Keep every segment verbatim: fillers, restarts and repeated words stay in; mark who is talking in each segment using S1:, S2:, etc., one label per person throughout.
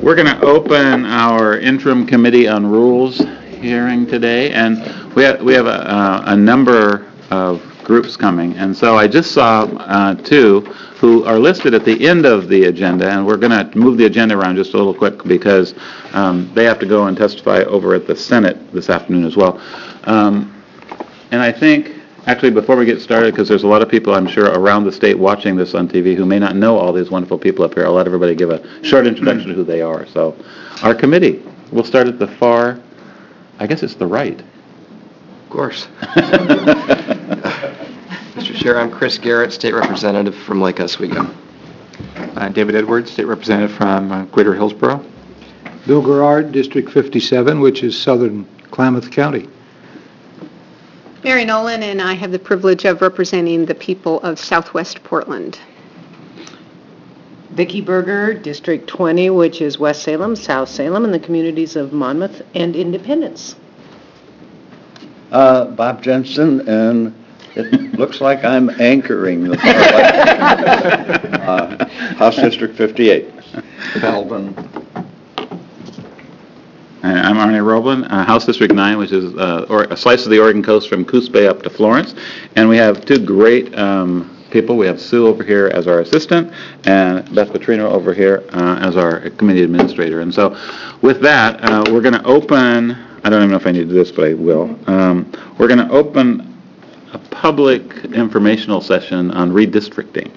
S1: We're going to open our interim committee on rules hearing today, and we have, we have a, uh, a number of groups coming, and so I just saw uh, two who are listed at the end of the agenda, and we're going to move the agenda around just a little quick because um, they have to go and testify over at the Senate this afternoon as well. Um, and I think, actually, before we get started, because there's a lot of people, I'm sure, around the state watching this on T V who may not know all these wonderful people up here, I'll let everybody give a short introduction to who they are. So, our committee, we'll start at the far, I guess it's the right.
S2: Of course. Mister Chair, I'm Chris Garrett, State Representative from Lake Oswego.
S3: Uh, David Edwards, State Representative from uh, Greater Hillsborough.
S4: Bill Gerard, District fifty-seven, which is southern Klamath County.
S5: Mary Nolan, and I have the privilege of representing the people of Southwest Portland.
S6: Vicki Berger, District twenty, which is West Salem, South Salem, and the communities of Monmouth and Independence.
S7: Uh, Bob Jensen, and it looks like I'm anchoring the uh, House District fifty-eight. Belvin.
S1: I'm Arnie Roblin, uh, House District nine, which is uh, or a slice of the Oregon coast from Coos Bay up to Florence. And we have two great um, people. We have Sue over here as our assistant and Beth Petrino over here uh, as our committee administrator. And so with that, uh, we're going to open, I don't even know if I need to do this, but I will. Um, we're going to open a public informational session on redistricting.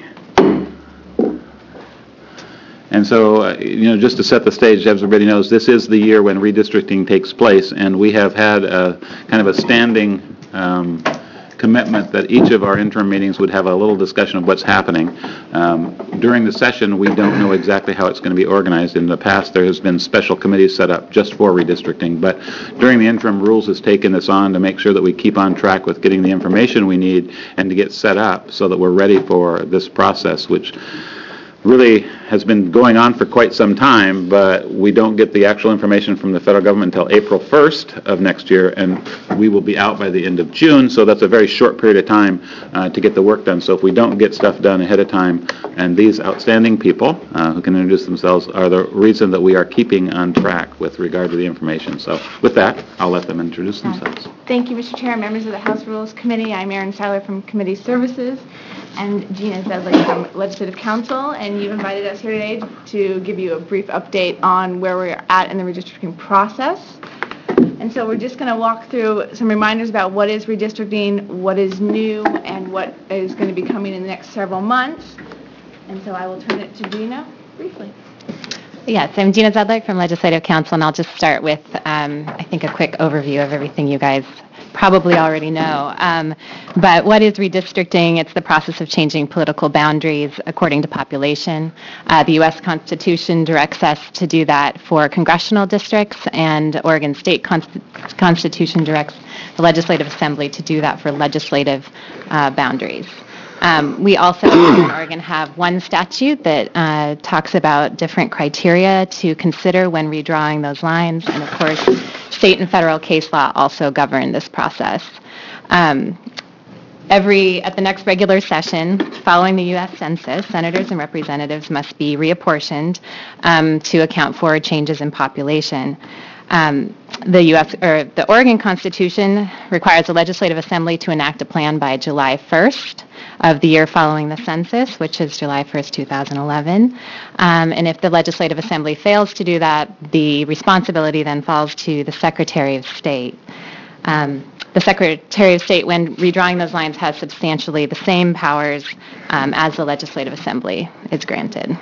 S1: And so, uh, you know, just to set the stage, as everybody knows, this is the year when redistricting takes place, and we have had a kind of a standing um, commitment that each of our interim meetings would have a little discussion of what's happening. Um, during the session, we don't know exactly how it's going to be organized. In the past, there has been special committees set up just for redistricting, but during the interim, Rules has taken this on to make sure that we keep on track with getting the information we need and to get set up so that we're ready for this process, which really has been going on for quite some time, but we don't get the actual information from the federal government until April first of next year, and we will be out by the end of June, so that's a very short period of time uh, to get the work done. So if we don't get stuff done ahead of time, and these outstanding people uh, who can introduce themselves are the reason that we are keeping on track with regard to the information. So with that, I'll let them introduce themselves.
S8: Thank you, Mister Chair, members of the House Rules Committee. I'm Erin Seiler from Committee Services, and Gina Zedlik from Legislative Council, and you've invited us here today to give you a brief update on where we're at in the redistricting process. And so we're just going to walk through some reminders about what is redistricting, what is new, and what is going to be coming in the next several months. And so I will turn it to Gina briefly.
S9: Yes, I'm Gina Zedlik from Legislative Council, and I'll just start with, um, I think, a quick overview of everything you guys probably already know. Um, but what is redistricting? It's the process of changing political boundaries according to population. Uh, the U S Constitution directs us to do that for congressional districts, and Oregon State Const- Constitution directs the Legislative Assembly to do that for legislative uh, boundaries. Um, we also in Oregon have one statute that uh, talks about different criteria to consider when redrawing those lines, and of course, state and federal case law also govern this process. Um, every at the next regular session following the U S Census, senators and representatives must be reapportioned um, to account for changes in population. Um, the U S or the Oregon Constitution requires the Legislative Assembly to enact a plan by July first of the year following the census, which is July first, two thousand eleven. Um, and if the Legislative Assembly fails to do that, the responsibility then falls to the Secretary of State. Um, the Secretary of State, when redrawing those lines, has substantially the same powers um, as the Legislative Assembly is granted.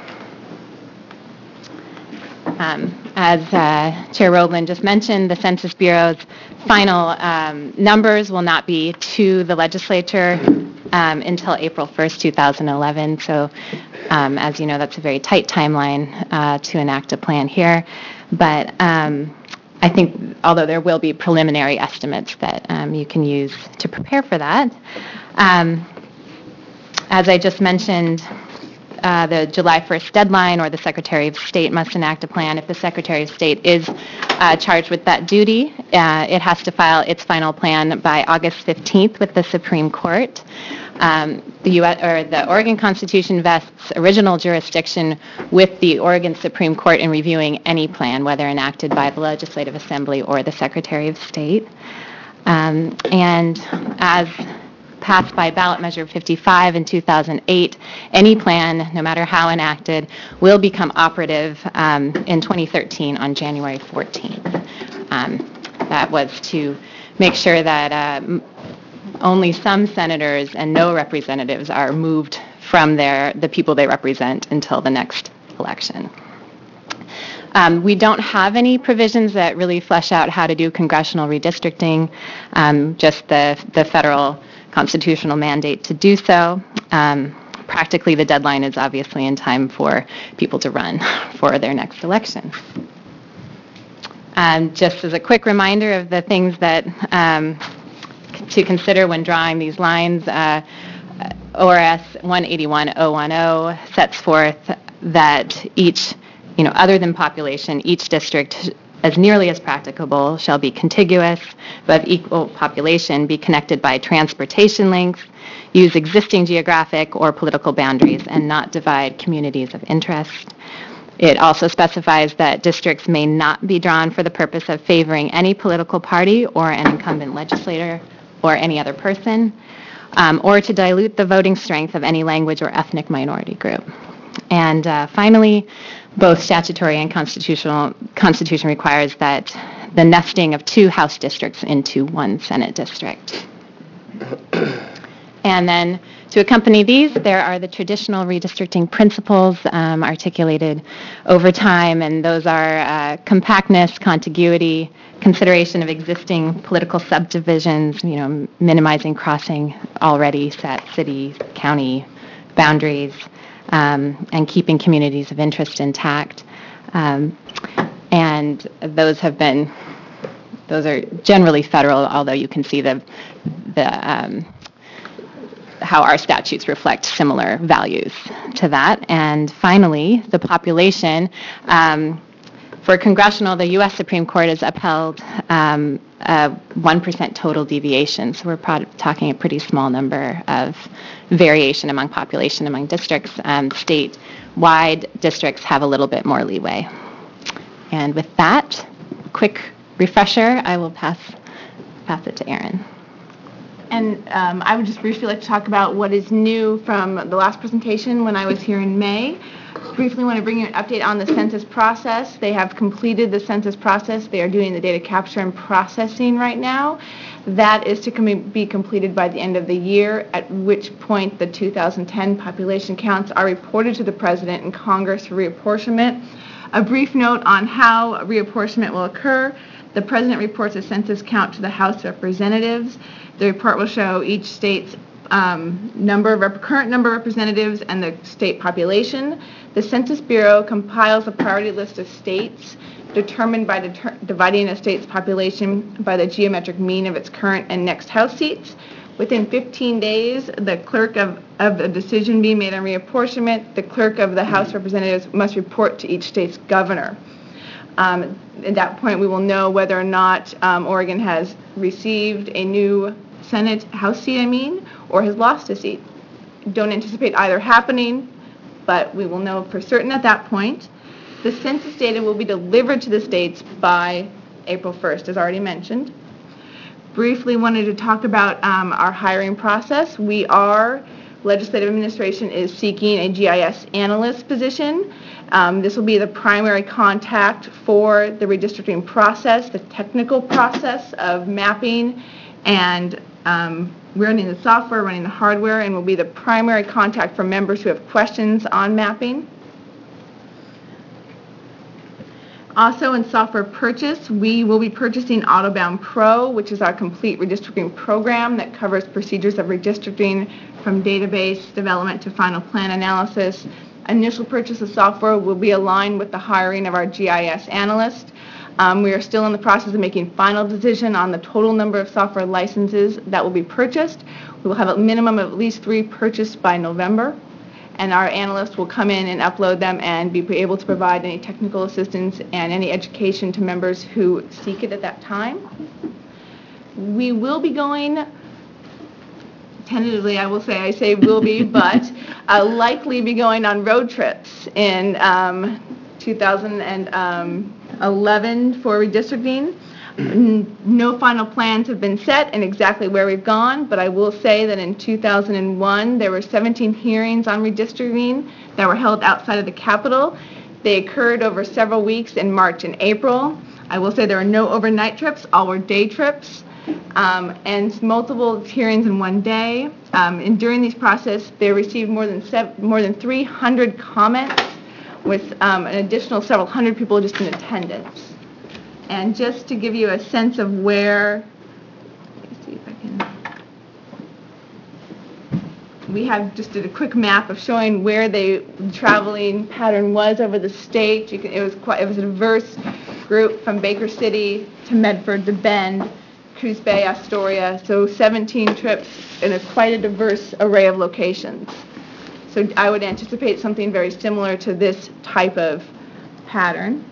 S9: Um, as uh, Chair Roblin just mentioned, the Census Bureau's final um, numbers will not be to the legislature um, until April first, two thousand eleven. So, um, as you know, that's a very tight timeline uh, to enact a plan here. But um, I think, although there will be preliminary estimates that um, you can use to prepare for that. Um, as I just mentioned, Uh, the July first deadline, or the Secretary of State must enact a plan. If the Secretary of State is uh, charged with that duty, uh, it has to file its final plan by August fifteenth with the Supreme Court. Um, The U S, or the Oregon Constitution vests original jurisdiction with the Oregon Supreme Court in reviewing any plan, whether enacted by the Legislative Assembly or the Secretary of State. Um, And as passed by ballot measure fifty-five in two thousand eight, any plan, no matter how enacted, will become operative um, in twenty thirteen on January fourteenth. Um, That was to make sure that uh, m- only some senators and no representatives are moved from their, the people they represent until the next election. Um, We don't have any provisions that really flesh out how to do congressional redistricting, um, just the the federal constitutional mandate to do so. Um, Practically, the deadline is obviously in time for people to run for their next election. Um, Just as a quick reminder of the things that um, c- to consider when drawing these lines, uh, O R S one eighty-one oh ten sets forth that each, you know, other than population, each district, as nearly as practicable, shall be contiguous, but of equal population, be connected by transportation links, use existing geographic or political boundaries, and not divide communities of interest. It also specifies that districts may not be drawn for the purpose of favoring any political party or an incumbent legislator or any other person, um, or to dilute the voting strength of any language or ethnic minority group. And uh, finally, both statutory and constitutional constitution requires that the nesting of two House districts into one Senate district. And then to accompany these, there are the traditional redistricting principles um, articulated over time, and those are uh, compactness, contiguity, consideration of existing political subdivisions, you know, minimizing crossing already set city, county boundaries, um, and keeping communities of interest intact. Um, and those have been, those are generally federal, although you can see the, the um, how our statutes reflect similar values to that. And finally, the population. Um, for congressional, the U S Supreme Court has upheld um, a one percent total deviation, so we're pro- talking a pretty small number of variation among population among districts. Um, state-wide districts have a little bit more leeway. And with that quick refresher, I will pass pass it to Erin.
S8: And um, I would just briefly like to talk about what is new from the last presentation when I was here in May. Briefly want to bring you an update on the census process. They have completed the census process. They are doing the data capture and processing right now. That is to com- be completed by the end of the year, at which point the two thousand ten population counts are reported to the President and Congress for reapportionment. A brief note on how reapportionment will occur. The President reports a census count to the House of Representatives. The report will show each state's um, number of rep- current number of representatives and the state population. The Census Bureau compiles a priority list of states determined by deter- dividing a state's population by the geometric mean of its current and next House seats. Within fifteen days, the clerk of, of a decision being made on reapportionment, the clerk of the House of Representatives must report to each state's governor. Um, at that point, we will know whether or not um, Oregon has received a new Senate House seat, I mean, or has lost a seat. Don't anticipate either happening, but we will know for certain at that point. The census data will be delivered to the states by April first, as already mentioned. Briefly wanted to talk about um, our hiring process. We are, Legislative Administration is seeking a G I S analyst position. Um, this will be the primary contact for the redistricting process, the technical process of mapping and um, running the software, running the hardware, and will be the primary contact for members who have questions on mapping. Also in software purchase, we will be purchasing Autobound Pro, which is our complete redistricting program that covers procedures of redistricting from database development to final plan analysis. Initial purchase of software will be aligned with the hiring of our G I S analyst. Um, we are still in the process of making final decision on the total number of software licenses that will be purchased. We will have a minimum of at least three purchased by November, and our analyst will come in and upload them and be able to provide any technical assistance and any education to members who seek it at that time. We will be going tentatively, I will say, I say will be, but uh, likely be going on road trips in um, two thousand eleven for redistricting. N- No final plans have been set and exactly where we've gone, but I will say that in two thousand one, there were seventeen hearings on redistricting that were held outside of the Capitol. They occurred over several weeks in March and April. I will say there were no overnight trips, all were day trips, um, and multiple hearings in one day. Um, and during these process, they received more than sev- more than three hundred comments, with um, an additional several hundred people just in attendance. And just to give you a sense of where, let me see if I can. We have just did a quick map of showing where the traveling pattern was over the state. You can, it was quite, it was a diverse group from Baker City to Medford to Bend, Coos Bay, Astoria. So seventeen trips in a quite a diverse array of locations. So I would anticipate something very similar to this type of pattern.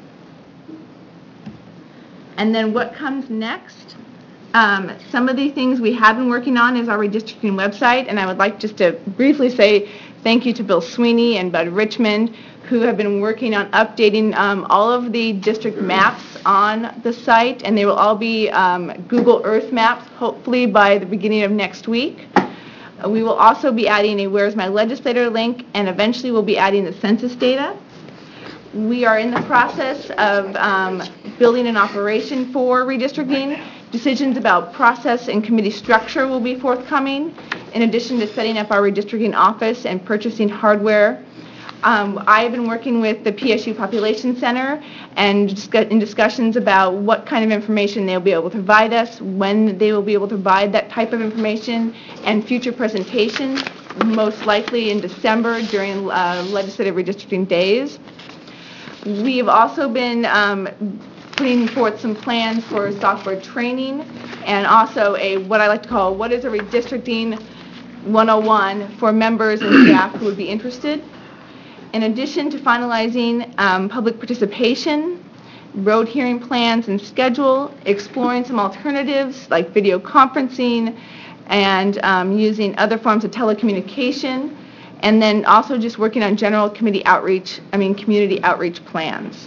S8: And then what comes next? Um, some of the things we have been working on is our redistricting website, and I would like just to briefly say thank you to Bill Sweeney and Bud Richmond, who have been working on updating um, all of the district maps on the site, and they will all be um, Google Earth maps, hopefully by the beginning of next week. Uh, we will also be adding a Where's My Legislator link, and eventually we'll be adding the census data. We are in the process of um, building an operation for redistricting. Decisions about process and committee structure will be forthcoming, in addition to setting up our redistricting office and purchasing hardware. Um, I have been working with the P S U Population Center and discuss, in discussions about what kind of information they'll be able to provide us, when they will be able to provide that type of information, and future presentations, most likely in December during uh, legislative redistricting days. We have also been um, putting forth some plans for software training and also a, what I like to call, what is a redistricting one oh one for members and staff who would be interested. In addition to finalizing um, public participation, road hearing plans and schedule, exploring some alternatives like video conferencing and um, using other forms of telecommunication, and then also just working on general committee outreach, I mean community outreach plans.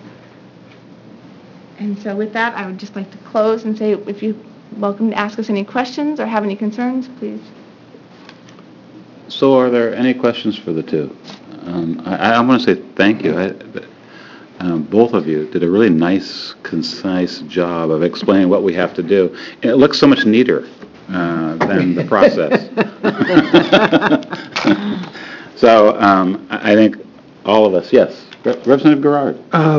S8: And so with that, I would just like to close and say if you're welcome to ask us any questions or have any concerns, please.
S1: So are there any questions for the two? Um, I, I want to say thank you. I, um, both of you did a really nice, concise job of explaining what we have to do. And it looks so much neater uh, than the process. So um, I I think all of us, yes. Representative Garrard.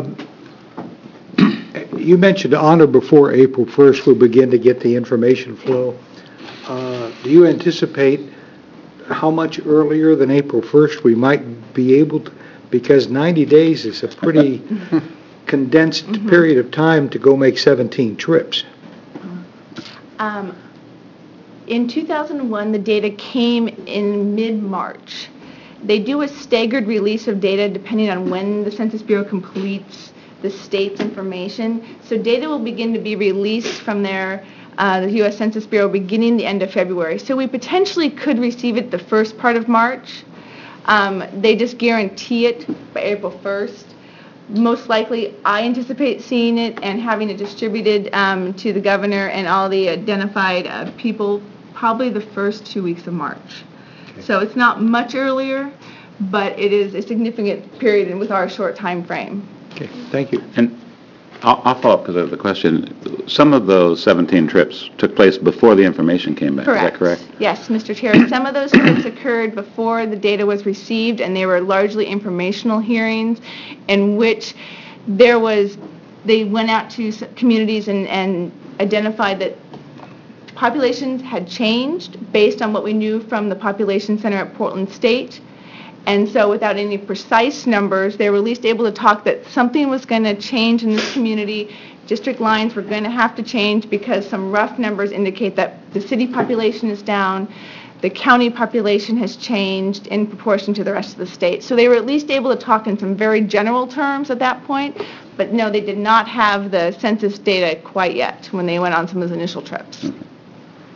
S4: You mentioned on or before April first we'll begin to get the information flow. Uh, Do you anticipate how much earlier than April first we might be able to, because ninety days is a pretty condensed mm-hmm. period of time to go make seventeen trips.
S8: Um, in two thousand one, the data came in mid-March. They do a staggered release of data depending on when the Census Bureau completes the state's information. So data will begin to be released from their Uh, the U S Census Bureau beginning the end of February. So we potentially could receive it the first part of March. Um, they just guarantee it by April first. Most likely, I anticipate seeing it and having it distributed um, to the governor and all the identified uh, people probably the first two weeks of March. Okay. So it's not much earlier, but it is a significant period with our short time frame.
S4: Okay, thank you.
S1: And I'll, I'll follow up because of the question. Some of those seventeen trips took place before the information came back.
S8: Correct.
S1: Is that correct?
S8: Yes, Mister Chair. Some of those trips occurred before the data was received, and they were largely informational hearings in which there was, they went out to communities and, and identified that populations had changed based on what we knew from the Population Center at Portland State. And so without any precise numbers, they were at least able to talk that something was going to change in this community. District lines were going to have to change because some rough numbers indicate that the city population is down, the county population has changed in proportion to the rest of the state. So they were at least able to talk in some very general terms at that point, but no, they did not have the census data quite yet when they went on some of those initial trips.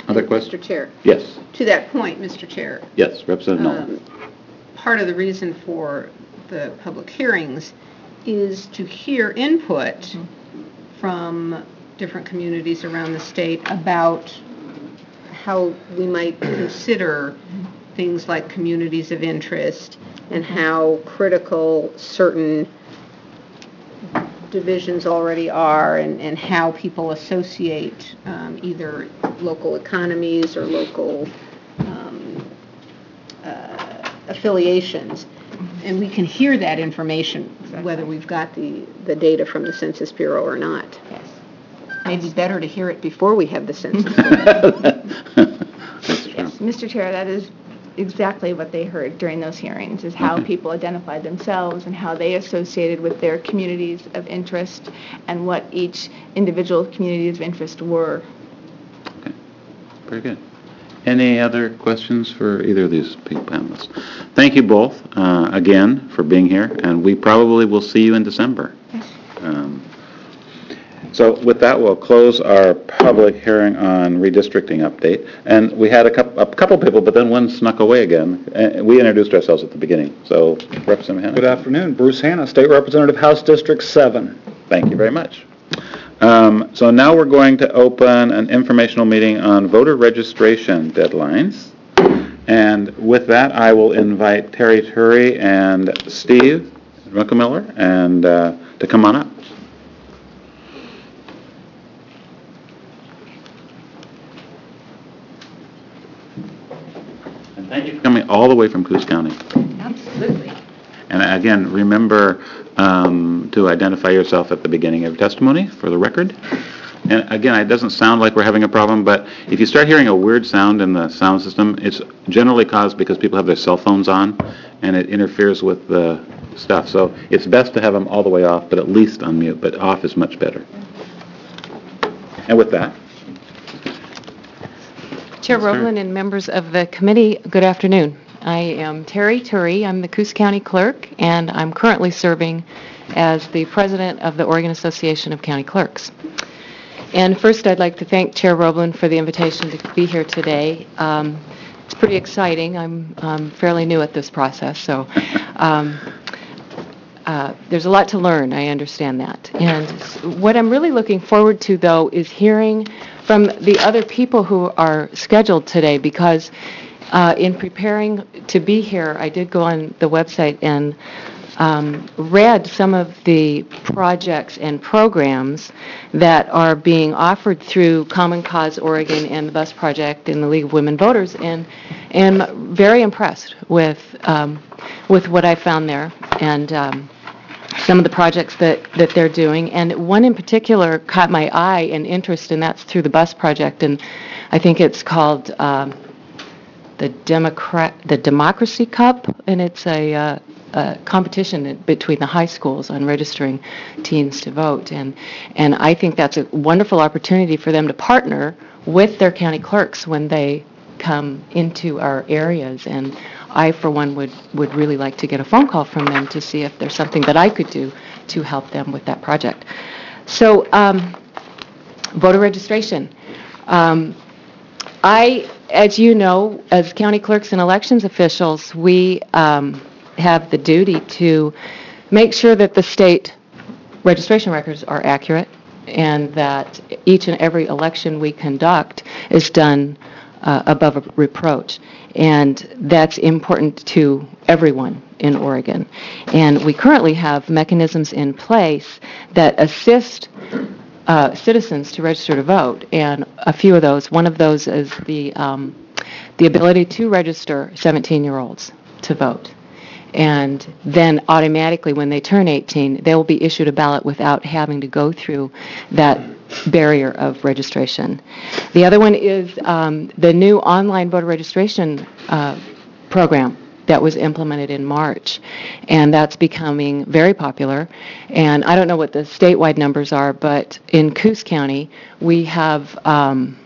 S1: Other
S5: Mister
S1: questions?
S5: Chair,
S1: Yes,
S5: to that point, Mister Chair,
S1: yes, Representative Nolan.
S5: um, part of the reason for the public hearings is to hear input from different communities around the state about how we might consider things like communities of interest and how critical certain divisions already are, and, and how people associate um, either local economies or local um, uh, affiliations. And we can hear that information, whether we've got the, the data from the Census Bureau or not.
S8: Yes.
S5: Maybe better to hear it before we have the census Bureau.
S8: Yes, Mister Chair, that is exactly what they heard during those hearings, is how people identified themselves and how they associated with their communities of interest and what each individual communities of interest were.
S1: Okay, very good. Any other questions for either of these people panelists? Thank you both, uh, again, for being here, and we probably will see you in December.
S8: Yes.
S1: Um, So with that, we'll close our public hearing on redistricting update. And we had a couple, a couple people, but then one snuck away again. Uh, We introduced ourselves at the beginning, so Representative Hanna.
S10: Good afternoon, Bruce Hanna, State Representative, House District seven.
S1: Thank you very much. Um, So now we're going to open an informational meeting on voter registration deadlines. And with that, I will invite Terry Turry and Steve Runcamiller and uh, to come on up. And thank you for coming all the way from Coos County.
S8: Absolutely.
S1: And again, remember um, to identify yourself at the beginning of your testimony for the record. And again, it doesn't sound like we're having a problem, but if you start hearing a weird sound in the sound system, it's generally caused because people have their cell phones on, and it interferes with the stuff. So it's best to have them all the way off, but at least on mute, but off is much better. And with that,
S11: Chair
S1: Yes, sir.
S11: Roblin and members of the committee, good afternoon. I am Terry Turry. I'm the Coos County Clerk, and I'm currently serving as the President of the Oregon Association of County Clerks. And first, I'd like to thank Chair Roblin for the invitation to be here today. Um, It's pretty exciting. I'm um, fairly new at this process, so um, uh, there's a lot to learn, I understand that. And s- what I'm really looking forward to, though, is hearing from the other people who are scheduled today, because uh, in preparing to be here, I did go on the website and um, read some of the projects and programs that are being offered through Common Cause Oregon and the Bus Project and the League of Women Voters, and and very impressed with um, with what I found there, and um, some of the projects that, that they're doing. And one in particular caught my eye and interest, and that's through the Bus Project, and I think it's called um, the Democrat, the Democracy Cup, and it's a, uh, a competition between the high schools on registering teens to vote. And, and I think that's a wonderful opportunity for them to partner with their county clerks when they come into our areas. And I, for one, would, would really like to get a phone call from them to see if there's something that I could do to help them with that project. So, um, voter registration. Um, I, as you know, as county clerks and elections officials, we um, have the duty to make sure that the state registration records are accurate and that each and every election we conduct is done uh, above a reproach. And that's important to everyone in Oregon. And we currently have mechanisms in place that assist uh, citizens to register to vote, and a few of those, one of those is the, um, the ability to register seventeen-year-olds to vote. And then automatically, when they turn eighteen, they will be issued a ballot without having to go through that barrier of registration. The other one is um, the new online voter registration uh, program that was implemented in March, and that's becoming very popular. And I don't know what the statewide numbers are, but in Coos County, we have um,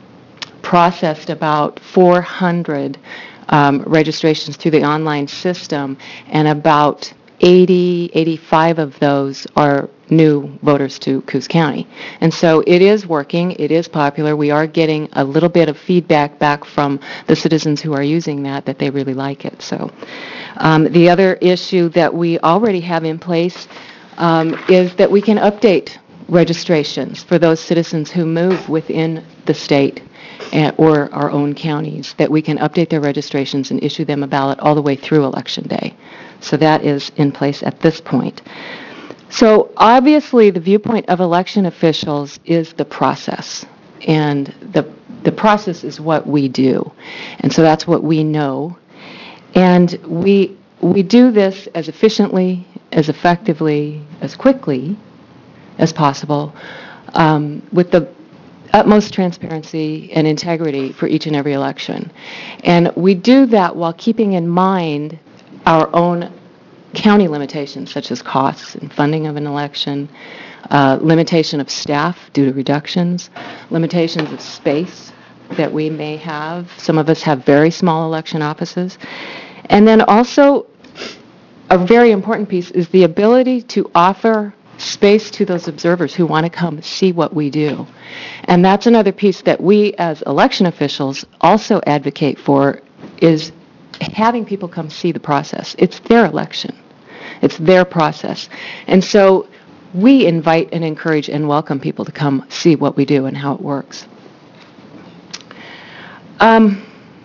S11: processed about four hundred um, registrations through the online system, and about eighty, eighty-five of those are new voters to Coos County. And so it is working, it is popular, we are getting a little bit of feedback back from the citizens who are using that, that they really like it. So um, the other issue that we already have in place um, is that we can update registrations for those citizens who move within the state and- or our own counties, that we can update their registrations and issue them a ballot all the way through Election Day. So that is in place at this point. So obviously, the viewpoint of election officials is the process, and the the process is what we do, and so that's what we know, and we we do this as efficiently, as effectively, as quickly as possible, um, with the utmost transparency and integrity for each and every election, and we do that while keeping in mind our own county limitations, such as costs and funding of an election, uh, limitation of staff due to reductions, limitations of space that we may have. Some of us have very small election offices. And then also, a very important piece is the ability to offer space to those observers who want to come see what we do. And that's another piece that we as election officials also advocate for, is having people come see the process. It's their election. It's their process. And so we invite and encourage and welcome people to come see what we do and how it works. Um,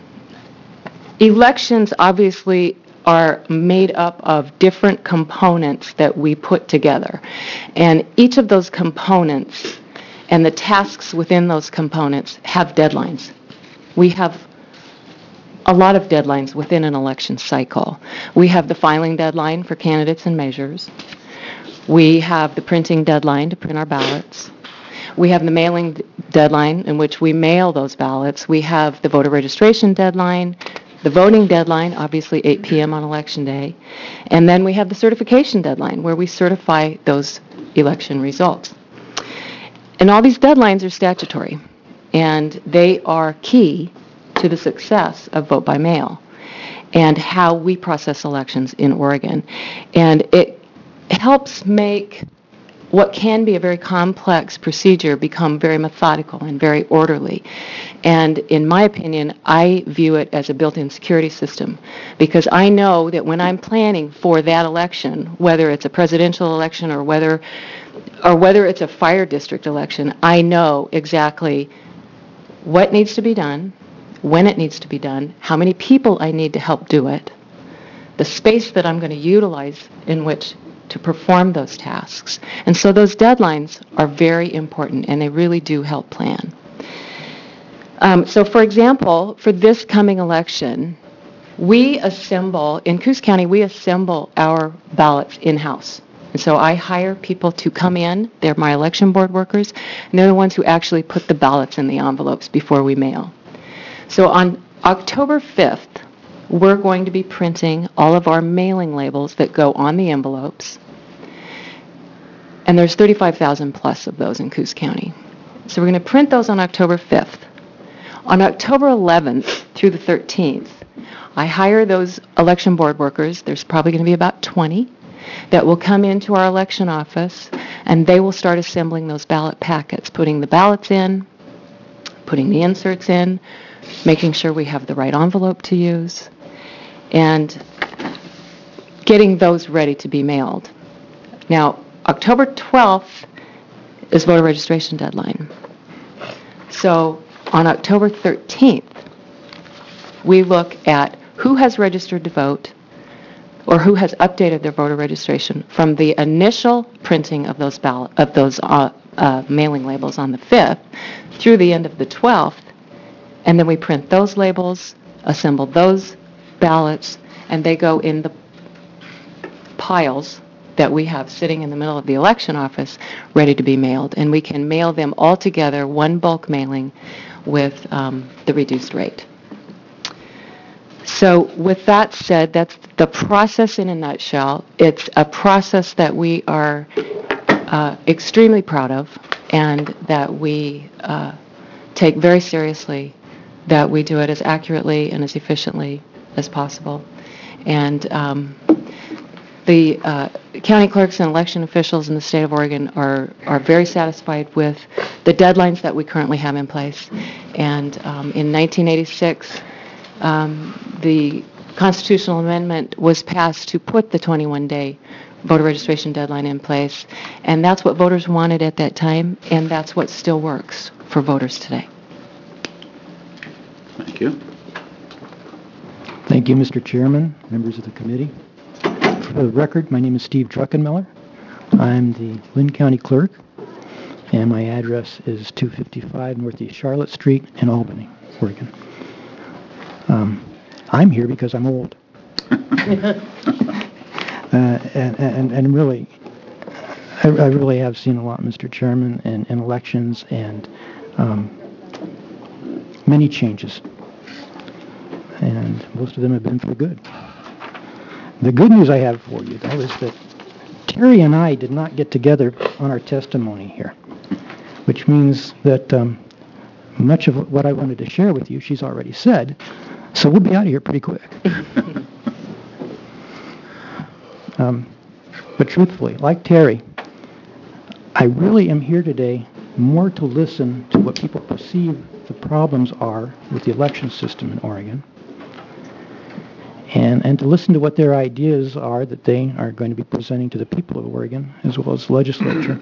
S11: elections obviously are made up of different components that we put together. And each of those components and the tasks within those components have deadlines. We have a lot of deadlines within an election cycle. We have the filing deadline for candidates and measures. We have the printing deadline to print our ballots. We have the mailing d- deadline in which we mail those ballots. We have the voter registration deadline, the voting deadline, obviously eight p.m. on Election Day. And then we have the certification deadline where we certify those election results. And all these deadlines are statutory, and they are key to the success of vote by mail and how we process elections in Oregon. And it helps make what can be a very complex procedure become very methodical and very orderly. And in my opinion, I view it as a built-in security system, because I know that when I'm planning for that election, whether it's a presidential election or whether or whether it's a fire district election, I know exactly what needs to be done, when it needs to be done, how many people I need to help do it, the space that I'm going to utilize in which to perform those tasks. And so those deadlines are very important, and they really do help plan. Um, so for example, for this coming election, we assemble, in Coos County, we assemble our ballots in-house. And so I hire people to come in, they're my election board workers, and they're the ones who actually put the ballots in the envelopes before we mail. So on October fifth, we're going to be printing all of our mailing labels that go on the envelopes. And there's thirty-five thousand plus of those in Coos County. So we're going to print those on October fifth. On October eleventh through the thirteenth, I hire those election board workers, there's probably going to be about twenty, that will come into our election office, and they will start assembling those ballot packets, putting the ballots in, putting the inserts in, making sure we have the right envelope to use, and getting those ready to be mailed. Now, October twelfth is voter registration deadline. So on October thirteenth, we look at who has registered to vote or who has updated their voter registration from the initial printing of those ballot, of those uh, uh, mailing labels on the fifth through the end of the twelfth. And then we print those labels, assemble those ballots, and they go in the piles that we have sitting in the middle of the election office ready to be mailed. And we can mail them all together, one bulk mailing with um, the reduced rate. So with that said, that's the process in a nutshell. It's a process that we are uh, extremely proud of and that we uh, take very seriously, that we do it as accurately and as efficiently as possible. And um, The uh, county clerks and election officials in the state of Oregon are, are very satisfied with the deadlines that we currently have in place. And um, in nineteen eighty-six, um, the constitutional amendment was passed to put the twenty-one day voter registration deadline in place. And that's what voters wanted at that time, and that's what still works for voters today.
S1: Thank you.
S12: Thank you, Mister Chairman, members of the committee. For the record, my name is Steve Druckenmiller. I'm the Lynn County Clerk, and my address is two fifty-five Northeast Charlotte Street in Albany, Oregon. Um, I'm here because I'm old. Uh, and, and, and really, I, I really have seen a lot, Mister Chairman, in, in elections and um, many changes. And most of them have been for good. The good news I have for you, though, is that Terry and I did not get together on our testimony here, which means that um, much of what I wanted to share with you, she's already said, so we'll be out of here pretty quick. Um, but truthfully, like Terry, I really am here today more to listen to what people perceive the problems are with the election system in Oregon, and, and to listen to what their ideas are that they are going to be presenting to the people of Oregon, as well as the legislature.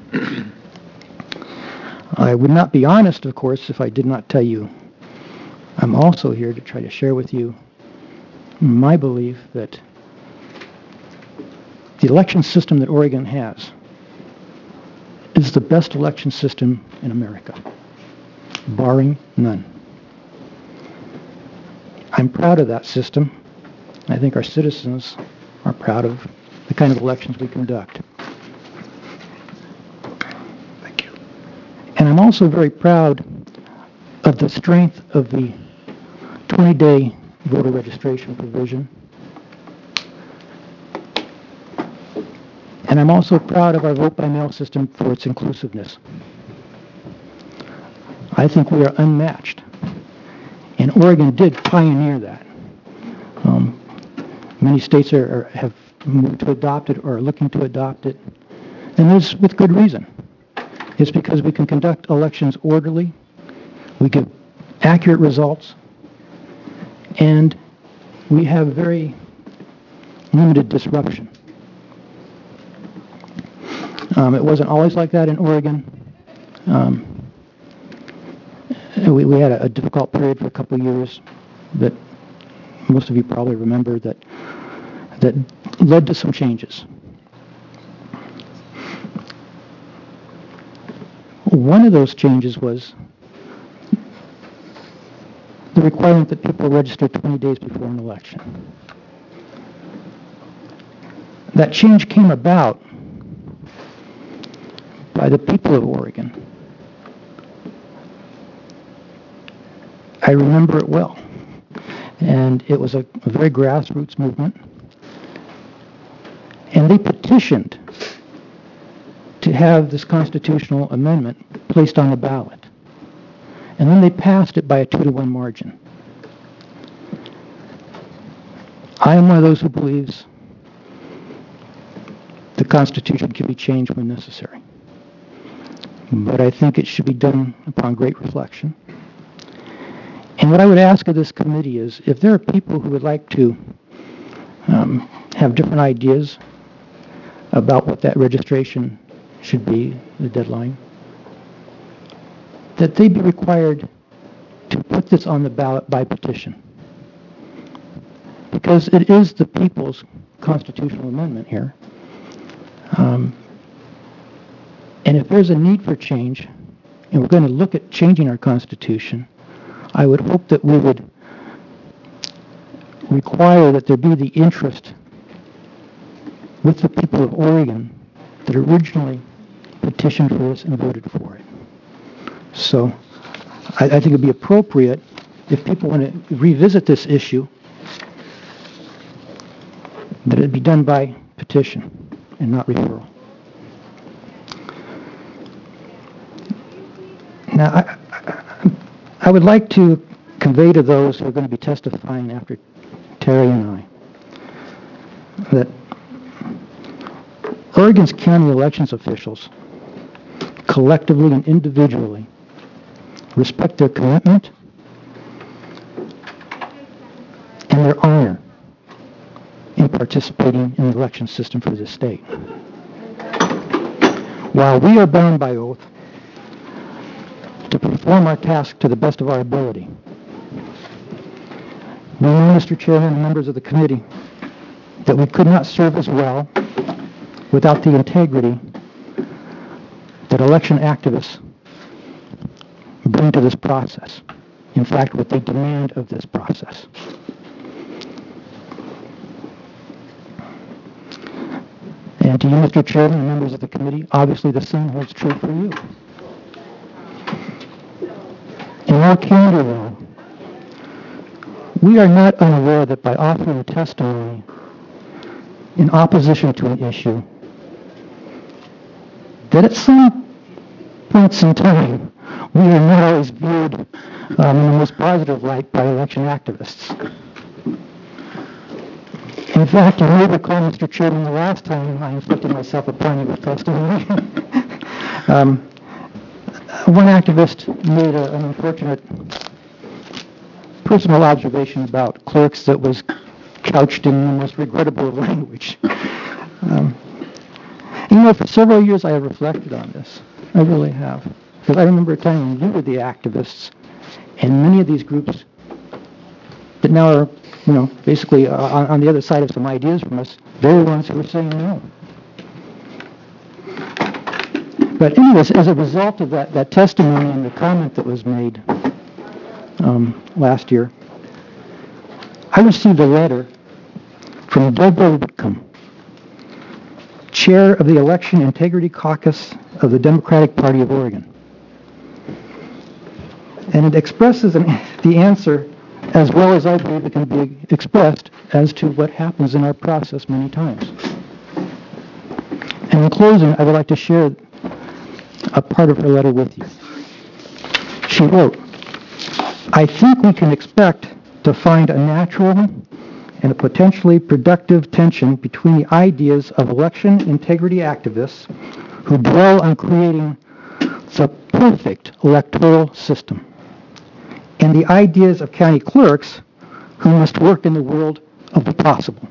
S12: I would not be honest, of course, if I did not tell you I'm also here to try to share with you my belief that the election system that Oregon has is the best election system in America, barring none. I'm proud of that system. I think our citizens are proud of the kind of elections we conduct. Thank you. And I'm also very proud of the strength of the twenty day voter registration provision. And I'm also proud of our vote-by-mail system for its inclusiveness. I think we are unmatched. And Oregon did pioneer that. Um, many states are, are, have moved to adopt it or are looking to adopt it. And this with good reason. It's because we can conduct elections orderly, we give accurate results, and we have very limited disruption. Um, it wasn't always like that in Oregon. Um, we, we had a, a difficult period for a couple of years that most of you probably remember that that led to some changes. One of those changes was the requirement that people register twenty days before an election. That change came about by the people of Oregon. I remember it well. And it was a, a very grassroots movement. And they petitioned to have this constitutional amendment placed on the ballot. And then they passed it by a two to one margin. I am one of those who believes the Constitution can be changed when necessary. But I think it should be done upon great reflection. And what I would ask of this committee is, if there are people who would like to um, have different ideas about what that registration should be, the deadline, that they be required to put this on the ballot by petition. Because it is the people's constitutional amendment here. Um, and if there's a need for change, and we're going to look at changing our Constitution, I would hope that we would require that there be the interest with the people of Oregon that originally petitioned for this and voted for it. So I, I think it would be appropriate if people want to revisit this issue that it be done by petition and not referral. Now, I, I, I would like to convey to those who are going to be testifying after Terry and I that Oregon's county elections officials, collectively and individually, respect their commitment and their honor in participating in the election system for this state. While we are bound by oath to perform our task to the best of our ability, we know, Mister Chairman and members of the committee, that we could not serve as well without the integrity that election activists bring to this process. In fact, what they demand of this process. And to you, Mister Chairman, and members of the committee, obviously the same holds true for you. In all candor, though, we are not unaware that by offering testimony in opposition to an issue, that at some points in time, we are not always viewed um, in the most positive light by election activists. In fact, you may recall, Mister Chairman, the last time I inflicted myself upon you with testimony, um, one activist made a, an unfortunate personal observation about clerks that was couched in the most regrettable of language. Um, you know, for several years I have reflected on this. I really have. Because I remember a time when you were the activists, and many of these groups that now are, you know, basically uh, on, on the other side of some ideas from us, they're the ones who were saying no. But anyways, as a result of that, that testimony and the comment that was made um, last year, I received a letter from Deborah Whitcomb, chair of the Election Integrity Caucus of the Democratic Party of Oregon. And it expresses an, the answer as well as I believe it can be expressed as to what happens in our process many times. And in closing, I would like to share a part of her letter with you. She wrote, "I think we can expect to find a natural and a potentially productive tension between the ideas of election integrity activists who dwell on creating the perfect electoral system and the ideas of county clerks who must work in the world of the possible,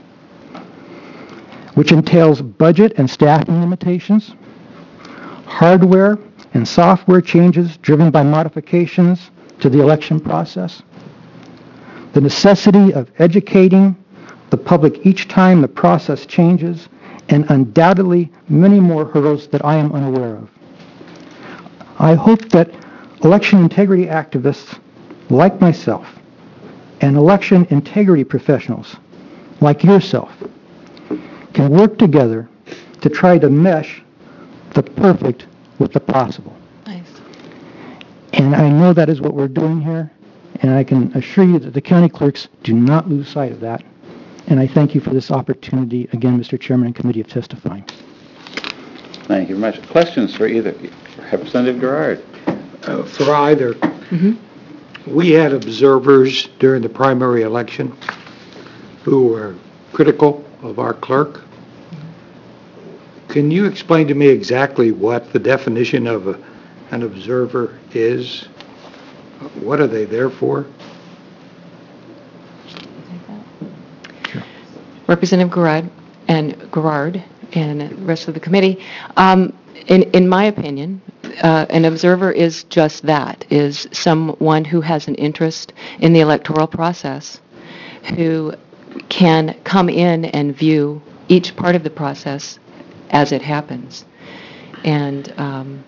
S12: which entails budget and staffing limitations, hardware and software changes driven by modifications to the election process, the necessity of educating the public each time the process changes, and undoubtedly many more hurdles that I am unaware of. I hope that election integrity activists like myself and election integrity professionals like yourself can work together to try to mesh the perfect with the possible.
S11: Nice.
S12: And I know that is what we're doing here, and I can assure you that the county clerks do not lose sight of that. And I thank you for this opportunity, again, Mister Chairman and Committee, of testifying.
S1: Thank you very much. Questions for either Representative Gerard?
S4: Uh, For either. We had observers during the primary election who were critical of our clerk. Can you explain to me exactly what the definition of a, an observer is? What are they there for?
S11: Representative Gerard and Gerard and the rest of the committee, um, in, in my opinion, uh, an observer is just that, is someone who has an interest in the electoral process, who can come in and view each part of the process as it happens. And um,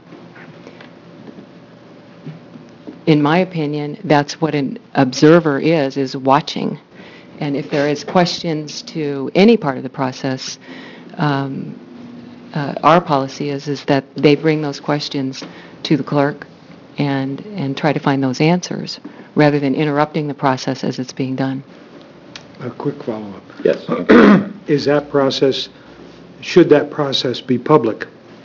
S11: in my opinion, that's what an observer is, is watching. And if there is questions to any part of the process, um, uh, our policy is, is that they bring those questions to the clerk and, and try to find those answers, rather than interrupting the process as it's being done.
S4: A quick follow-up.
S1: Yes.
S4: Is that process, should that process be public?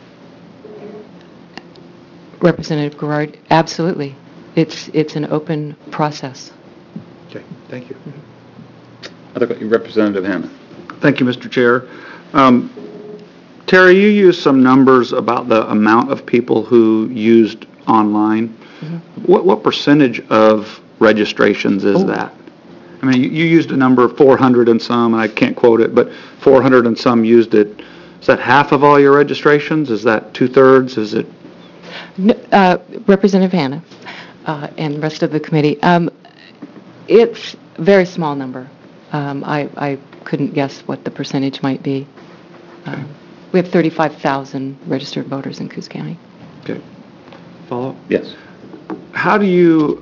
S11: Representative Gerard, absolutely. It's, it's an open process.
S4: Okay, thank you.
S1: Other, Representative Hammond.
S10: Thank you, Mister Chair. Um, Terry, you used some numbers about the amount of people who used online. What, what percentage of registrations is that? I mean, you, you used a number of four hundred and some, and I can't quote it, but four hundred and some used it. Is that half of all your registrations? Is that two-thirds? Is it?
S11: No, uh, Representative Hannah uh, and the rest of the committee, um, it's a very small number. Um, I, I couldn't guess what the percentage might be. Um, we have thirty-five thousand registered voters in Coos County.
S10: Okay. Follow-up?
S1: Yes.
S10: How do you,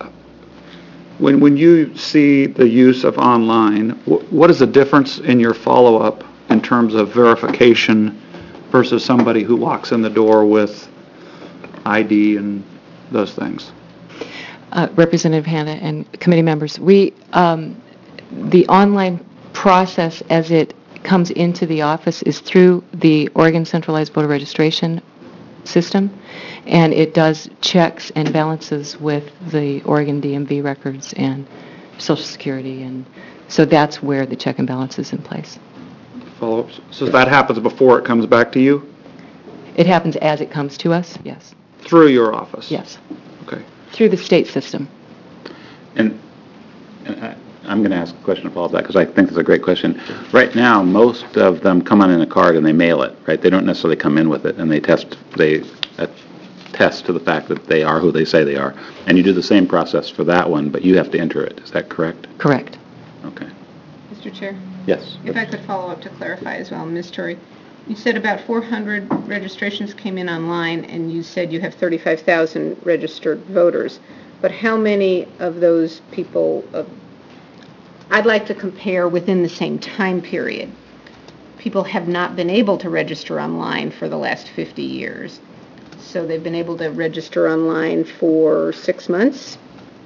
S10: when, when you see the use of online, wh- what is the difference in your follow-up in terms of verification versus somebody who walks in the door with I D and those things?
S11: Uh, Representative Hannah and committee members, we, um, the online process as it comes into the office is through the Oregon Centralized Voter Registration System, and it does checks and balances with the Oregon D M V records and Social Security, and so that's where the check and balance is in place.
S10: Follow-ups? So that happens before it comes back to you?
S11: It happens as it comes to us, yes.
S10: Through your office?
S11: Yes.
S10: Okay.
S11: Through the state system.
S1: And, and I, I'm going to ask a question to follow up that, because I think it's a great question. Right now, most of them come on in a card and they mail it, right? They don't necessarily come in with it, and they test, they attest to the fact that they are who they say they are. And you do the same process for that one, but you have to enter it. Is that correct?
S11: Correct.
S1: Okay.
S5: Mister Chair?
S1: Yes.
S5: If I could follow up to clarify as well, Miz Torrey, you said about four hundred registrations came in online, and you said you have thirty-five thousand registered voters. But how many of those people, uh, I'd like to compare within the same time period. People have not been able to register online for the last fifty years. So they've been able to register online for six months.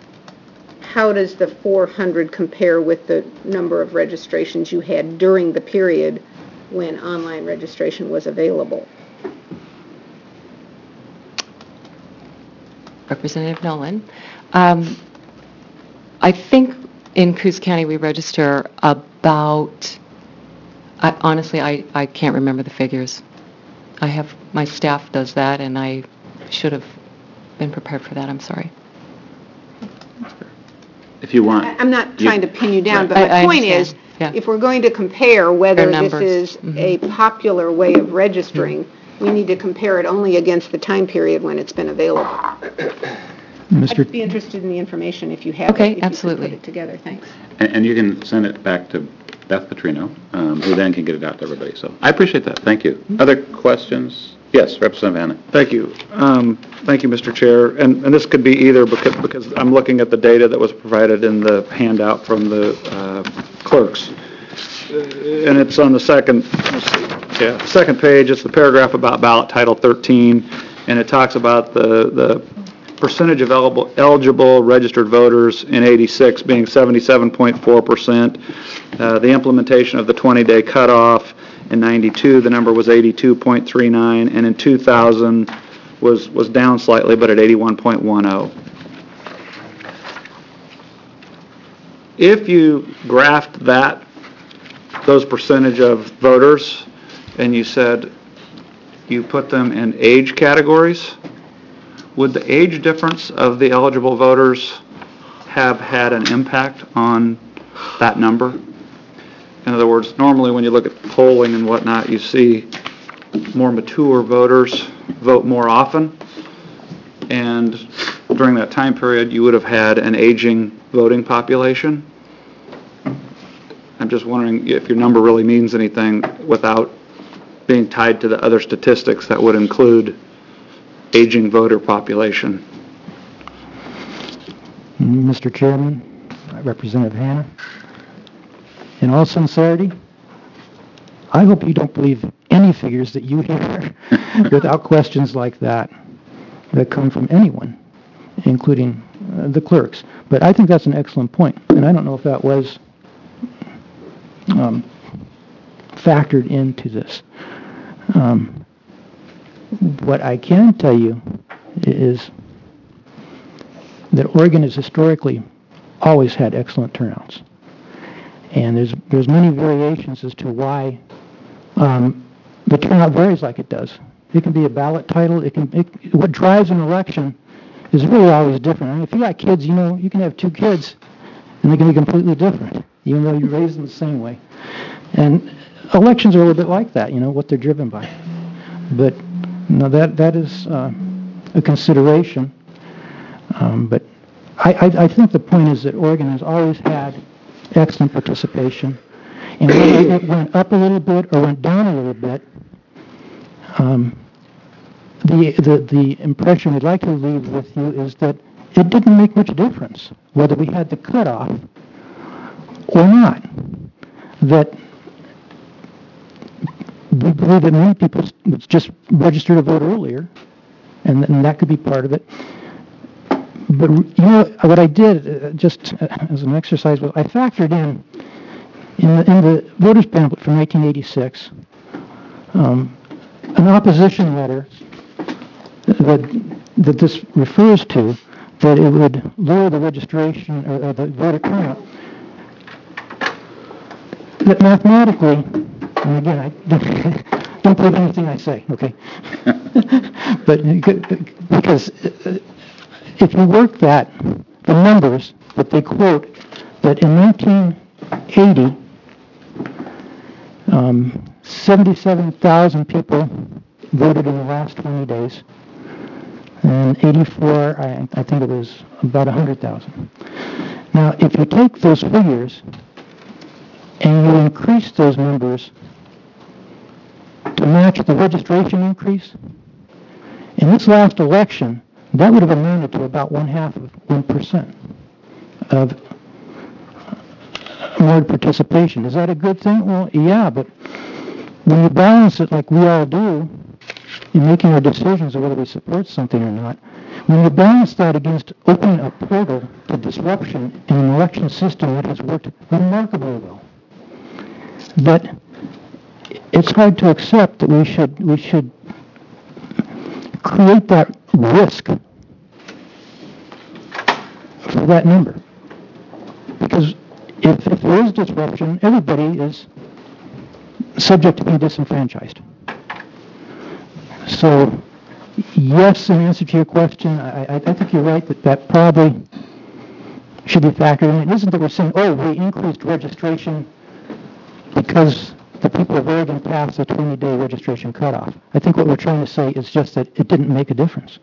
S5: How does the four hundred compare with the number of registrations you had during the period when online registration was available?
S11: Representative Nolan. Um, I think in Coos County we register about, I, honestly, I, I can't remember the figures. I have, my staff does that, and I should have been prepared for that. I'm sorry.
S1: If you want.
S5: I- I'm not trying to pin you down, but
S11: I-
S5: my
S11: I
S5: point
S11: understand.
S5: is,
S11: Yeah.
S5: if we're going to compare whether
S11: Fair
S5: this
S11: numbers.
S5: is
S11: Mhm.
S5: a popular way of registering, we need to compare it only against the time period when it's been available.
S12: Mister
S5: I'd be interested in the information if you have it.
S11: Okay,
S5: if you could
S11: absolutely.
S5: put it together, thanks.
S1: And, and you can send it back to Beth Petrino, um, who then can get it out to everybody. So I appreciate that. Thank you. Other questions? Yes, Representative Hannah.
S10: Thank you. Um, Thank you, Mister Chair. And, and this could be either because, because I'm looking at the data that was provided in the handout from the uh, clerks. Uh, And it's on the second, yeah, second page. It's the paragraph about ballot title thirteen, and it talks about the, the percentage of eligible, eligible registered voters in eighty-six being seventy-seven point four percent. Uh, the implementation of the twenty-day cutoff in ninety-two, the number was eighty-two point three nine, and in two thousand was, was down slightly, but at eighty-one point one oh. If you graphed that, those percentage of voters, and you said you put them in age categories, would the age difference of the eligible voters have had an impact on that number? In other words, normally when you look at polling and whatnot, you see more mature voters vote more often, and during that time period, you would have had an aging voting population. I'm just wondering if your number really means anything without being tied to the other statistics that would include aging voter population.
S12: Mister Chairman, Representative Hannah, in all sincerity, I hope you don't believe any figures that you hear without questions like that that come from anyone, including uh, the clerks. But I think that's an excellent point, and I don't know if that was um, factored into this. Um, what I can tell you is that Oregon has historically always had excellent turnouts. And there's there's many variations as to why um, the turnout varies like it does. It can be a ballot title. It can. It, what drives an election is really always different. I mean, if you got kids, you know, you can have two kids, and they can be completely different, even though you raise them the same way. And elections are a little bit like that, you know, what they're driven by. But no, that that is uh, a consideration. Um, but I, I, I think the point is that Oregon has always had excellent participation, and whether it went up a little bit or went down a little bit, um, the, the the impression we'd like to leave with you is that it didn't make much difference whether we had the cutoff or not. That we believe that many people would just register to vote earlier, and, and that could be part of it. But, you know, what I did, uh, just uh, as an exercise, was I factored in, in the, in the voters pamphlet from nineteen eighty-six, um, an opposition letter that, that this refers to, that it would lower the registration or, or the voter turnout. That mathematically, and again, I don't, don't believe anything I say, okay? But because if you work that, the numbers that they quote, that in nineteen eighty, um, seventy-seven thousand people voted in the last twenty days. And eighty-four, I, I think it was about one hundred thousand. Now, if you take those figures and you increase those numbers to match the registration increase, in this last election, that would have amounted to about one half of one percent of more participation. Is that a good thing? Well, yeah, but when you balance it like we all do in making our decisions of whether we support something or not, when you balance that against opening a portal to disruption in an election system that has worked remarkably well, but it's hard to accept that we should we should create that risk for that number. Because if, if there is disruption, everybody is subject to being disenfranchised. So, yes, in answer to your question, I, I, I think you're right that that probably should be factored in. It isn't that we're saying, oh, we increased registration because the people of Oregon passed the twenty-day registration cutoff. I think what we're trying to say is just that it didn't make a difference.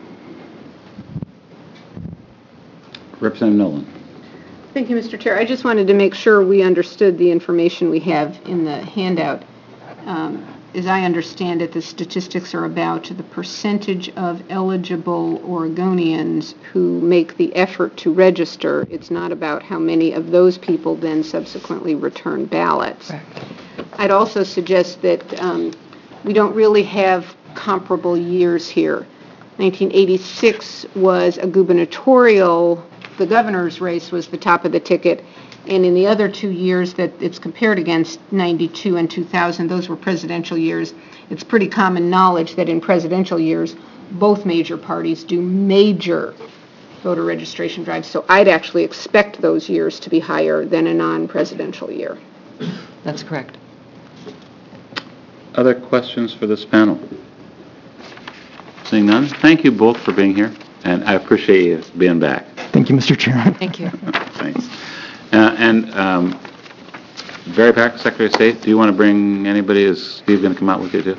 S1: Representative Nolan.
S5: Thank you, Mister Chair. I just wanted to make sure we understood the information we have in the handout. Um, as I understand it, the statistics are about the percentage of eligible Oregonians who make the effort to register. It's not about how many of those people then subsequently return ballots. Correct. I'd also suggest that um, we don't really have comparable years here. nineteen eighty-six was a gubernatorial, the governor's race was the top of the ticket, and in the other two years that it's compared against, ninety-two and two thousand, those were presidential years. It's pretty common knowledge that in presidential years, both major parties do major voter registration drives, so I'd actually expect those years to be higher than a non-presidential year.
S11: That's correct.
S1: Other questions for this panel? Seeing none, thank you both for being here, and I appreciate you being back.
S12: Thank you, Mister Chairman.
S11: Thank you.
S1: Thanks. Uh, and um, Barry Pack, Secretary of State, do you want to bring anybody? Is Steve going to come out with you too?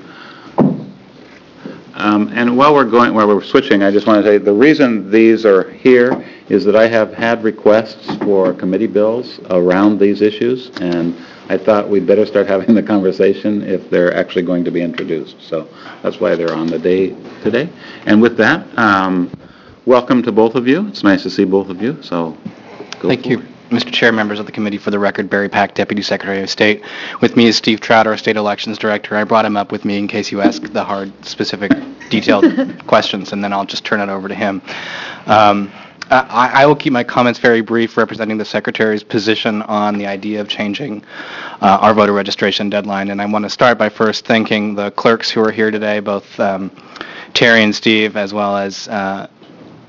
S1: Um, and while we're going, while we're switching, I just want to say the reason these are here is that I have had requests for committee bills around these issues, and I thought we'd better start having the conversation if they're actually going to be introduced. So that's why they're on the day today. And with that, um, welcome to both of you. It's nice to see both of you. So go
S13: Thank you, Mister Chair, members of the committee. For the record, Barry Pack, Deputy Secretary of State. With me is Steve Trout, our State Elections Director. I brought him up with me in case you ask the hard, specific, detailed questions, and then I'll just turn it over to him. Um, I, I will keep my comments very brief, representing the Secretary's position on the idea of changing uh, our voter registration deadline. And I want to start by first thanking the clerks who are here today, both um, Terry and Steve, as well as uh,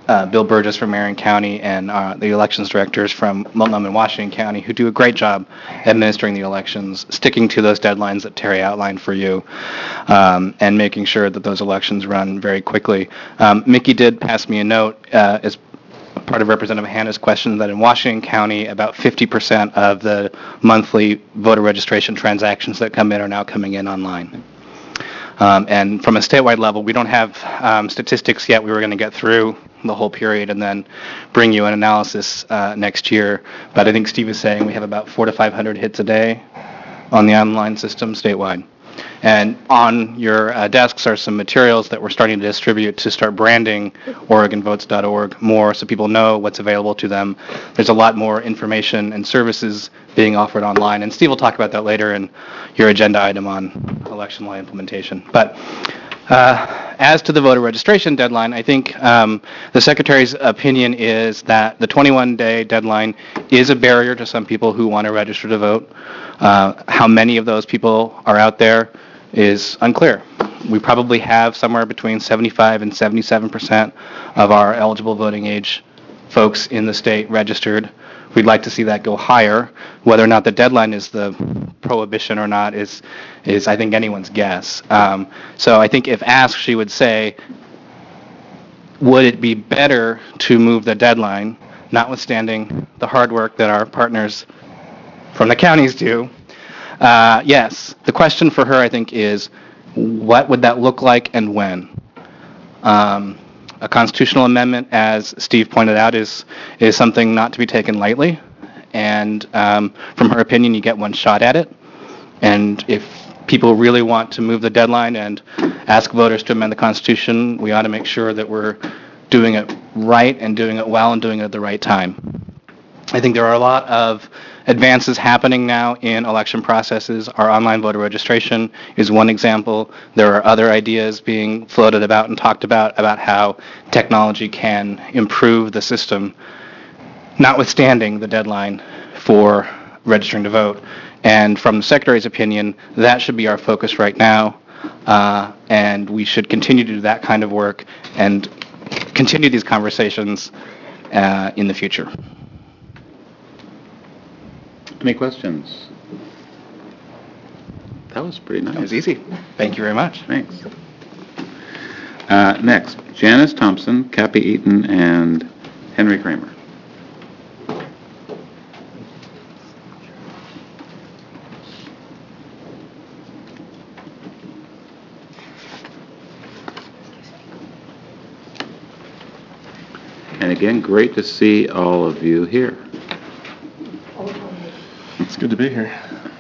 S13: uh, Bill Burgess from Marion County and uh, the elections directors from Multnomah and Washington County, who do a great job administering the elections, sticking to those deadlines that Terry outlined for you, um, and making sure that those elections run very quickly. Um, Mickey did pass me a note uh, as part of Representative Hanna's question that in Washington County, about fifty percent of the monthly voter registration transactions that come in are now coming in online. Um, and from a statewide level, we don't have um, statistics yet. We were going to get through the whole period and then bring you an analysis uh, next year. But I think Steve is saying we have about four to five hundred hits a day on the online system statewide. And on your uh, desks are some materials that we're starting to distribute to start branding Oregon Votes dot org more so people know what's available to them. There's a lot more information and services being offered online, and Steve will talk about that later in your agenda item on election law implementation. But uh, as to the voter registration deadline, I think um, the Secretary's opinion is that the twenty-one day deadline is a barrier to some people who want to register to vote. Uh, how many of those people are out there is unclear. We probably have somewhere between seventy-five and seventy-seven percent of our eligible voting age folks in the state registered. We'd like to see that go higher. Whether or not the deadline is the prohibition or not is, is I think, anyone's guess. Um, so I think if asked, she would say, would it be better to move the deadline, notwithstanding the hard work that our partners from the counties do? Uh, yes. The question for her, I think, is what would that look like and when? Um, a constitutional amendment, as Steve pointed out, is is something not to be taken lightly. And um, from her opinion, you get one shot at it. And if people really want to move the deadline and ask voters to amend the Constitution, we ought to make sure that we're doing it right and doing it well and doing it at the right time. I think there are a lot of advances happening now in election processes. Our online voter registration is one example. There are other ideas being floated about and talked about about how technology can improve the system, notwithstanding the deadline for registering to vote. And from the Secretary's opinion, that should be our focus right now, uh, and we should continue to do that kind of work and continue these conversations uh, in the future.
S1: Any questions? That was pretty nice.
S13: That was easy. Thank you very much.
S1: Thanks. Uh, next, Janice Thompson, Cappy Eaton, and Henry Kramer. And again, great to see all of you here.
S14: It's good to be here.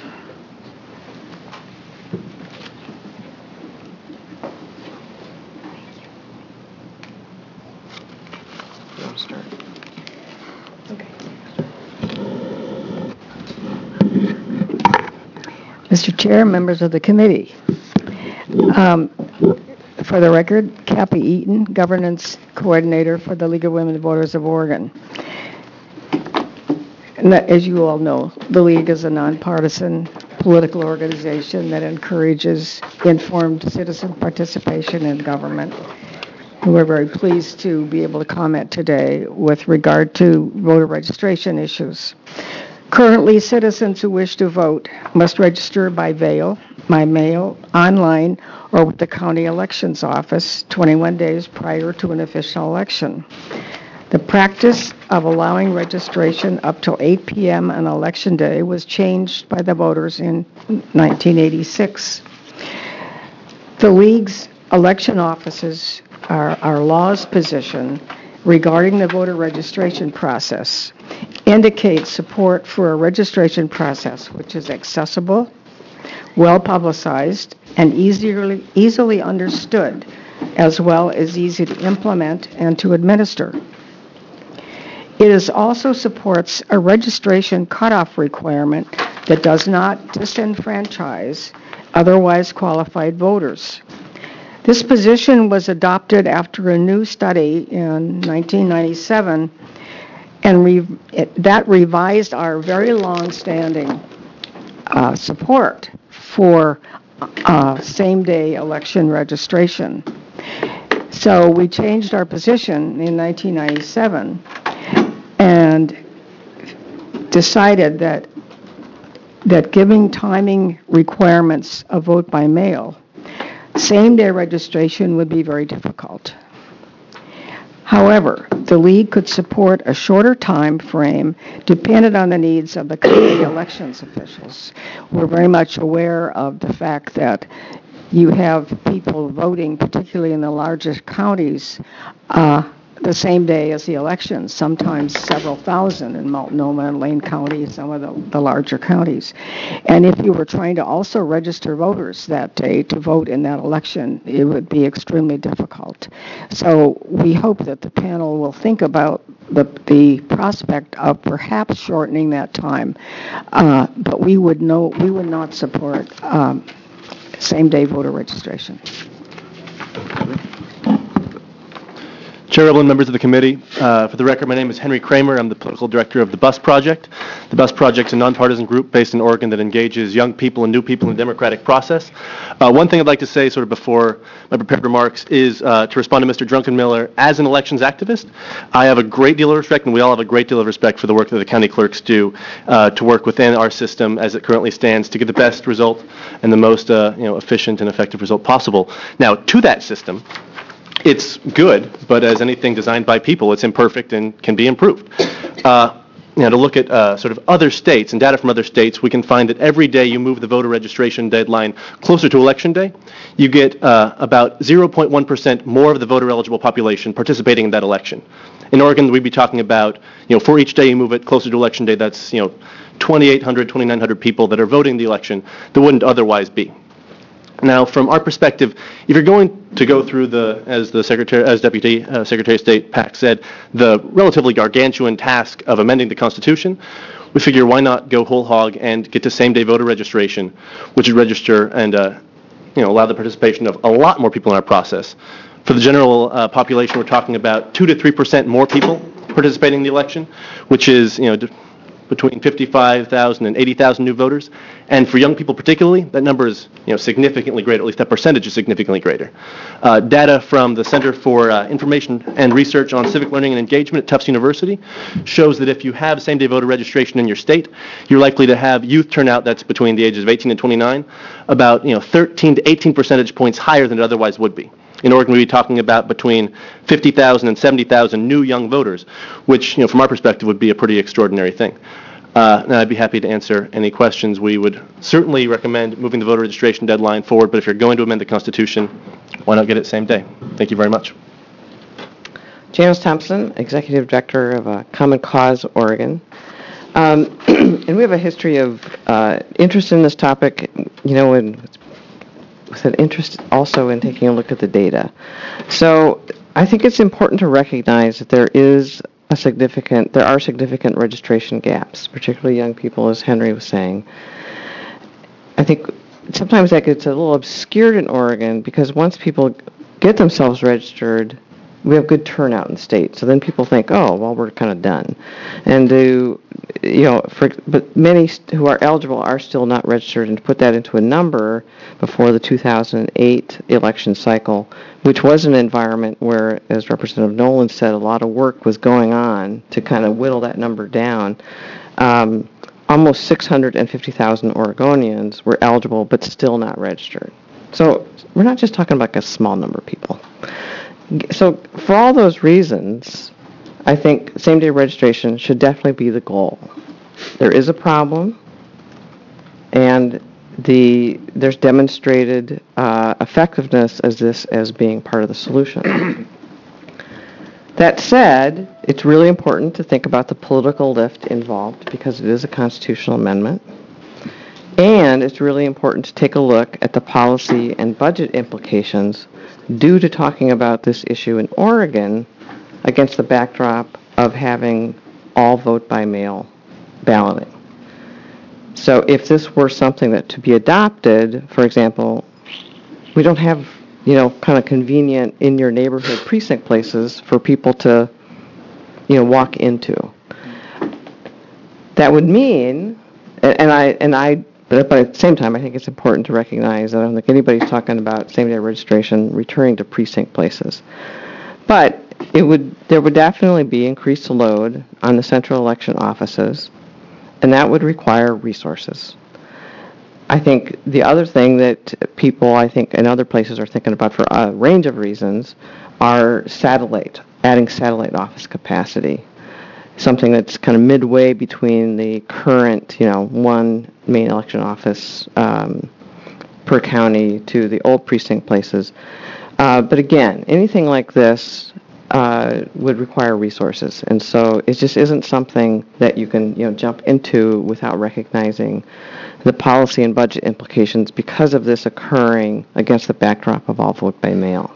S15: Mister Chair, members of the committee. Um, for the record, Cappy Eaton, Governance Coordinator for the League of Women Voters of Oregon. And that, as you all know, the League is a nonpartisan political organization that encourages informed citizen participation in government. And we're very pleased to be able to comment today with regard to voter registration issues. Currently, citizens who wish to vote must register by mail, by mail, online, or with the county elections office twenty-one days prior to an official election. The practice of allowing registration up till eight p m on election day was changed by the voters in nineteen eighty-six. The League's election offices are our law's position regarding the voter registration process indicates support for a registration process which is accessible, well-publicized, and easily, easily understood, as well as easy to implement and to administer. It is also supports a registration cutoff requirement that does not disenfranchise otherwise qualified voters. This position was adopted after a new study in nineteen ninety-seven, and re it, that revised our very long-standing uh, support for uh, same-day election registration. So we changed our position in nineteen ninety-seven and decided that that giving timing requirements of vote by mail, same-day registration would be very difficult. However, the League could support a shorter time frame dependent on the needs of the county elections officials. We're very much aware of the fact that you have people voting, particularly in the largest counties, uh, the same day as the elections, sometimes several thousand in Multnomah and Lane County, some of the, the larger counties. And if you were trying to also register voters that day to vote in that election, it would be extremely difficult. So we hope that the panel will think about the, the prospect of perhaps shortening that time, uh, but we would no, we would not support um, same-day voter registration.
S14: Chair, and members of the committee, uh, for the record, my name is Henry Kramer. I'm the political director of the BUS Project. The BUS Project is a nonpartisan group based in Oregon that engages young people and new people in the democratic process. Uh, one thing I'd like to say sort of before my prepared remarks is uh, to respond to Mister Drunkenmiller. As an elections activist, I have a great deal of respect, and we all have a great deal of respect for the work that the county clerks do uh, to work within our system as it currently stands to get the best result and the most uh, you know, efficient and effective result possible. Now, to that system, it's good, but as anything designed by people, it's imperfect and can be improved. Uh, you know, to look at uh, sort of other states and data from other states, we can find that every day you move the voter registration deadline closer to election day, you get uh, about zero point one percent more of the voter eligible population participating in that election. In Oregon, we'd be talking about, you know, for each day you move it closer to election day, that's, you know, twenty-eight hundred, twenty-nine hundred people that are voting the election that wouldn't otherwise be. Now, from our perspective, if you're going to go through the, as the Secretary, as Deputy uh, Secretary of State Pack said, the relatively gargantuan task of amending the Constitution, we figure why not go whole hog and get to same-day voter registration, which would register and uh, you know, allow the participation of a lot more people in our process. For the general uh, population, we're talking about two to three percent more people participating in the election, which is, you know, between fifty-five thousand and eighty thousand new voters. And for young people particularly, that number is, you know, significantly greater, at least that percentage is significantly greater. Uh, data from the Center for uh, Information and Research on Civic Learning and Engagement at Tufts University shows that if you have same-day voter registration in your state, you're likely to have youth turnout that's between the ages of eighteen and twenty-nine, about, you know, thirteen to eighteen percentage points higher than it otherwise would be. In Oregon, we'd be talking about between fifty thousand and seventy thousand new young voters, which, you know, from our perspective, would be a pretty extraordinary thing. Uh, and I'd be happy to answer any questions. We would certainly recommend moving the voter registration deadline forward, but if you're going to amend the Constitution, why not get it same day? Thank you very much.
S16: Janice Thompson, Executive Director of uh, Common Cause Oregon. Um, and we have a history of uh, interest in this topic, you know, and with an interest also in taking a look at the data. So I think it's important to recognize that there is a significant, there are significant registration gaps, particularly young people, as Henry was saying. I think sometimes that gets a little obscured in Oregon because once people get themselves registered, we have good turnout in the state. So then people think, oh, well, we're kind of done. And do, you know, for, but many who are eligible are still not registered, and to put that into a number before the two thousand eight election cycle, which was an environment where, as Representative Nolan said, a lot of work was going on to kind of whittle that number down. Um, almost six hundred fifty thousand Oregonians were eligible but still not registered. So we're not just talking about a small number of people. So for all those reasons, I think same-day registration should definitely be the goal. There is a problem, and the there's demonstrated uh, effectiveness as this as being part of the solution. That said, it's really important to think about the political lift involved because it is a constitutional amendment. And it's really important to take a look at the policy and budget implications due to talking about this issue in Oregon against the backdrop of having all vote by mail balloting. So if this were something that to be adopted, for example, we don't have, you know, kind of convenient in your neighborhood precinct places for people to, you know, walk into. That would mean, and I, and I But but at the same time, I think it's important to recognize that I don't think anybody's talking about same-day registration returning to precinct places. But it would, there would definitely be increased load on the central election offices, and that would require resources. I think the other thing that people, I think, in other places are thinking about for a range of reasons are satellite, adding satellite office capacity. Something that's kind of midway between the current, you know, one main election office um, per county to the old precinct places. Uh, but again, anything like this uh, would require resources, and so it just isn't something that you can, you know, jump into without recognizing the policy and budget implications because of this occurring against the backdrop of all vote by mail.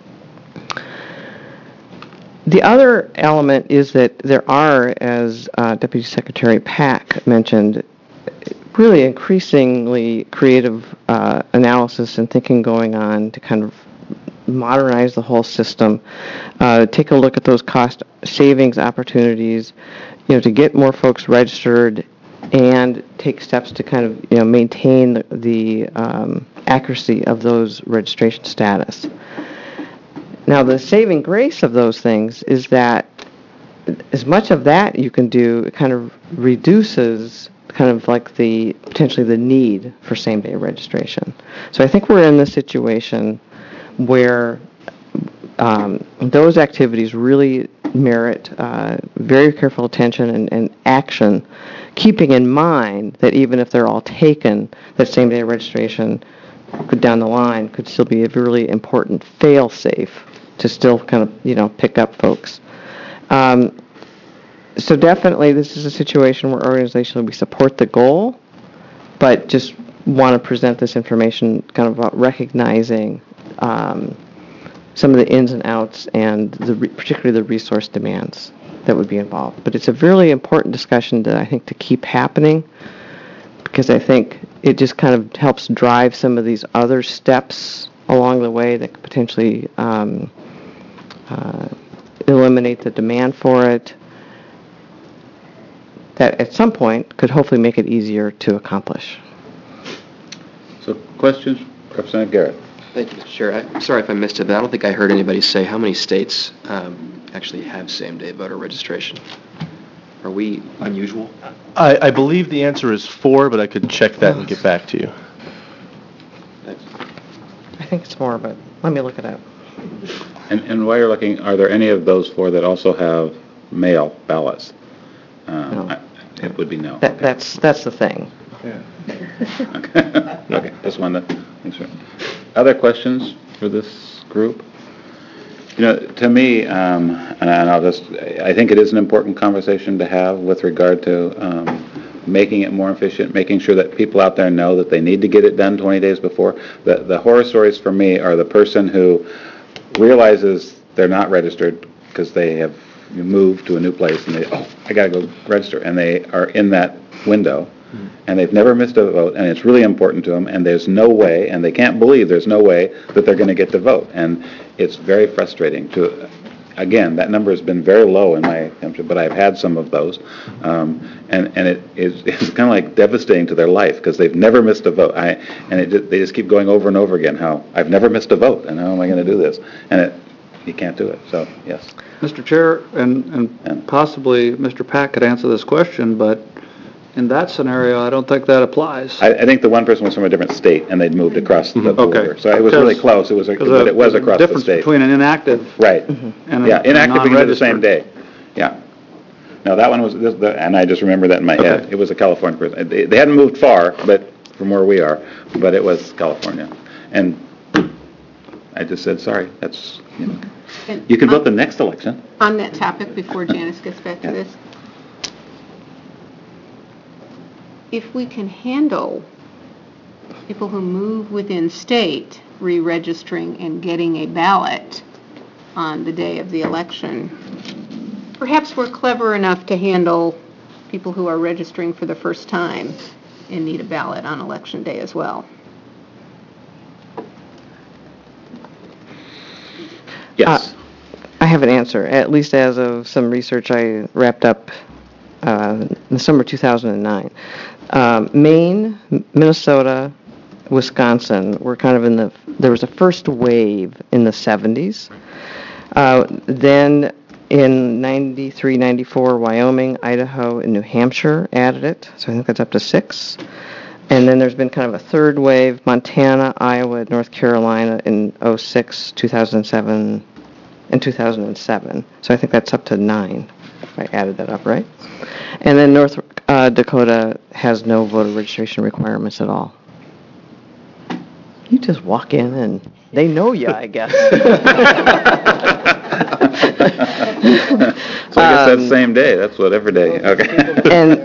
S16: The other element is that there are, as uh, Deputy Secretary Pack mentioned, really increasingly creative uh, analysis and thinking going on to kind of modernize the whole system, uh, take a look at those cost savings opportunities, you know, to get more folks registered and take steps to kind of, you know, maintain the, the um, accuracy of those registration status. Now, the saving grace of those things is that as much of that you can do, it kind of reduces kind of like the, potentially the need for same-day registration. So I think we're in this situation where um, those activities really merit uh, very careful attention and, and action, keeping in mind that even if they're all taken, that same-day registration could down the line could still be a really important fail-safe to still kind of, you know, pick up folks. Um, so definitely this is a situation where organizationally we support the goal, but just want to present this information kind of about recognizing um, some of the ins and outs and the re- particularly the resource demands that would be involved. But it's a really important discussion that I think to keep happening, because I think it just kind of helps drive some of these other steps along the way that could potentially um, uh, eliminate the demand for it, that at some point could hopefully make it easier to accomplish.
S1: So questions, Representative Garrett?
S2: Thank you, Mister Chair. I'm sorry if I missed it, but I don't think I heard anybody say how many states um, actually have same-day voter registration. Are we unusual?
S14: I, I believe the answer is four, but I could check that and get back to you.
S16: I think it's more, but let me look it up.
S1: And, and while you're looking, are there any of those four that also have mail ballots? Um,
S16: No.
S1: I- It would be no.
S16: That, that's, that's the thing.
S1: Okay, okay, just wanted to make sure. Other questions for this group? You know, to me, um, and I- and I'll just, I think it is an important conversation to have with regard to um, making it more efficient, making sure that people out there know that they need to get it done twenty days before. The, the horror stories for me are the person who realizes they're not registered because they have moved to a new place and they, oh, I got to go register, and they are in that window. And they've never missed a vote, and it's really important to them, and there's no way, and they can't believe there's no way that they're going to get to vote. And it's very frustrating to, again, that number has been very low in my, but I've had some of those. Um, and, and it is, it's kind of like devastating to their life because they've never missed a vote. I, and it, just- they just keep going over and over again how, I've never missed a vote, and how am I going to do this? And it, you can't do it, so, yes.
S10: Mister Chair, and, and possibly Mister Pack could answer this question, but in that scenario, I don't think that applies.
S1: I, I think the one person was from a different state, and they'd moved across the border.
S10: Okay.
S1: So it was really
S10: Because-
S1: close, it was, a-
S10: because
S1: but it was
S10: there's a
S1: across the
S10: difference
S1: state.
S10: between an inactive
S1: Right.
S10: and a
S1: Yeah, inactive we can do the same
S10: non-registered.
S1: day. Yeah. No, that one was, this- the- and I just remember that in my head.
S10: Okay.
S1: It was a California person. They they hadn't moved far, but, from where we are, but it was California. And I just said, sorry, that's, you know,
S5: And
S1: you can vote the
S5: on-
S1: next election.
S5: On that topic, before Janice gets back to
S1: Yeah.
S5: this, if we can handle people who move within state re-registering and getting a ballot on the day of the election, perhaps we're clever enough to handle people who are registering for the first time and need a ballot on election day as well.
S1: Yes.
S16: I have an answer, at least as of some research I wrapped up uh, in the summer two thousand nine. Um, Maine, Minnesota, Wisconsin were kind of in the, there was a first wave in the seventies. Uh, Then in ninety-three, ninety-four, Wyoming, Idaho, and New Hampshire added it, so I think that's up to six. And then there's been kind of a third wave, Montana, Iowa, North Carolina in oh six, two thousand seven, and two thousand seven. So I think that's up to nine, if I added that up, right? And then North uh, Dakota has no voter registration requirements at all. You just walk in and they know you, I guess.
S1: So I guess that's
S16: Um,
S1: same day, that's what, every day, okay.
S16: And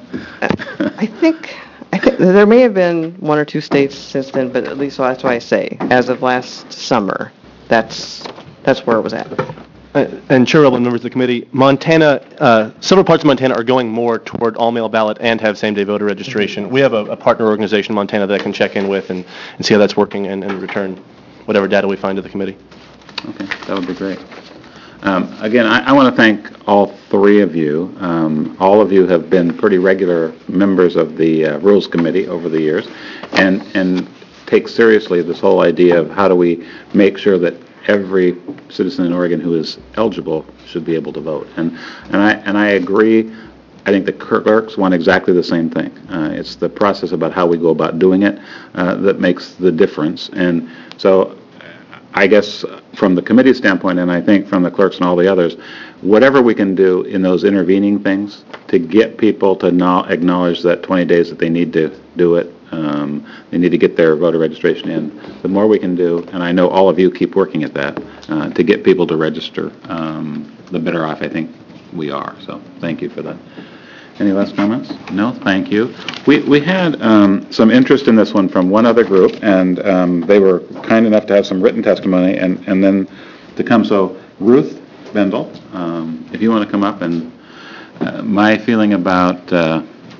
S16: I think, I think there may have been one or two states since then, but at least that's why I say, as of last summer, that's, that's where it was at.
S14: Uh, And Chair Rowland, members of the committee, Montana, uh, several parts of Montana are going more toward all-mail ballot and have same-day voter registration. We have a a partner organization in Montana that I can check in with and and see how that's working and and return whatever data we find to the committee.
S1: Okay, that would be great. Um, Again, I want to thank all three of you. Um, All of you have been pretty regular members of the uh, Rules Committee over the years, and and take seriously this whole idea of how do we make sure that every citizen in Oregon who is eligible should be able to vote. And and I and I agree. I think the clerks want exactly the same thing. Uh, it's the process about how we go about doing it uh, that makes the difference. And so I guess from the committee standpoint, and I think from the clerks and all the others, whatever we can do in those intervening things to get people to now acknowledge that twenty days that they need to do it, um, they need to get their voter registration in, the more we can do, and I know all of you keep working at that, uh, to get people to register, um, the better off I think we are. So thank you for that. Any last comments? No, thank you. We we had um, some interest in this one from one other group, and um, they were kind enough to have some written testimony, and, and then to come. So Ruth Bendel, um, if you want to come up, and uh, my feeling about uh,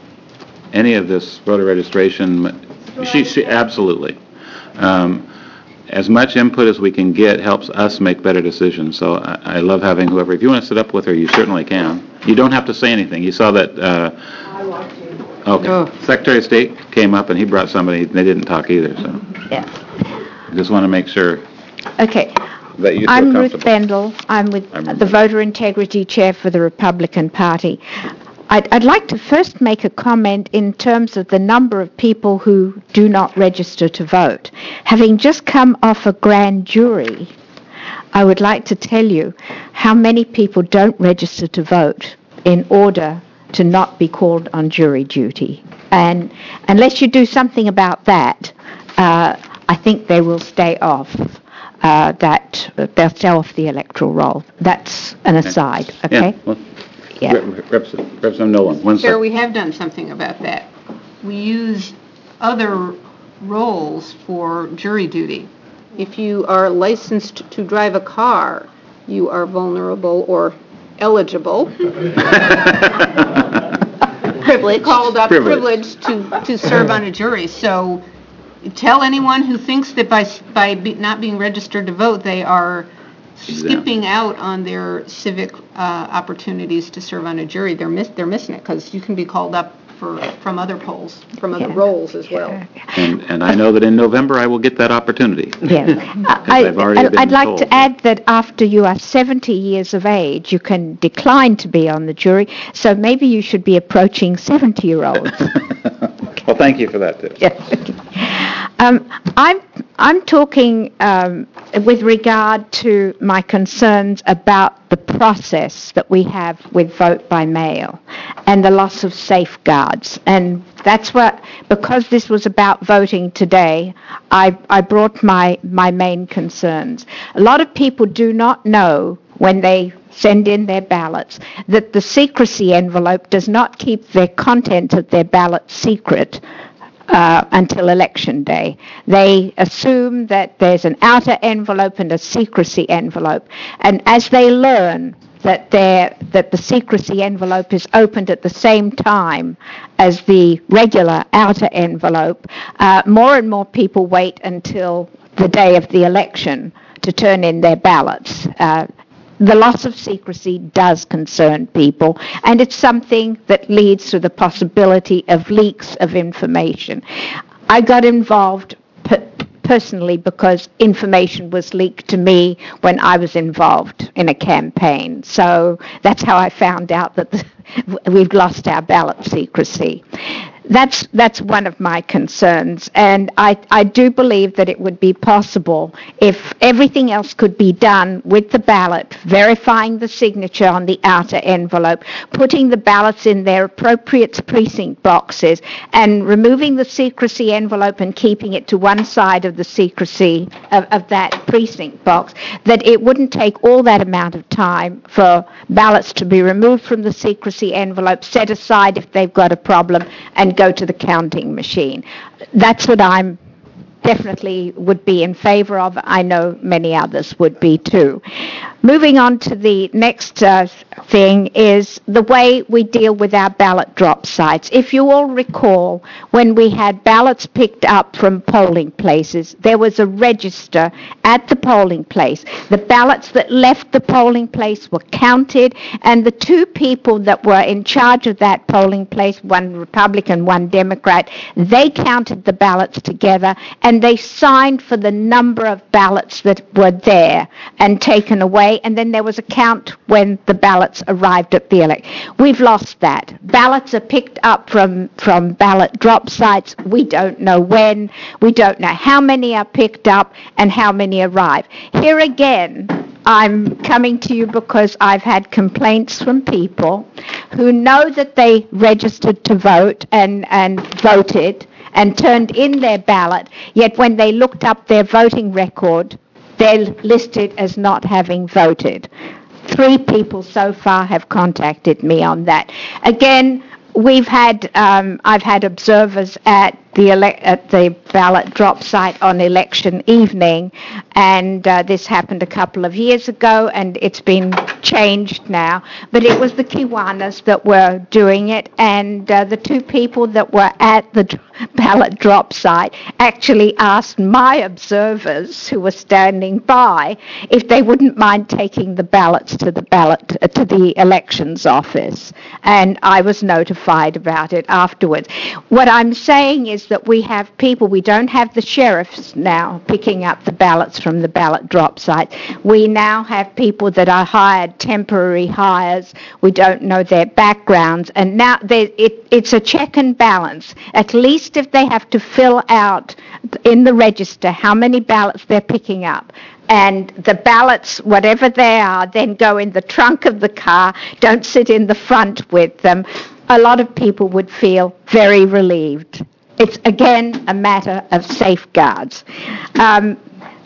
S1: any of this voter registration, she, she absolutely. Um, as much input as we can get helps us make better decisions. So I, I love having whoever, if you want to sit up with her, you certainly can. You don't have to say anything. You saw that, uh,
S5: I want to.
S1: okay.
S5: Oh.
S1: Secretary of State came up and he brought somebody, they didn't talk either, so.
S17: Yes.
S1: I just want to make sure
S17: Okay.
S1: that you feel
S17: I'm
S1: comfortable.
S17: Ruth Bendel. I'm with the Voter Integrity Chair for the Republican Party. I'd, I'd like to first make a comment in terms of the number of people who do not register to vote. Having just come off a grand jury, I would like to tell you how many people don't register to vote in order to not be called on jury duty. And unless you do something about that, uh, I think they will stay off. Uh, that uh, they'll stay off the electoral roll. That's an aside, okay?
S1: Yeah, well,
S17: Yeah.
S1: Rep- Representative Representative Nolan, one
S5: Chair,
S1: second.
S5: we have done something about that. We use other roles for jury duty. If you are licensed to drive a car, you are vulnerable or eligible. Privileged. Called up,
S1: Privileged.
S5: privileged to, to serve on a jury. So tell anyone who thinks that by, s- by be- not being registered to vote, they are skipping out on their civic uh, opportunities to serve on a jury. They're miss, they're missing it, because you can be called up for, from other polls, from other
S17: Yeah.
S5: roles as well.
S1: And, and I know that in November I will get that opportunity.
S17: Yes.
S1: I- I've already been
S17: I'd like
S1: told.
S17: to add that after you are seventy years of age, you can decline to be on the jury, so maybe you should be approaching seventy-year-olds.
S1: Well, thank you for that, too.
S17: Um, I'm, I'm talking um, with regard to my concerns about the process that we have with vote by mail and the loss of safeguards. And that's what, because this was about voting today, I, I brought my, my main concerns. A lot of people do not know when they send in their ballots that the secrecy envelope does not keep their content of their ballot secret Uh, until election day. They assume that there's an outer envelope and a secrecy envelope. And as they learn that they're, that the secrecy envelope is opened at the same time as the regular outer envelope, uh, more and more people wait until the day of the election to turn in their ballots. Uh, the loss of secrecy does concern people, and it's something that leads to the possibility of leaks of information. I got involved per- personally because information was leaked to me when I was involved in a campaign. So that's how I found out that the, we've lost our ballot secrecy. That's that's one of my concerns, and I, I do believe that it would be possible if everything else could be done with the ballot, verifying the signature on the outer envelope, putting the ballots in their appropriate precinct boxes, and removing the secrecy envelope and keeping it to one side of the secrecy of, of that precinct box, that it wouldn't take all that amount of time for ballots to be removed from the secrecy envelope, set aside if they've got a problem, and go to the counting machine. That's what I'm definitely would be in favor of. I know many others would be too. Moving on to the next uh, thing is the way we deal with our ballot drop sites. If you all recall, when we had ballots picked up from polling places, there was a register at the polling place. The ballots that left the polling place were counted, and the two people that were in charge of that polling place, one Republican, one Democrat, they counted the ballots together, and they signed for the number of ballots that were there and taken away, and then there was a count when the ballots arrived at the elect. We've lost that. Ballots are picked up from, from ballot drop sites. We don't know when. We don't know how many are picked up and how many arrive. Here again, I'm coming to you because I've had complaints from people who know that they registered to vote and, and voted and turned in their ballot, yet when they looked up their voting record, they're listed as not having voted. Three people so far have contacted me on that. Again, we've had, um, I've had observers at the ele- at the ballot drop site on election evening, and uh, this happened a couple of years ago, and it's been changed now. But it was the Kiwanis that were doing it, and uh, the two people that were at the d- ballot drop site actually asked my observers who were standing by if they wouldn't mind taking the ballots to the ballot uh, to the elections office, and I was notified about it afterwards. What I'm saying is that we have people, we don't have the sheriffs now picking up the ballots from the ballot drop site. We now have people that are hired, temporary hires. We don't know their backgrounds, and now it, it's a check and balance. At least if they have to fill out in the register how many ballots they're picking up, and the ballots, whatever they are, then go in the trunk of the car, don't sit in the front with them, a lot of people would feel very relieved. It's, again, a matter of safeguards. Um,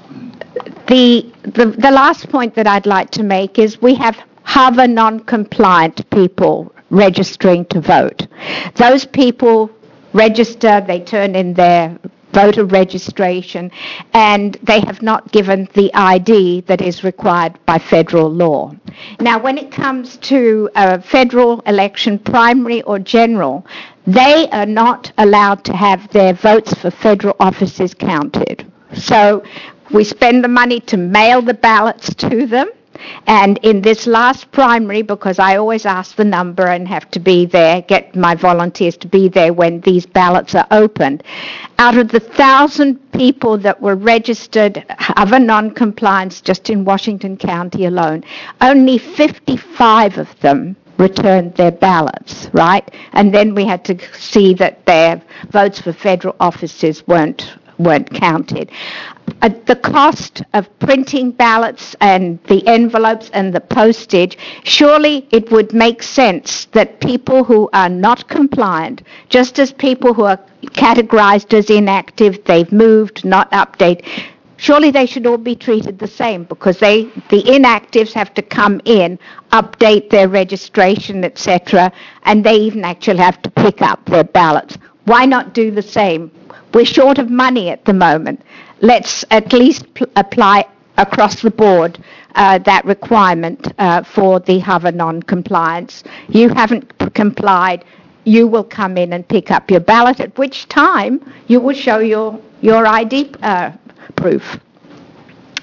S17: the, the, the last point that I'd like to make is we have Hover non-compliant people registering to vote. Those people register, they turn in their voter registration, and they have not given the I D that is required by federal law. Now, when it comes to a federal election, primary or general, they are not allowed to have their votes for federal offices counted. So we spend the money to mail the ballots to them. And in this last primary, because I always ask the number and have to be there, get my volunteers to be there when these ballots are opened, out of the thousand people that were registered of a non-compliance just in Washington County alone, only fifty-five of them returned their ballots, right? And then we had to see that their votes for federal offices weren't weren't counted. Uh, the cost of printing ballots and the envelopes and the postage, surely it would make sense that people who are not compliant, just as people who are categorized as inactive, they've moved, not update, surely they should all be treated the same, because they, the inactives have to come in, update their registration, et cetera, and they even actually have to pick up their ballots. Why not do the same? We're short of money at the moment. Let's at least pl- apply across the board uh, that requirement uh, for the Hover non-compliance. You haven't p- complied, you will come in and pick up your ballot, at which time you will show your, your I D uh, proof.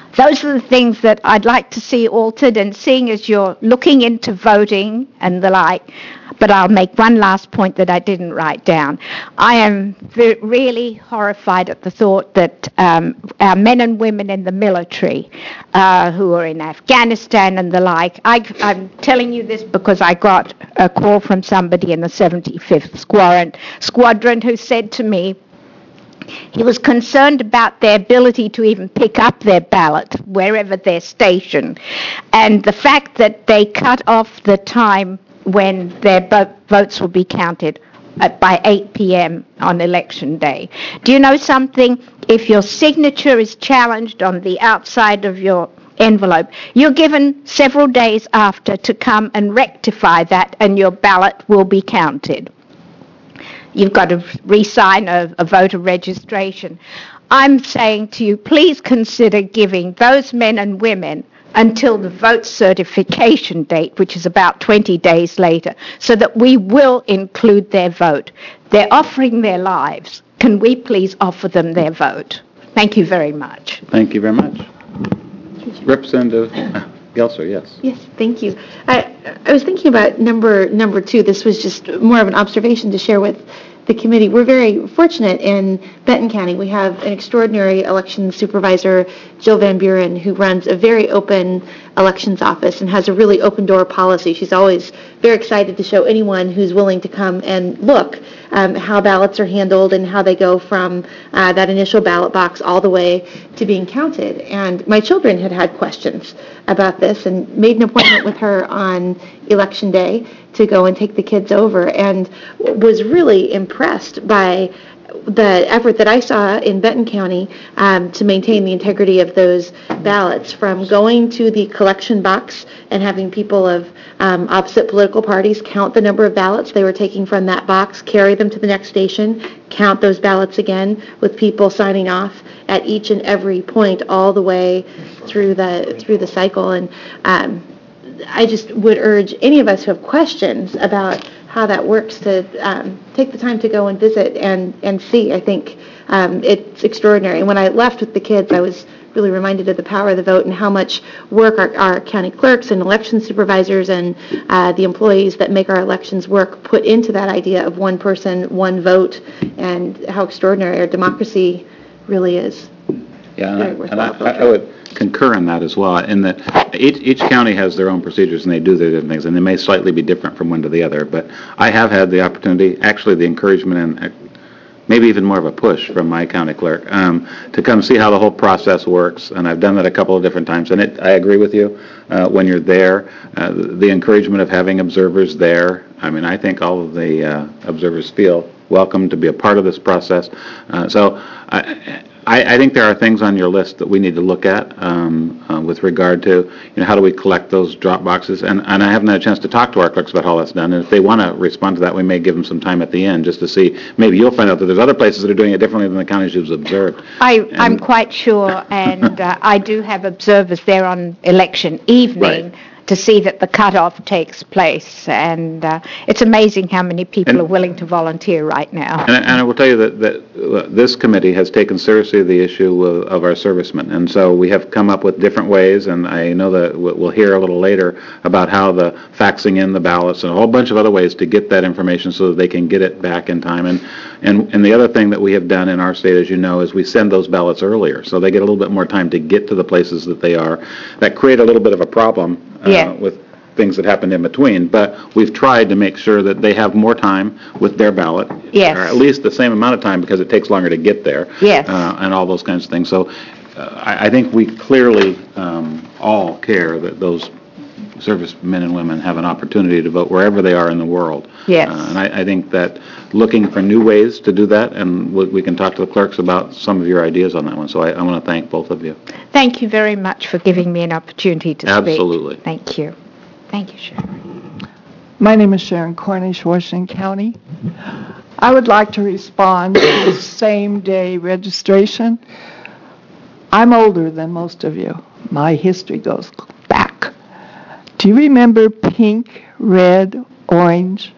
S17: those are the things that I'd like to see altered, and seeing as you're looking into voting and the like, but I'll make one last point that I didn't write down. I am ve- really horrified at the thought that um, our men and women in the military uh, who are in Afghanistan and the like, I, I'm telling you this because I got a call from somebody in the seventy-fifth Squadron, squadron who said to me, he was concerned about their ability to even pick up their ballot wherever they're stationed, and the fact that they cut off the time when their bo- votes will be counted at, by eight p.m. on election day. Do you know something? If your signature is challenged on the outside of your envelope, you're given several days after to come and rectify that, and your ballot will be counted. You've got to re-sign a, a voter registration. I'm saying to you, please consider giving those men and women until the vote certification date, which is about twenty days later, so that we will include their vote. They're offering their lives. Can we please offer them their vote? Thank you very much.
S1: Thank you very much. Representative Gelser, yes.
S8: Yes, thank you. I, I was thinking about number number two. This was just more of an observation to share with the committee. We're very fortunate in Benton County. We have an extraordinary election supervisor, Jill Van Buren, who runs a very open elections office and has a really open door policy. She's always very excited to show anyone who's willing to come and look um, how ballots are handled and how they go from uh, that initial ballot box all the way to being counted. And my children had had questions about this and made an appointment with her on election day to go and take the kids over, and was really impressed by the effort that I saw in Benton County um, to maintain the integrity of those ballots, from going to the collection box and having people of um, opposite political parties count the number of ballots they were taking from that box, carry them to the next station, count those ballots again, with people signing off at each and every point all the way through the through the cycle. And um, I just would urge any of us who have questions about how that works to um, take the time to go and visit and, and see. I think um, it's extraordinary. And when I left with the kids, I was really reminded of the power of the vote and how much work our, our county clerks and election supervisors and uh, the employees that make our elections work put into that idea of one person, one vote, and how extraordinary our democracy really is.
S1: Yeah, and I, and I, I would concur in that as well, in that each, each county has their own procedures and they do their different things, and they may slightly be different from one to the other, but I have had the opportunity, actually the encouragement and maybe even more of a push from my county clerk um, to come see how the whole process works, and I've done that a couple of different times, and it, I agree with you. Uh, when you're there, uh, the, the encouragement of having observers there, I mean, I think all of the uh, observers feel welcome to be a part of this process. Uh, so I, I, I think there are things on your list that we need to look at um, uh, with regard to, you know, how do we collect those drop boxes? And, and I haven't had a chance to talk to our clerks about how that's done. And if they want to respond to that, we may give them some time at the end just to see. Maybe you'll find out that there's other places that are doing it differently than the counties you've observed.
S17: I,
S1: And-
S17: I'm quite sure, and uh, I do have observers there on election evening
S1: Right.
S17: to see that the cutoff takes place. And uh, it's amazing how many people
S1: And-
S17: are willing to volunteer right now.
S1: And I, and I will tell you that, that uh, this committee has taken seriously the issue of, of our servicemen, and so we have come up with different ways, and I know that we'll we'll hear a little later about how the faxing in the ballots and a whole bunch of other ways to get that information so that they can get it back in time. And, and, and the other thing that we have done in our state, as you know, is we send those ballots earlier, so they get a little bit more time to get to the places that they are. That create a little bit of a problem uh,
S17: Yeah.
S1: with things that happened in between, but we've tried to make sure that they have more time with their ballot.
S17: Yes.
S1: Or at least the same amount of time, because it takes longer to get there.
S17: Yes.
S1: uh, And all those kinds of things. So uh, I, I think we clearly um, all care that those servicemen and women have an opportunity to vote wherever they are in the world.
S17: Yes.
S1: Uh, And I, I think that looking for new ways to do that, and we, we can talk to the clerks about some of your ideas on that one. So I, I want to thank both of you.
S17: Thank you very much for giving me an opportunity to speak.
S1: Absolutely.
S17: Thank you. Thank you, Sharon.
S18: My name is Sharon Cornish, Washington County. I would like to respond to the same-day registration. I'm older than most of you. My history goes back. Do you remember pink, red, orange,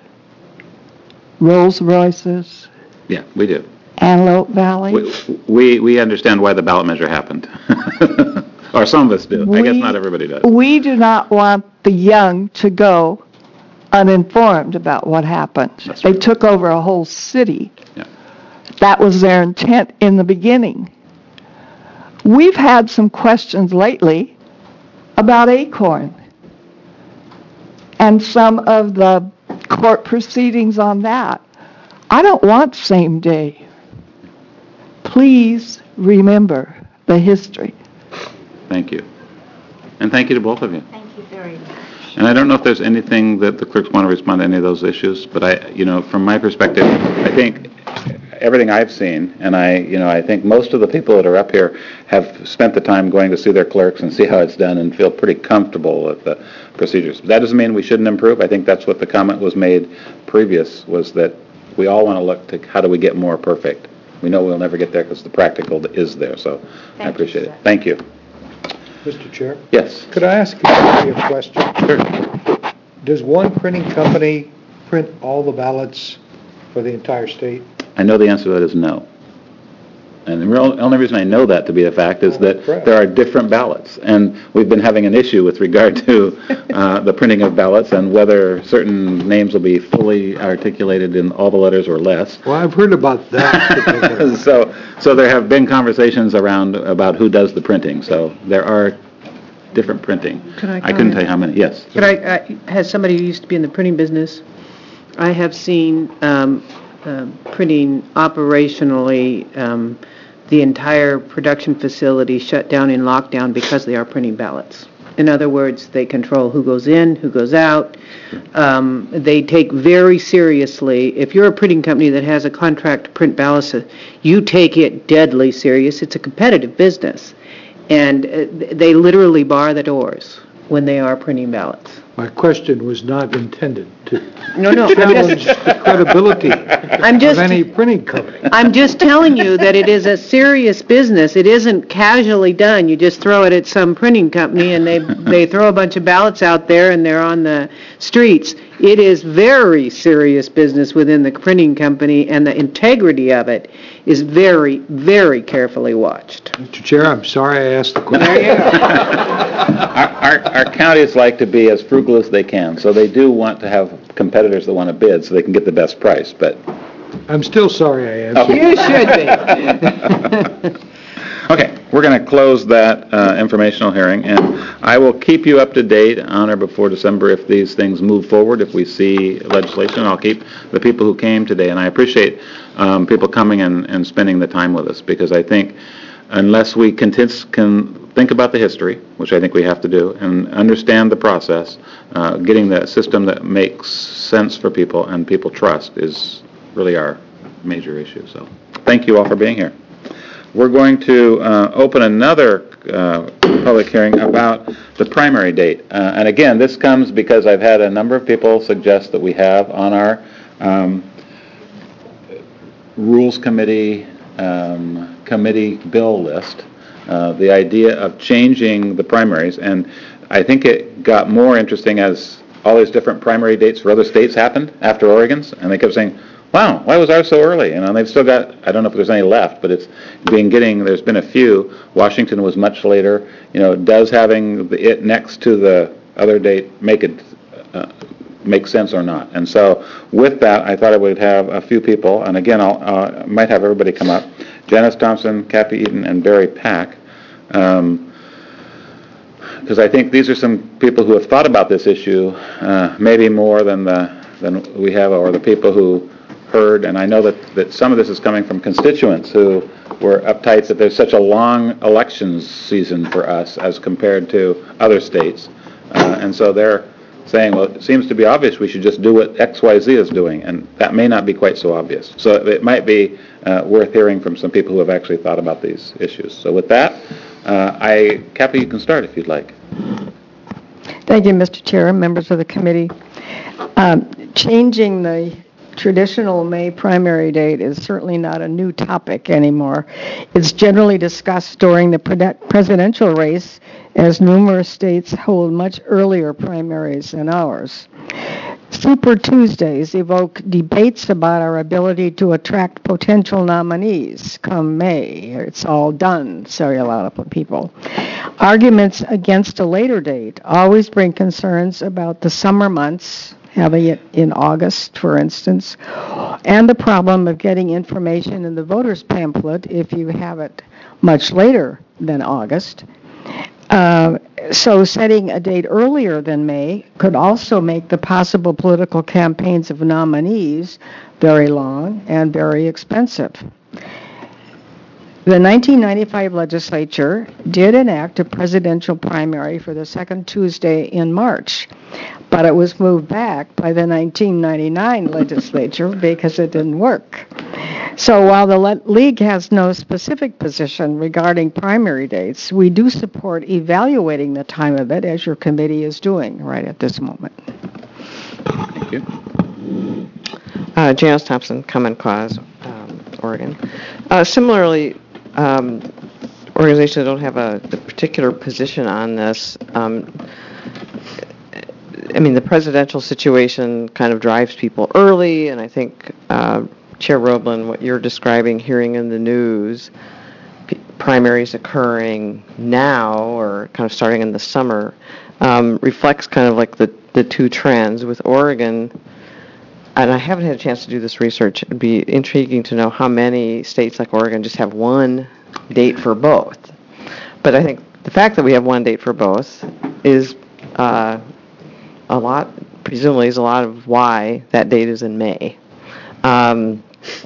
S18: Rolls Royces,
S1: Yeah, we do.
S18: Antelope Valley?
S1: We, we we understand why the ballot measure happened. Or some of us do. I guess
S18: We-
S1: not everybody does.
S18: We do not want the young to go uninformed about what happened. They took over a whole city.
S1: Yeah.
S18: That was their intent in the beginning. We've had some questions lately about Acorn and some of the court proceedings on that. I don't want same day. Please remember the history.
S1: Thank you. And thank you to both of you.
S6: Thank you very much.
S1: And I don't know if there's anything that the clerks want to respond to any of those issues, but I, you know, from my perspective, I think everything I've seen, and I, you know, I think most of the people that are up here have spent the time going to see their clerks and see how it's done and feel pretty comfortable with the procedures. That doesn't mean we shouldn't improve. I think that's what the comment was made previous, was that we all want to look to how do we get more perfect. We know we'll never get there because the practical is there, so I appreciate it. Thank you.
S4: Mister Chair?
S1: Yes.
S4: Could I ask you a question? Sure. Does one printing company print all the ballots for the entire state?
S1: I know the answer to that is no. And the real, only reason I know that to be a fact is that
S4: correct.
S1: there are different ballots. And we've been having an issue with regard to uh, the printing of ballots and whether certain names will be fully articulated in all the letters or less.
S4: Well, I've heard about that.
S1: So, so there have been conversations around about who does the printing. So there are different printing.
S6: Could I
S1: couldn't
S6: comment?
S1: tell you how many, yes.
S6: Could I, I- as somebody who used to be in the printing business, I have seen um, uh, printing operationally, um, the entire production facility shut down in lockdown because they are printing ballots. In other words, they control who goes in, who goes out. Um, They take very seriously, if you're a printing company that has a contract to print ballots, uh, you take it deadly serious. It's a competitive business. And uh, they literally bar the doors when they are printing ballots.
S4: My question was not intended to
S6: No, no, I'm
S4: challenge
S6: just,
S4: the credibility
S6: I'm
S4: of
S6: just,
S4: any printing company.
S6: I'm just telling you that it is a serious business. It isn't casually done. You just throw it at some printing company and they, they throw a bunch of ballots out there and they're on the streets. It is very serious business within the printing company, and the integrity of it is very, very carefully watched.
S4: Mister Chair, I'm sorry I asked the question.
S1: Our, our, our counties like to be as frugal as they can, so they do want to have competitors that want to bid so they can get the best price, but.
S4: I'm still sorry I answered.
S1: Okay.
S6: You should be.
S1: Okay, we're going to close that uh, informational hearing, and I will keep you up to date on or before December if these things move forward, if we see legislation. I'll keep the people who came today, and I appreciate um, people coming and, and spending the time with us, because I think unless we contis- can think about the history, which I think we have to do, and understand the process, uh, getting the system that makes sense for people and people trust is really our major issue. So thank you all for being here. We're going to uh, open another uh, public hearing about the primary date. Uh, And again, this comes because I've had a number of people suggest that we have on our um, Rules Committee um, committee bill list uh, the idea of changing the primaries. And I think it got more interesting as all these different primary dates for other states happened after Oregon's, and they kept saying, wow, why was ours so early? You know, and they've still got, I don't know if there's any left, but it's been getting, there's been a few. Washington was much later. You know, does having the, it next to the other date make it, uh, make sense or not? And so with that, I thought I would have a few people, and again, I'll, uh, might have everybody come up. Janice Thompson, Kathy Eaton, and Barry Pack. Um, because I think these are some people who have thought about this issue, uh, maybe more than the, than we have, or the people who heard, and I know that, that some of this is coming from constituents who were uptight that there's such a long elections season for us as compared to other states. Uh, and so they're saying, well, it seems to be obvious we should just do what X Y Z is doing, and that may not be quite so obvious. So it might be uh, worth hearing from some people who have actually thought about these issues. So with that, uh, I, Kathy, you can start if you'd like.
S15: Thank you, Mister Chair, and members of the committee. Um, Changing the traditional May primary date is certainly not a new topic anymore. It's generally discussed during the pre- presidential race, as numerous states hold much earlier primaries than ours. Super Tuesdays evoke debates about our ability to attract potential nominees come May. It's all done, say a lot of people. Arguments against a later date always bring concerns about the summer months, having it in August, for instance, and the problem of getting information in the voter's pamphlet if you have it much later than August. Uh, so setting a date earlier than May could also make the possible political campaigns of nominees very long and very expensive. The nineteen ninety-five legislature did enact a presidential primary for the second Tuesday in March, but it was moved back by the nineteen ninety-nine legislature because it didn't work. So while the le- League has no specific position regarding primary dates, we do support evaluating the time of it, as your committee is doing right at this moment.
S1: Thank you.
S16: Uh, Janice Thompson, Common Cause, um, Oregon. Uh, similarly, um, organizations that don't have a, a particular position on this. Um, I mean, the presidential situation kind of drives people early, and I think uh, Chair Roblin, what you're describing, hearing in the news, p- primaries occurring now or kind of starting in the summer, um, reflects kind of like the, the two trends. With Oregon, and I haven't had a chance to do this research, it'd be intriguing to know how many states like Oregon just have one date for both. But I think the fact that we have one date for both is uh, a lot, presumably is a lot of why that date is in May. Um,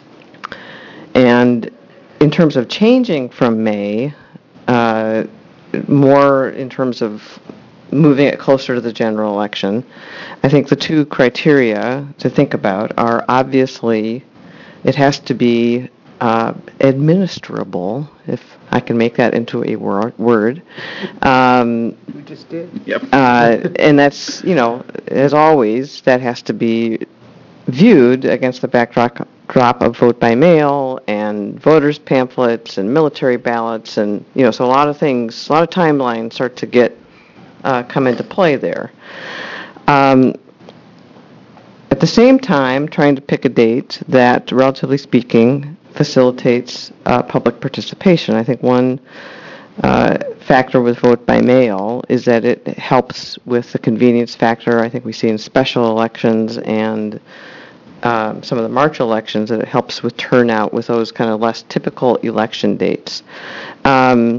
S16: and in terms of changing from May, uh, more in terms of moving it closer to the general election, I think the two criteria to think about are obviously it has to be uh, administrable, if I can make that into a wor- word. Um,
S6: We just did.
S1: Yep.
S16: uh, and that's, you know, as always, that has to be viewed against the backdrop drop of vote by mail and voters' pamphlets and military ballots, and, you know, so a lot of things, a lot of timelines start to get, uh, come into play there. Um, at the same time, trying to pick a date that, relatively speaking, facilitates uh, public participation. I think one uh, factor with vote by mail is that it helps with the convenience factor. I think we see in special elections and um, some of the March elections that it helps with turnout with those kind of less typical election dates. Um,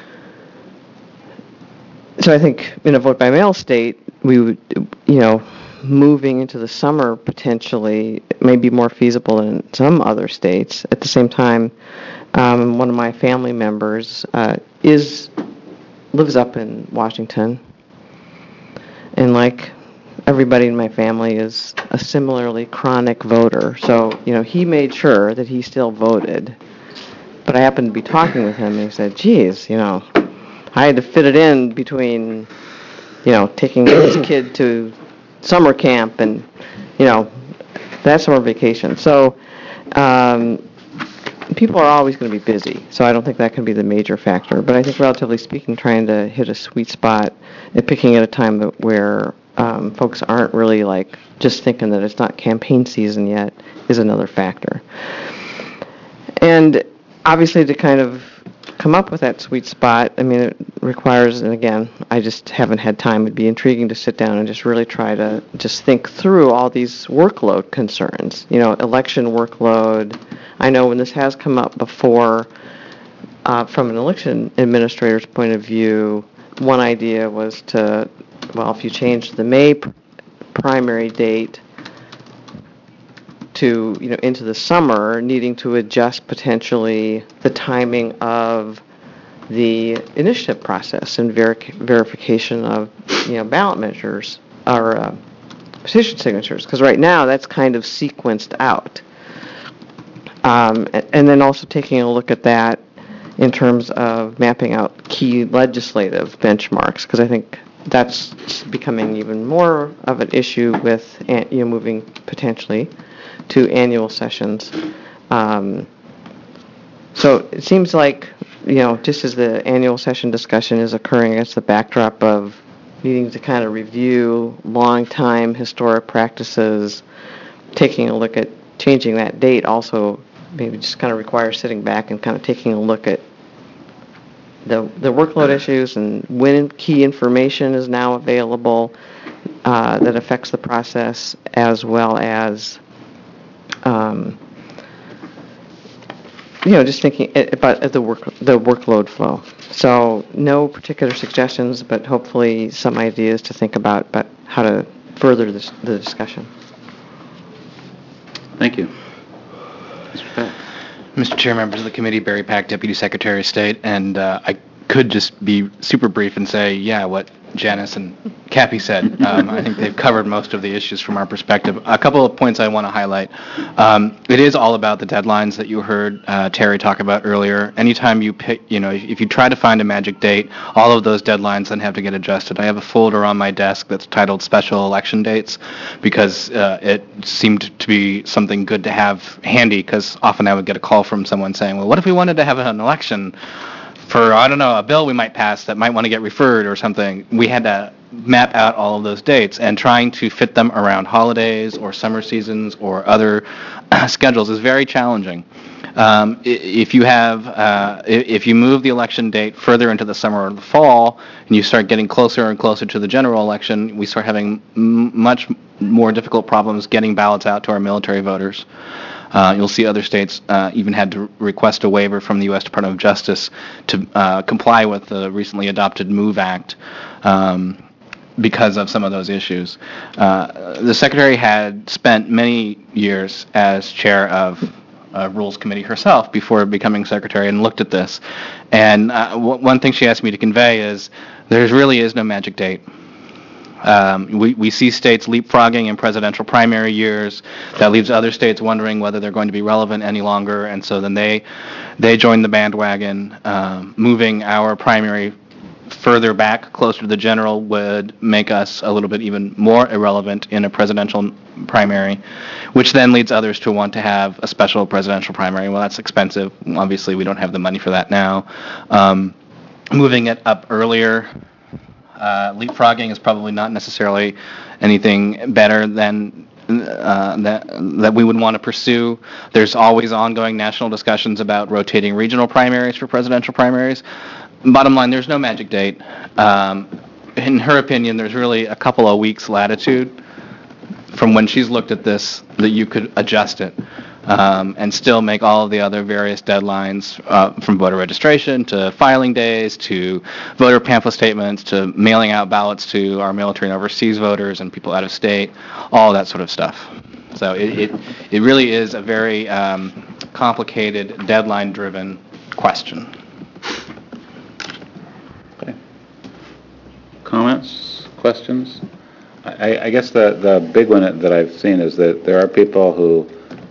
S16: so I think in a vote by mail state, we would, you know, moving into the summer potentially may be more feasible than some other states. At the same time, um, one of my family members uh, is lives up in Washington, and like everybody in my family is a similarly chronic voter. So, you know, he made sure that he still voted. But I happened to be talking with him, and he said, geez, you know, I had to fit it in between, you know, taking his kid to summer camp and, you know, that summer vacation. So um, people are always going to be busy, so I don't think that can be the major factor. But I think, relatively speaking, trying to hit a sweet spot and picking at a time that where um, folks aren't really, like, just thinking that it's not campaign season yet is another factor. And obviously, to kind of come up with that sweet spot, I mean, it requires, and again, I just haven't had time. It'd be intriguing to sit down and just really try to just think through all these workload concerns. You know, election workload. I know when this has come up before, uh, from an election administrator's point of view, one idea was to, well, if you change the May pr- primary date to, you know, into the summer, needing to adjust potentially the timing of the initiative process and veri- verification of, you know, ballot measures or uh, petition signatures, because right now that's kind of sequenced out. Um, and, and then also taking a look at that in terms of mapping out key legislative benchmarks, because I think that's becoming even more of an issue with, you know, moving potentially to annual sessions. Um, so it seems like, you know, just as the annual session discussion is occurring against the backdrop of needing to kind of review long-time historic practices, taking a look at changing that date also maybe just kind of requires sitting back and kind of taking a look at the the workload issues and when key information is now available uh, that affects the process, as well as um, you know, just thinking about the work the workload flow. So no particular suggestions, but hopefully some ideas to think about, about how to further this, the discussion.
S1: Thank you. Mister Pack.
S13: Mister Chair, members of the committee, Barry Pack, Deputy Secretary of State, and uh, I could just be super brief and say, yeah, what Janice and Cappy said. Um, I think they've covered most of the issues from our perspective. A couple of points I want to highlight. Um, it is all about the deadlines that you heard uh, Terry talk about earlier. Anytime you pick, you know, if, if you try to find a magic date, all of those deadlines then have to get adjusted. I have a folder on my desk that's titled Special Election Dates because uh, it seemed to be something good to have handy, because often I would get a call from someone saying, well, what if we wanted to have an election for, I don't know, a bill we might pass that might want to get referred or something? We had to map out all of those dates, and trying to fit them around holidays or summer seasons or other schedules is very challenging. Um, i- if you have, uh, i- if you move the election date further into the summer or the fall, and you start getting closer and closer to the general election, we start having m- much more difficult problems getting ballots out to our military voters. Uh, You'll see other states uh, even had to request a waiver from the U S Department of Justice to uh, comply with the recently adopted MOVE Act um, because of some of those issues. Uh, The Secretary had spent many years as chair of uh, Rules Committee herself before becoming Secretary, and looked at this. And uh, w- one thing she asked me to convey is there really is no magic date. Um, we, we see states leapfrogging in presidential primary years. That leaves other states wondering whether they're going to be relevant any longer, and so then they they join the bandwagon. Um, moving our primary further back, closer to the general, would make us a little bit even more irrelevant in a presidential primary, which then leads others to want to have a special presidential primary. Well, that's expensive. Obviously, we don't have the money for that now. Um, moving it up earlier, Uh, leapfrogging is probably not necessarily anything better than uh, that that we would want to pursue. There's always ongoing national discussions about rotating regional primaries for presidential primaries. Bottom line, there's no magic date. Um, in her opinion, there's really a couple of weeks latitude from when she's looked at this that you could adjust it. Um, and still make all of the other various deadlines, uh, from voter registration to filing days to voter pamphlet statements to mailing out ballots to our military and overseas voters and people out of state, all that sort of stuff. So it, it, it really is a very um, complicated, deadline-driven question.
S1: Okay. Comments, questions? I, I guess the, the big one that I've seen is that there are people who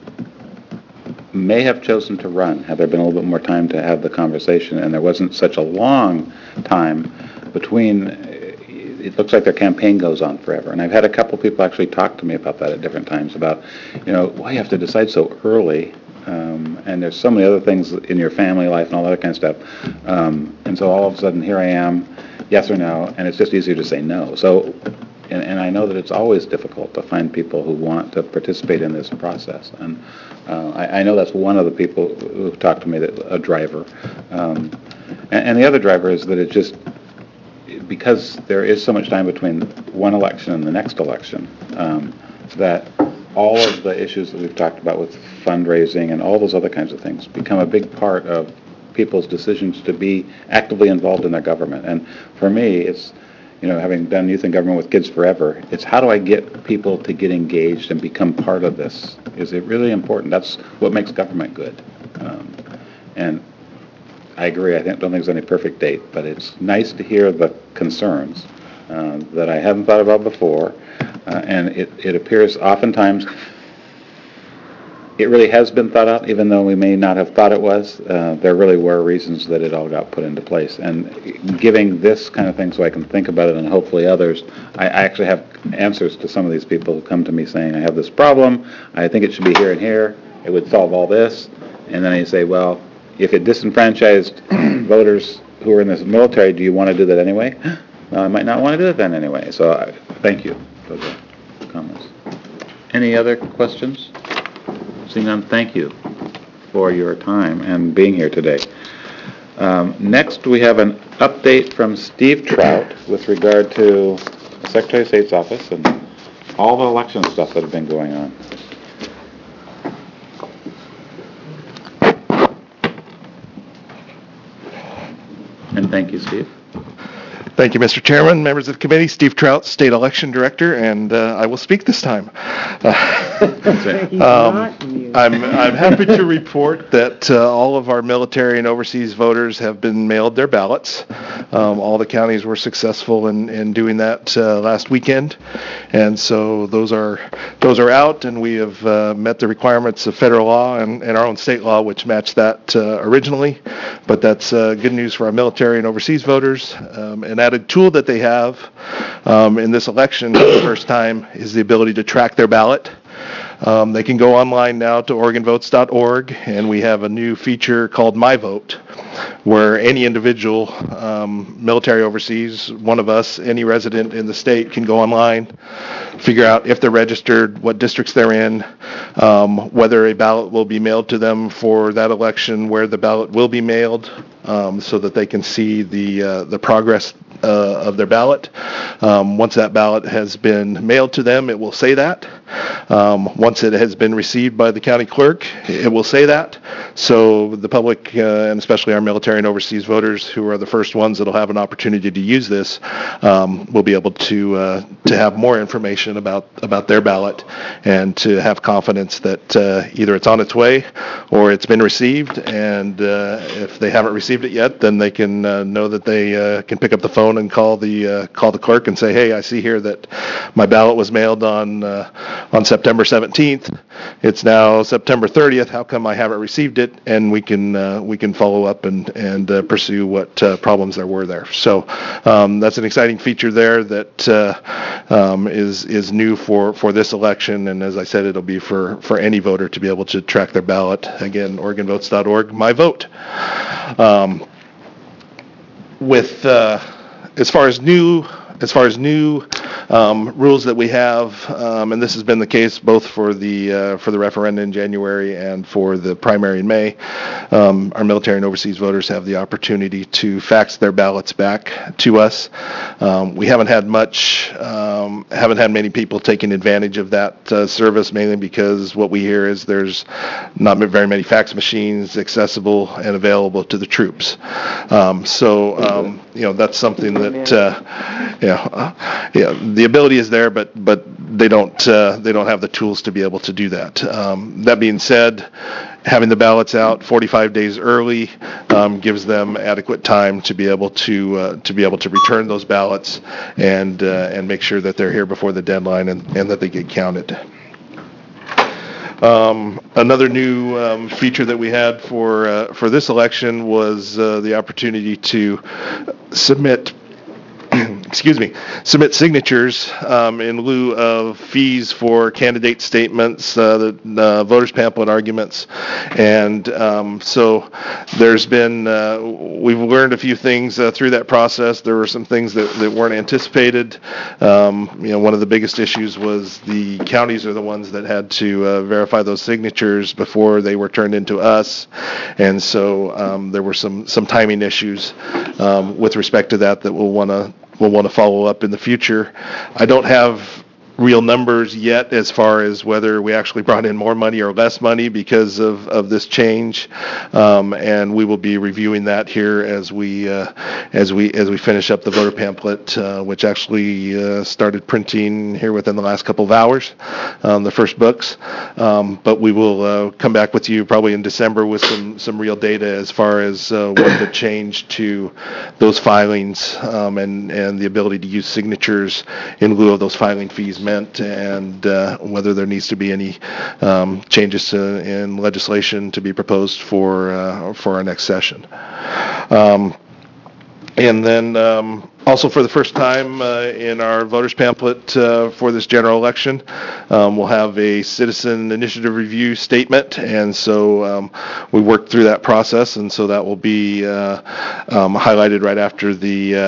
S1: may have chosen to run had there been a little bit more time to have the conversation, and there wasn't such a long time between. It looks like their campaign goes on forever, and I've had a couple people actually talk to me about that at different times, about, you know, why you have to decide so early, um, and there's so many other things in your family life and all that kind of stuff, um, and so all of a sudden here I am, yes or no, and it's just easier to say no. So, and, and I know that it's always difficult to find people who want to participate in this process, and Uh, I, I know that's one of the people who talked to me, that a driver. Um, and, and the other driver is that it just, because there is so much time between one election and the next election, um, that all of the issues that we've talked about with fundraising and all those other kinds of things become a big part of people's decisions to be actively involved in their government. And for me, it's, you know, having done youth and government with kids forever, it's how do I get people to get engaged and become part of this? Is it really important? That's what makes government good. Um, and I agree, I think, don't think there's any perfect date, but it's nice to hear the concerns uh, that I hadn't thought about before. Uh, and it, it appears oftentimes it really has been thought out, even though we may not have thought it was. Uh, there really were reasons that it all got put into place. And giving this kind of thing so I can think about it, and hopefully others, I, I actually have answers to some of these people who come to me saying, I have this problem, I think it should be here and here, it would solve all this. And then I say, well, if it disenfranchised voters who are in the military, do you want to do that anyway? Well, I might not want to do it then anyway, so I, thank you for the comments. Any other questions? Seeing none, thank you for your time and being here today. Um, next, we have an update from Steve Trout with regard to the Secretary of State's office and all the election stuff that have been going on. And thank you, Steve.
S19: Thank you, Mister Chairman, members of the committee. Steve Trout, State Election Director, and uh, I will speak this time. Uh, um, I'm, I'm happy to report that uh, all of our military and overseas voters have been mailed their ballots. Um, all the counties were successful in, in doing that uh, last weekend, and so those are those are out, and we have uh, met the requirements of federal law and, and our own state law, which matched that uh, originally. But that's uh, good news for our military and overseas voters. Um, an added tool that they have um, in this election for the first time is the ability to track their ballot. Um, they can go online now to Oregon Votes dot org, and we have a new feature called My Vote, where any individual, um, military overseas, one of us, any resident in the state can go online, figure out if they're registered, what districts they're in, um, whether a ballot will be mailed to them for that election, where the ballot will be mailed, um, so that they can see the uh, the progress uh, of their ballot. Um, once that ballot has been mailed to them, it will say that. Um, once it has been received by the county clerk, it will say that. So the public, uh, and especially our military and overseas voters, who are the first ones that will have an opportunity to use this, um, will be able to uh, to have more information about about their ballot, and to have confidence that uh, either it's on its way or it's been received. And uh, if they haven't received it yet, then they can uh, know that they uh, can pick up the phone and call the uh, call the clerk and say, "Hey, I see here that my ballot was mailed on uh, on September seventeenth. It's now September thirtieth. How come I haven't received it?" And we can uh, we can follow up and and uh, pursue what uh, problems there were there. So um, that's an exciting feature there that uh, um, is is new for for this election. And as I said, it'll be for for any voter to be able to track their ballot. Again, Oregon Votes dot org, My Vote. Um, with uh, as far as new as far as new um, rules that we have, um, and this has been the case both for the uh, for the referendum in January and for the primary in May, um, our military and overseas voters have the opportunity to fax their ballots back to us. Um, we haven't had much, um, haven't had many people taking advantage of that uh, service, mainly because what we hear is there's not very many fax machines accessible and available to the troops. Um, so, um, you know, that's something that, uh, you know, uh, yeah, the ability is there, but but they don't uh, they don't have the tools to be able to do that. Um, that being said, having the ballots out forty-five days early um, gives them adequate time to be able to uh, to be able to return those ballots and uh, and make sure that they're here before the deadline and, and that they get counted. Um, another new um, feature that we had for uh, for this election was uh, the opportunity to submit excuse me, submit signatures um, in lieu of fees for candidate statements, uh, the uh, voters pamphlet arguments. And um, so there's been, uh, we've learned a few things uh, through that process. There were some things that, that weren't anticipated. Um, you know, one of the biggest issues was the counties are the ones that had to uh, verify those signatures before they were turned into us. And so um, there were some, some timing issues um, with respect to that that we'll want to We'll want to follow up in the future. I don't have real numbers yet as far as whether we actually brought in more money or less money because of, of this change, um, and we will be reviewing that here as we uh, as we as we finish up the voter pamphlet, uh, which actually uh, started printing here within the last couple of hours, um, the first books. Um, but we will uh, come back with you probably in December with some some real data as far as uh, what the change to those filings um, and and the ability to use signatures in lieu of those filing fees meant, and uh, whether there needs to be any um, changes to, in legislation to be proposed for uh, for our next session. Um, and then um, also for the first time uh, in our voters pamphlet uh, for this general election, um, we'll have a citizen initiative review statement, and so um, we worked through that process, and so that will be uh, um, highlighted right after the uh,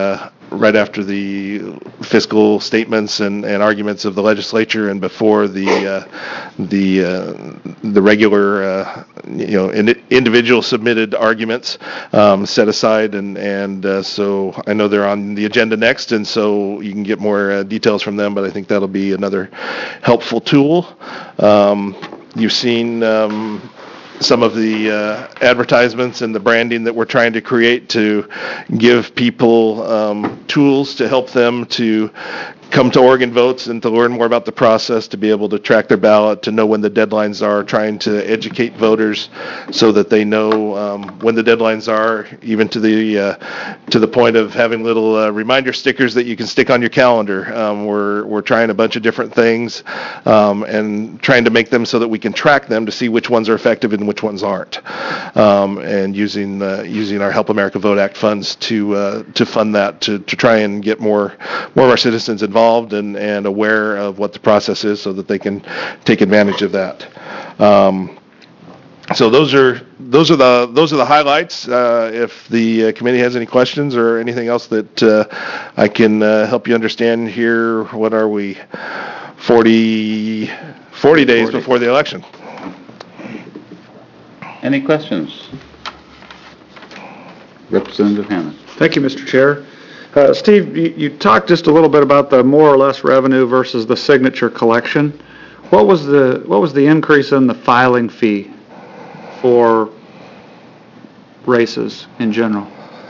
S19: right after the fiscal statements and, and arguments of the legislature and before the uh, the uh, the regular uh, you know in, individual submitted arguments um, set aside, and and uh, so I know they're on the agenda next, and so you can get more uh, details from them. But I think that'll be another helpful tool. Um, you've seen. Um, some of the uh, advertisements and the branding that we're trying to create to give people um, tools to help them to come to Oregon Votes and to learn more about the process, to be able to track their ballot, to know when the deadlines are, trying to educate voters so that they know um, when the deadlines are, even to the uh, to the point of having little uh, reminder stickers that you can stick on your calendar. Um, we're we're trying a bunch of different things um, and trying to make them so that we can track them to see which ones are effective and which ones aren't. Um, and using uh, using our Help America Vote Act funds to uh, to fund that, to to try and get more more of our citizens involved. And, and aware of what the process is so that they can take advantage of that. Um, so those are those are the those are the highlights. Uh, if the uh, committee has any questions or anything else that uh, I can uh, help you understand here, what are we, forty, forty days
S1: forty.
S19: before the election?
S1: Any questions? Representative Hammond.
S10: Thank you, Mister Chair. Uh, Steve, you, you talked just a little bit about the more or less revenue versus the signature collection. What was the what was the increase in the filing fee for races in general?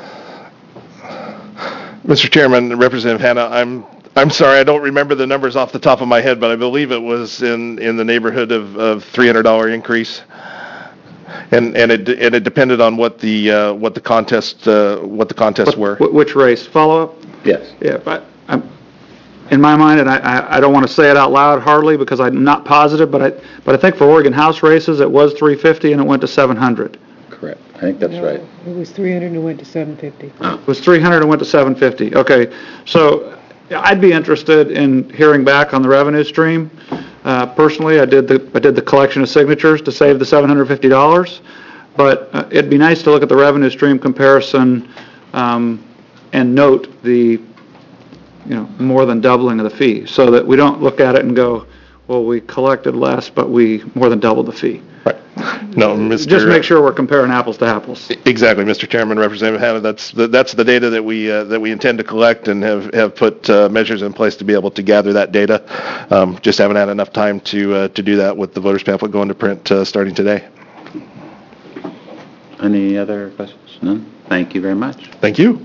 S19: Mister Chairman, Representative Hanna, I'm I'm sorry, I don't remember the numbers off the top of my head, but I believe it was in, in the neighborhood of, of three hundred dollars increase. And and it and it depended on what the uh, what the contest uh, what the contests were.
S10: Wh- Which race? Follow up?
S1: Yes.
S10: Yeah, but I'm, in my mind, and I, I, I don't want to say it out loud hardly because I'm not positive, but I but I think for Oregon House races it was three hundred fifty and it went to seven hundred.
S1: Correct. I think that's right.
S6: It was three hundred and it went to seven fifty.
S10: It was three hundred and went to seven fifty. Okay, so I'd be interested in hearing back on the revenue stream. Uh, personally, I did the I did the collection of signatures to save the seven hundred fifty dollars, but uh, it'd be nice to look at the revenue stream comparison um, and note the, you know, more than doubling of the fee, so that we don't look at it and go, well, we collected less, but we more than doubled the fee.
S19: Right. No, Mister
S10: Just make sure we're comparing apples to apples.
S19: Exactly, Mister Chairman, Representative Hanna. That's the, that's the data that we uh, that we intend to collect and have have put uh, measures in place to be able to gather that data. Um, just haven't had enough time to uh, to do that with the voters pamphlet going to print uh, starting today.
S1: Any other questions? None? Thank you very much.
S19: Thank you.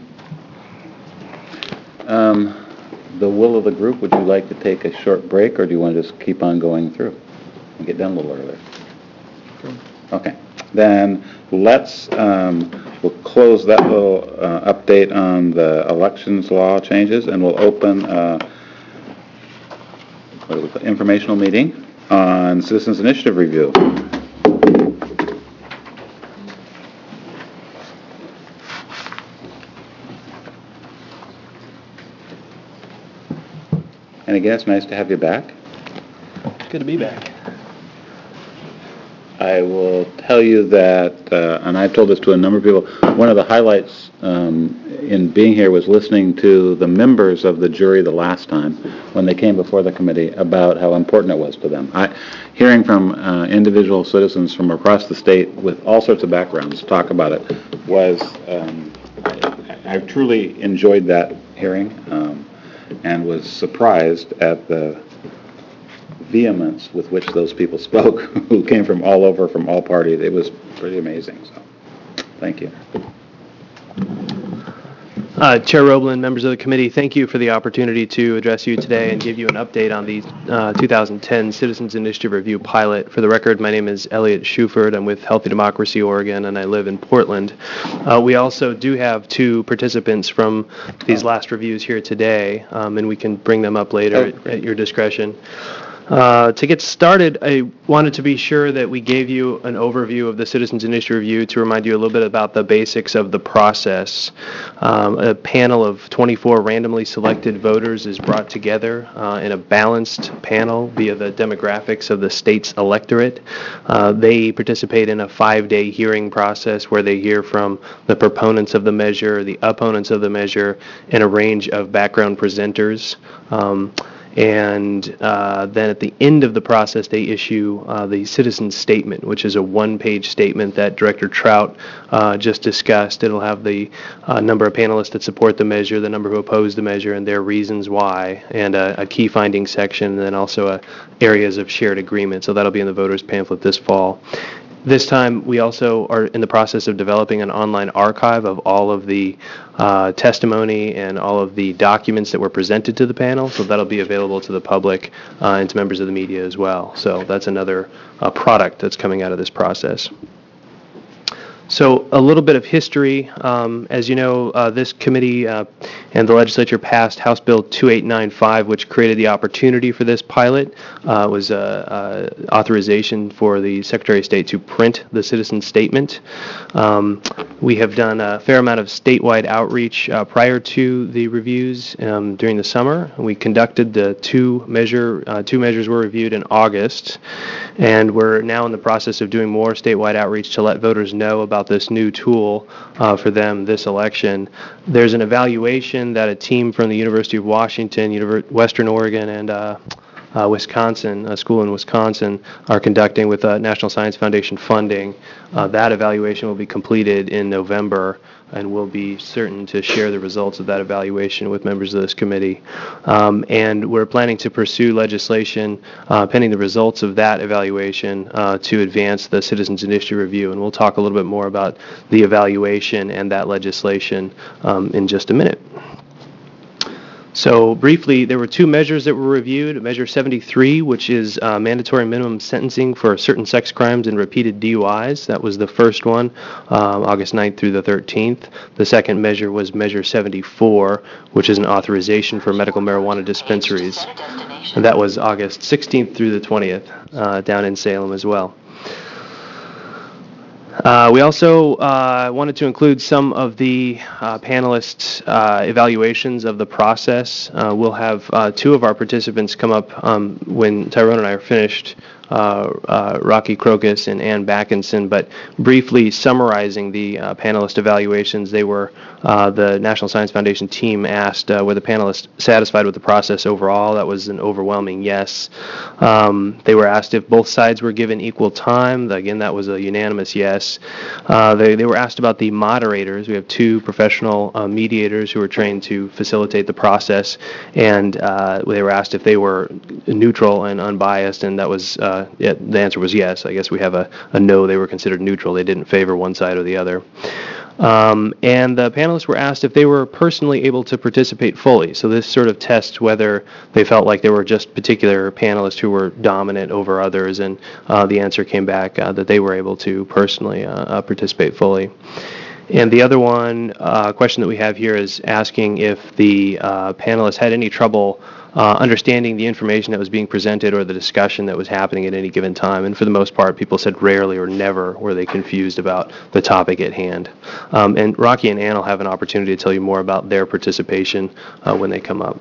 S1: Um, the will of the group, would you like to take a short break, or do you want to just keep on going through and get done a little earlier? Okay, then let's, um, we'll close that little uh, update on the elections law changes, and we'll open uh, what do we call, informational meeting on Citizens Initiative Review. And again, it's nice to have you back.
S14: Good to be back.
S1: I will tell you that, uh, and I've told this to a number of people, one of the highlights um, in being here was listening to the members of the jury the last time when they came before the committee about how important it was to them. I, hearing from uh, individual citizens from across the state with all sorts of backgrounds talk about it was, um, I, I truly enjoyed that hearing um, and was surprised at the vehemence with which those people spoke, who came from all over, from all parties. It was pretty amazing, so thank you.
S14: Uh, Chair Roblin, members of the committee, thank you for the opportunity to address you today and give you an update on the uh, two thousand ten Citizens Initiative Review pilot. For the record, my name is Elliot Shuford. I'm with Healthy Democracy Oregon, and I live in Portland. Uh, we also do have two participants from these last reviews here today, um, and we can bring them up later at, at your discretion. Uh, To get started, I wanted to be sure that we gave you an overview of the Citizens Initiative Review to remind you a little bit about the basics of the process. Um, A panel of twenty-four randomly selected voters is brought together uh, in a balanced panel via the demographics of the state's electorate. Uh, They participate in a five-day hearing process where they hear from the proponents of the measure, the opponents of the measure, and a range of background presenters. Um, And uh, then at the end of the process, they issue uh, the citizen statement, which is a one-page statement that Director Trout uh, just discussed. It'll have the uh, number of panelists that support the measure, the number who oppose the measure, and their reasons why, and a, a key findings section, and then also a areas of shared agreement. So that'll be in the voters pamphlet this fall. This time, we also are in the process of developing an online archive of all of the uh, testimony and all of the documents that were presented to the panel, so that'll be available to the public uh, and to members of the media as well. So that's another uh, product that's coming out of this process. So a little bit of history. Um, As you know, uh, this committee uh, and the legislature passed House Bill two eight nine five, which created the opportunity for this pilot. Uh, It was uh, uh, authorization for the Secretary of State to print the citizen statement. Um, We have done a fair amount of statewide outreach uh, prior to the reviews um, during the summer. We conducted the two measure, uh, two measures were reviewed in August, and we're now in the process of doing more statewide outreach to let voters know about this new tool uh, for them this election. There's an evaluation that a team from the University of Washington, Univer- Western Oregon, and uh, uh, Wisconsin, a school in Wisconsin, are conducting with uh, National Science Foundation funding. Uh, that evaluation will be completed in November, and we'll be certain to share the results of that evaluation with members of this committee. Um, and we're planning to pursue legislation uh, pending the results of that evaluation uh, to advance the Citizens Initiative Review. And we'll talk a little bit more about the evaluation and that legislation um, in just a minute. So briefly, there were two measures that were reviewed. Measure seventy-three, which is uh, mandatory minimum sentencing for certain sex crimes and repeated D U Is. That was the first one, um, August ninth through the thirteenth. The second measure was Measure seventy-four, which is an authorization for medical marijuana dispensaries. And that was August sixteenth through the twentieth, uh, down in Salem as well. Uh, we also uh, wanted to include some of the uh, panelists' uh, evaluations of the process. Uh, we'll have uh, two of our participants come up um, when Tyrone and I are finished, uh, uh, Rocky Crocus and Ann Backinson, but briefly summarizing the uh, panelist evaluations. They were, uh, the National Science Foundation team asked, uh, were the panelists satisfied with the process overall? That was an overwhelming yes. Um, they were asked if both sides were given equal time. Again, that was a unanimous yes. Uh, they, they were asked about the moderators. We have two professional uh, mediators who were trained to facilitate the process, and uh, they were asked if they were neutral and unbiased, and that was, uh, yeah, the answer was yes. I guess we have a, a no. They were considered neutral. They didn't favor one side or the other. Um, and the panelists were asked if they were personally able to participate fully. So this sort of tests whether they felt like there were just particular panelists who were dominant over others, and uh, the answer came back uh, that they were able to personally uh, uh, participate fully. And the other one, uh, question that we have here is asking if the uh, panelists had any trouble uh, understanding the information that was being presented or the discussion that was happening at any given time. And for the most part, people said rarely or never were they confused about the topic at hand. Um, and Rocky and Ann will have an opportunity to tell you more about their participation uh, when they come up.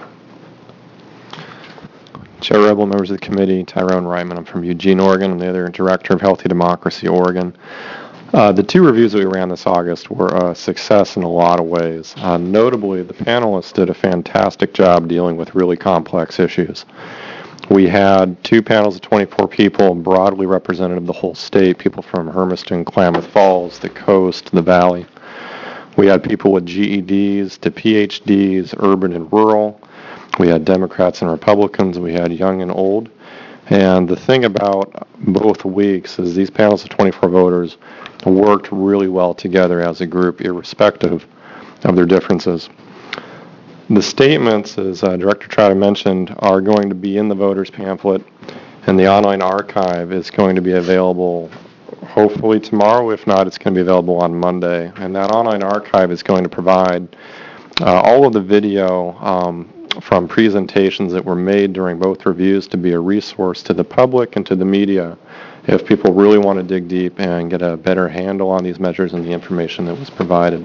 S20: Chair Rebel, members of the committee, Tyrone Ryman. I'm from Eugene, Oregon. I'm the other director of Healthy Democracy, Oregon. Uh, the two reviews that we ran this August were a success in a lot of ways. Uh, notably, the panelists did a fantastic job dealing with really complex issues. We had two panels of twenty-four people, broadly representative of the whole state, people from Hermiston, Klamath Falls, the coast, the valley. We had people with G E Ds to P H Ds, urban and rural. We had Democrats and Republicans. We had young and old. And the thing about both weeks is these panels of twenty-four voters worked really well together as a group, irrespective of their differences. The statements, as uh, Director Trotter mentioned, are going to be in the voters pamphlet, and the online archive is going to be available hopefully tomorrow. If not, it's going to be available on Monday. And that online archive is going to provide uh, all of the video um, from presentations that were made during both reviews to be a resource to the public and to the media if people really want to dig deep and get a better handle on these measures and the information that was provided.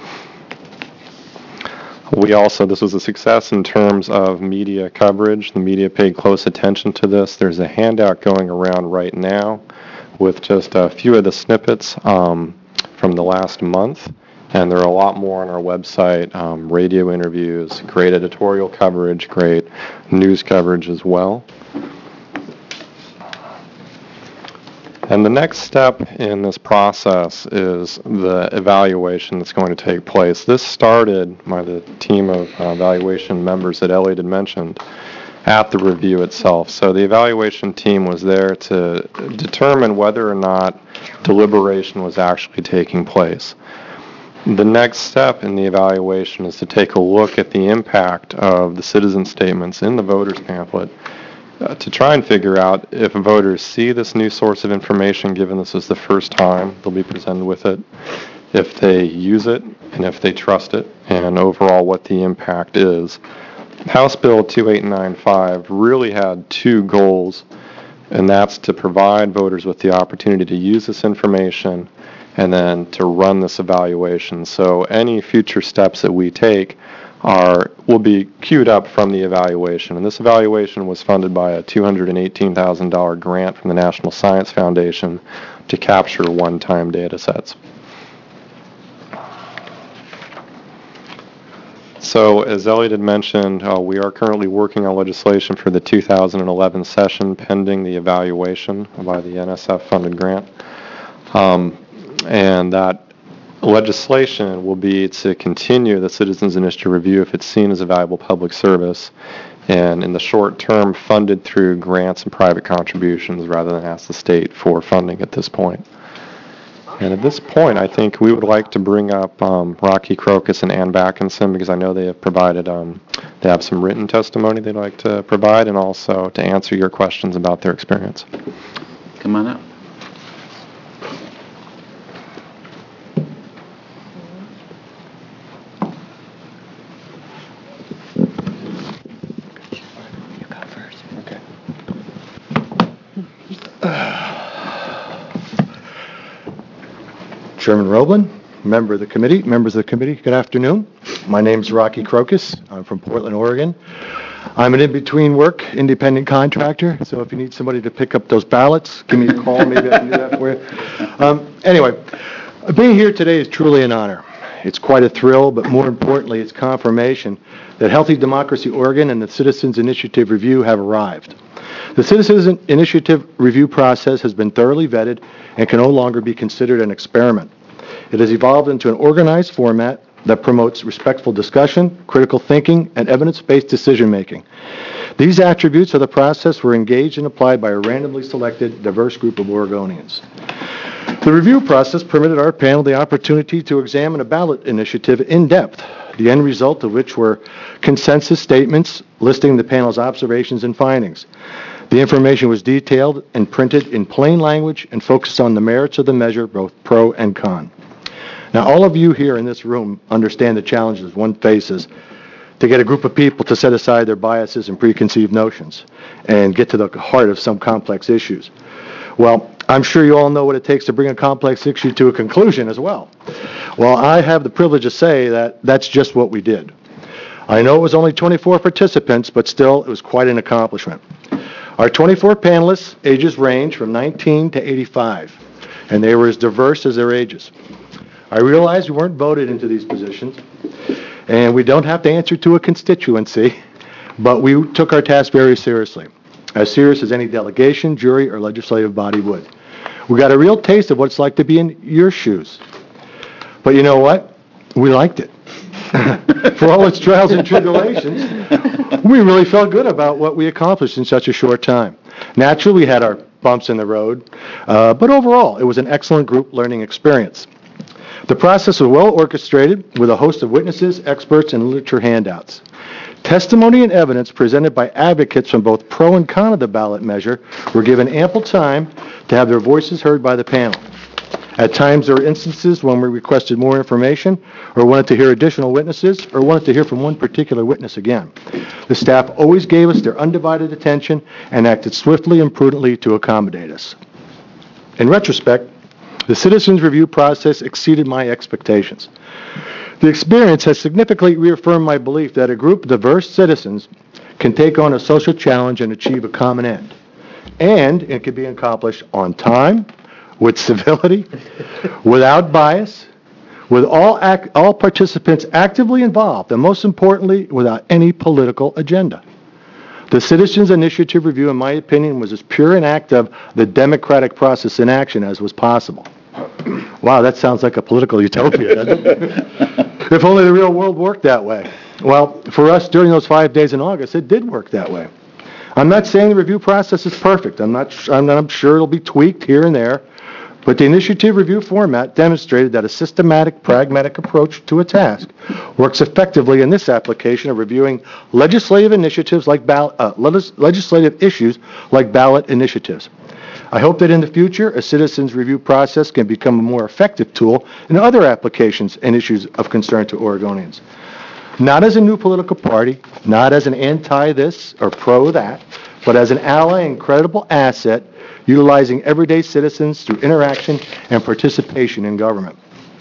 S20: We also, this was a success in terms of media coverage. The media paid close attention to this. There's a handout going around right now with just a few of the snippets um, from the last month, and there are a lot more on our website, um, radio interviews, great editorial coverage, great news coverage as well. And the next step in this process is the evaluation that's going to take place. This started by the team of uh, evaluation members that Elliot had mentioned at the review itself. So the evaluation team was there to determine whether or not deliberation was actually taking place. The next step in the evaluation is to take a look at the impact of the citizen statements in the voters pamphlet Uh, to try and figure out if voters see this new source of information, given this is the first time they'll be presented with it, if they use it, and if they trust it, and overall what the impact is. House Bill two eight nine five really had two goals, and that's to provide voters with the opportunity to use this information and then to run this evaluation. So any future steps that we take are will be queued up from the evaluation. And this evaluation was funded by a two hundred eighteen thousand dollars grant from the National Science Foundation to capture one-time data sets. So as Elliot had mentioned, uh, we are currently working on legislation for the two thousand eleven session pending the evaluation by the N S F-funded grant. Um, and that legislation will be to continue the Citizens Initiative Review if it's seen as a valuable public service, and in the short term funded through grants and private contributions rather than ask the state for funding at this point. And at this point, I think we would like to bring up um, Rocky Crocus and Ann Backinson, because I know they have provided, um, they have some written testimony they'd like to provide, and also to answer your questions about their experience.
S1: Come on up.
S21: Chairman Roblin, member of the committee, members of the committee, good afternoon. My name's Rocky Crocus. I'm from Portland, Oregon. I'm an in-between work independent contractor, so if you need somebody to pick up those ballots, give me a call, maybe I can do that for you. Um, anyway, being here today is truly an honor. It's quite a thrill, but more importantly, it's confirmation that Healthy Democracy Oregon and the Citizens Initiative Review have arrived. The Citizens Initiative Review process has been thoroughly vetted and can no longer be considered an experiment. It has evolved into an organized format that promotes respectful discussion, critical thinking, and evidence-based decision-making. These attributes of the process were engaged and applied by a randomly selected, diverse group of Oregonians. The review process permitted our panel the opportunity to examine a ballot initiative in depth, the end result of which were consensus statements listing the panel's observations and findings. The information was detailed and printed in plain language and focused on the merits of the measure, both pro and con. Now, all of you here in this room understand the challenges one faces to get a group of people to set aside their biases and preconceived notions and get to the heart of some complex issues. Well, I'm sure you all know what it takes to bring a complex issue to a conclusion as well. Well, I have the privilege to say that that's just what we did. I know it was only twenty-four participants, but still, it was quite an accomplishment. Our twenty-four panelists' ages range from nineteen to eighty-five, and they were as diverse as their ages. I realize we weren't voted into these positions, and we don't have to answer to a constituency, but we took our task very seriously, as serious as any delegation, jury, or legislative body would. We got a real taste of what it's like to be in your shoes. But you know what? We liked it. For all its trials and tribulations, we really felt good about what we accomplished in such a short time. Naturally, we had our bumps in the road, uh, but overall, it was an excellent group learning experience. The process was well orchestrated with a host of witnesses, experts, and literature handouts. Testimony and evidence presented by advocates from both pro and con of the ballot measure were given ample time to have their voices heard by the panel. At times, there were instances when we requested more information or wanted to hear additional witnesses or wanted to hear from one particular witness again. The staff always gave us their undivided attention and acted swiftly and prudently to accommodate us. In retrospect, the citizens review process exceeded my expectations. The experience has significantly reaffirmed my belief that a group of diverse citizens can take on a social challenge and achieve a common end. And it can be accomplished on time, with civility, without bias, with all, act, all participants actively involved, and most importantly, without any political agenda. The Citizens Initiative Review, in my opinion, was as pure an act of the democratic process in action as was possible. Wow, that sounds like a political utopia, doesn't it? If only the real world worked that way. Well, for us during those five days in August, it did work that way. I'm not saying the review process is perfect. I'm not. I'm, not, I'm sure it'll be tweaked here and there. But the initiative review format demonstrated that a systematic, pragmatic approach to a task works effectively in this application of reviewing legislative initiatives like ballot, uh, legislative issues like ballot initiatives. I hope that in the future, a citizens review process can become a more effective tool in other applications and issues of concern to Oregonians. Not as a new political party, not as an anti-this or pro-that, but as an ally and credible asset utilizing everyday citizens through interaction and participation in government.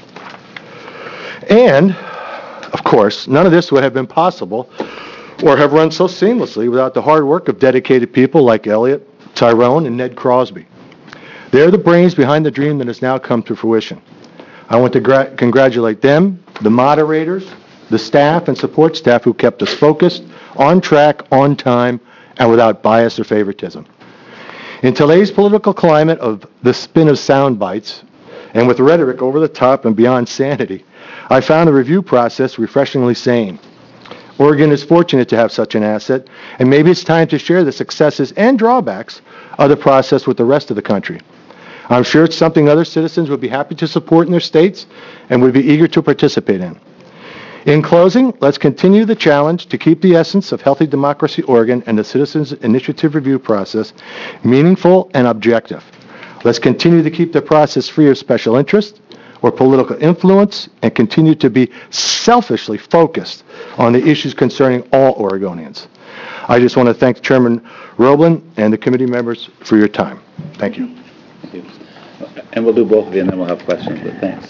S21: And, of course, none of this would have been possible or have run so seamlessly without the hard work of dedicated people like Elliot, Tyrone, and Ned Crosby. They're the brains behind the dream that has now come to fruition. I want to gra- congratulate them, the moderators, the staff and support staff who kept us focused, on track, on time, and without bias or favoritism. In today's political climate of the spin of sound bites, and with rhetoric over the top and beyond sanity, I found the review process refreshingly sane. Oregon is fortunate to have such an asset, and maybe it's time to share the successes and drawbacks of the process with the rest of the country. I'm sure it's something other citizens would be happy to support in their states and would be eager to participate in. In closing, let's continue the challenge to keep the essence of Healthy Democracy Oregon and the Citizens Initiative Review process meaningful and objective. Let's continue to keep the process free of special interest or political influence and continue to be selfishly focused on the issues concerning all Oregonians. I just want to thank Chairman Roblin and the committee members for your time. Thank you.
S1: Thank you. And we'll do both of you and then we'll have questions, but thanks.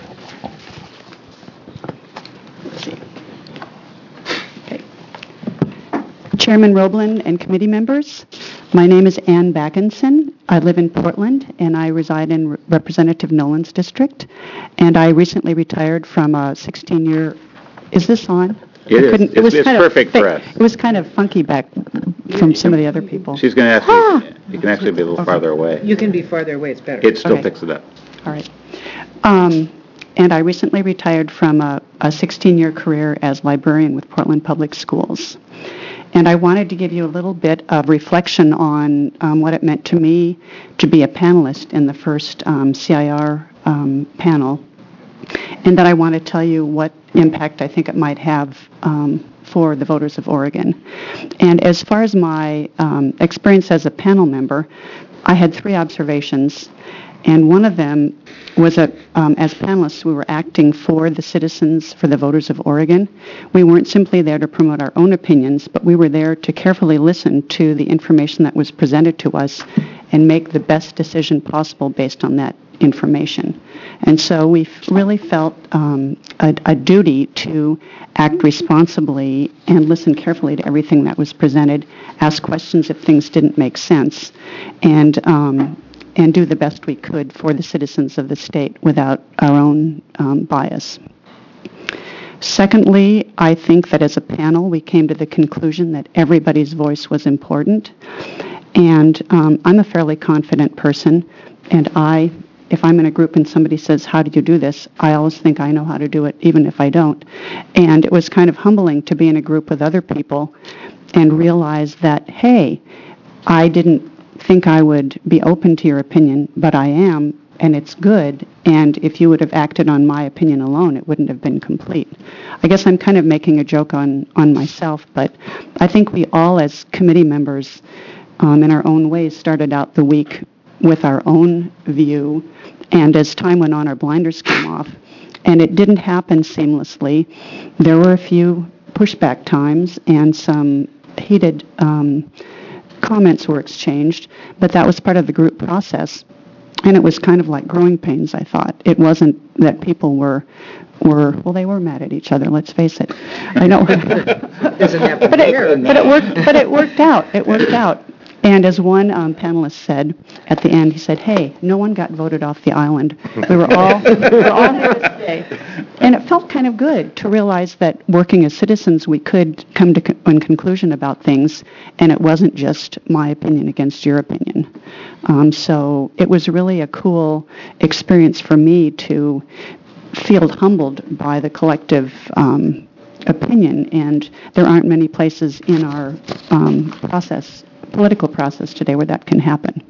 S3: Chairman Roblin and committee members, my name is Ann Backinson. I live in Portland and I reside in Representative Nolan's district. And I recently retired from a sixteen-year, is this on?
S1: It is. It's,
S3: it was
S1: it's
S3: kind
S1: perfect
S3: of,
S1: for us.
S3: It was kind of funky back from some of the other people.
S1: She's going to ask
S3: Ah!
S1: you, you can actually be a little farther away.
S6: You can be farther away, it's better.
S1: It still
S3: Okay.
S1: picks it up.
S3: All right. Um, and I recently retired from a, a sixteen-year career as librarian with Portland Public Schools. And I wanted to give you a little bit of reflection on um, what it meant to me to be a panelist in the first um, C I R um, panel. And then I want to tell you what impact I think it might have um, for the voters of Oregon. And as far as my um, experience as a panel member, I had three observations. And one of them was that um, as panelists, we were acting for the citizens, for the voters of Oregon. We weren't simply there to promote our own opinions, but we were there to carefully listen to the information that was presented to us and make the best decision possible based on that information. And so we f- really felt um, a, a duty to act responsibly and listen carefully to everything that was presented, ask questions if things didn't make sense, and um, and do the best we could for the citizens of the state without our own um, bias. Secondly, I think that as a panel, we came to the conclusion that everybody's voice was important. And um, I'm a fairly confident person, and I, if I'm in a group and somebody says, how do you do this? I always think I know how to do it, even if I don't. And it was kind of humbling to be in a group with other people and realize that, hey, I didn't think I would be open to your opinion, but I am, and it's good, and if you would have acted on my opinion alone, it wouldn't have been complete. I guess I'm kind of making a joke on, on myself, but I think we all as committee members um, in our own ways started out the week with our own view, and as time went on, our blinders came off, and it didn't happen seamlessly. There were a few pushback times and some heated um, comments were exchanged, but that was part of the group process. And it was kind of like growing pains, I thought. It wasn't that people were, were well, they were mad at each other, let's face it. I know.
S6: Doesn't happen
S3: but,
S6: here.
S3: it, but, it worked, but it worked out. It worked out. And as one um, panelist said at the end, he said, hey, no one got voted off the island. We were all, we were all here to stay. And it felt kind of good to realize that working as citizens, we could come to con- a conclusion about things, and it wasn't just my opinion against your opinion. Um, so it was really a cool experience for me to feel humbled by the collective um, opinion, and there aren't many places in our um, process political process today where that can happen.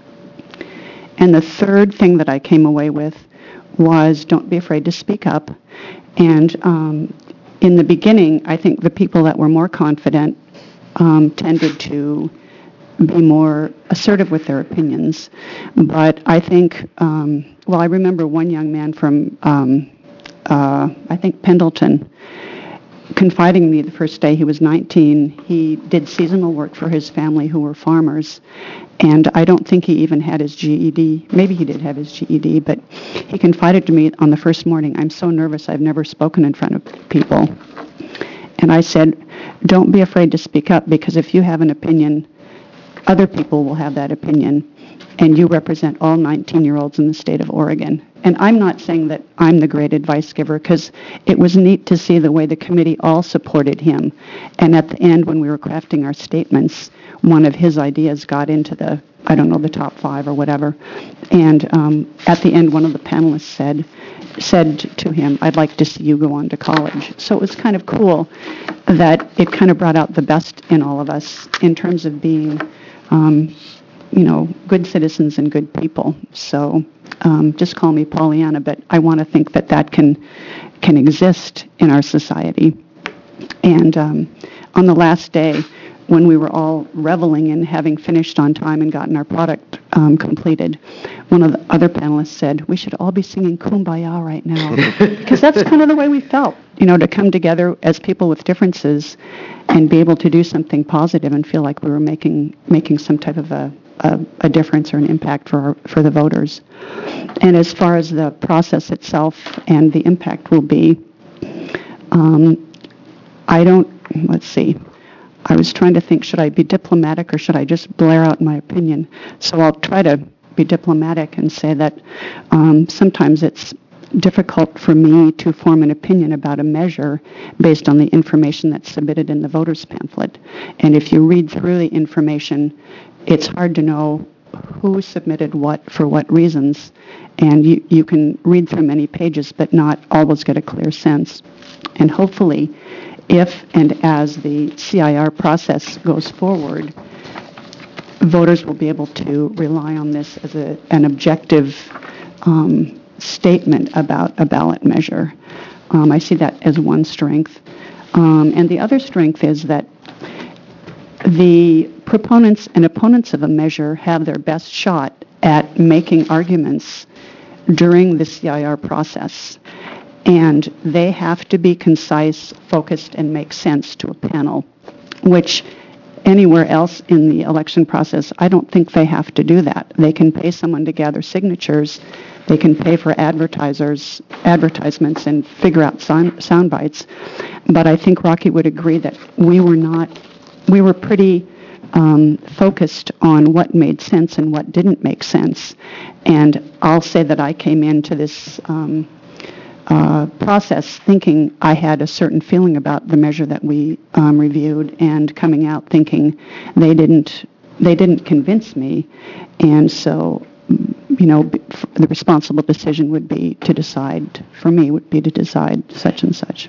S3: And the third thing that I came away with was don't be afraid to speak up. And um, in the beginning, I think the people that were more confident um, tended to be more assertive with their opinions. But I think, um, well, I remember one young man from, um, uh, I think, Pendleton, confiding in me the first day. He was nineteen. He did seasonal work for his family who were farmers, and I don't think he even had his G E D. Maybe he did have his G E D, but he confided to me on the first morning, I'm so nervous, I've never spoken in front of people. And I said, don't be afraid to speak up, because if you have an opinion, other people will have that opinion, and you represent all nineteen-year-olds in the state of Oregon. And I'm not saying that I'm the great advice giver, because it was neat to see the way the committee all supported him. And at the end, when we were crafting our statements, one of his ideas got into the, I don't know, the top five or whatever. And um, at the end, one of the panelists said, said to him, I'd like to see you go on to college. So it was kind of cool that it kind of brought out the best in all of us in terms of being um, you know, good citizens and good people. So um, just call me Pollyanna, but I want to think that that can can exist in our society. And um, on the last day, when we were all reveling in having finished on time and gotten our product um, completed, one of the other panelists said, we should all be singing Kumbaya right now, because that's kind of the way we felt, you know, to come together as people with differences and be able to do something positive and feel like we were making making some type of a A, a difference or an impact for our, for the voters. And as far as the process itself and the impact will be, um, I don't, let's see, I was trying to think, should I be diplomatic or should I just blare out my opinion? So I'll try to be diplomatic and say that um, sometimes it's difficult for me to form an opinion about a measure based on the information that's submitted in the voters pamphlet. And if you read through the information, it's hard to know who submitted what for what reasons, and you, you can read through many pages but not always get a clear sense. And hopefully, if and as the C I R process goes forward, voters will be able to rely on this as a, an objective um, statement about a ballot measure. Um, I see that as one strength. Um, and the other strength is that the proponents and opponents of a measure have their best shot at making arguments during the C I R process. And they have to be concise, focused, and make sense to a panel, which anywhere else in the election process, I don't think they have to do that. They can pay someone to gather signatures. They can pay for advertisers, advertisements, and figure out sound, sound bites. But I think Rocky would agree that we were not, we were pretty um, focused on what made sense and what didn't make sense. And I'll say that I came into this um, uh, process thinking I had a certain feeling about the measure that we um, reviewed, and coming out thinking they didn't, they didn't convince me. And so, you know, the responsible decision would be to decide, for me, would be to decide such and such.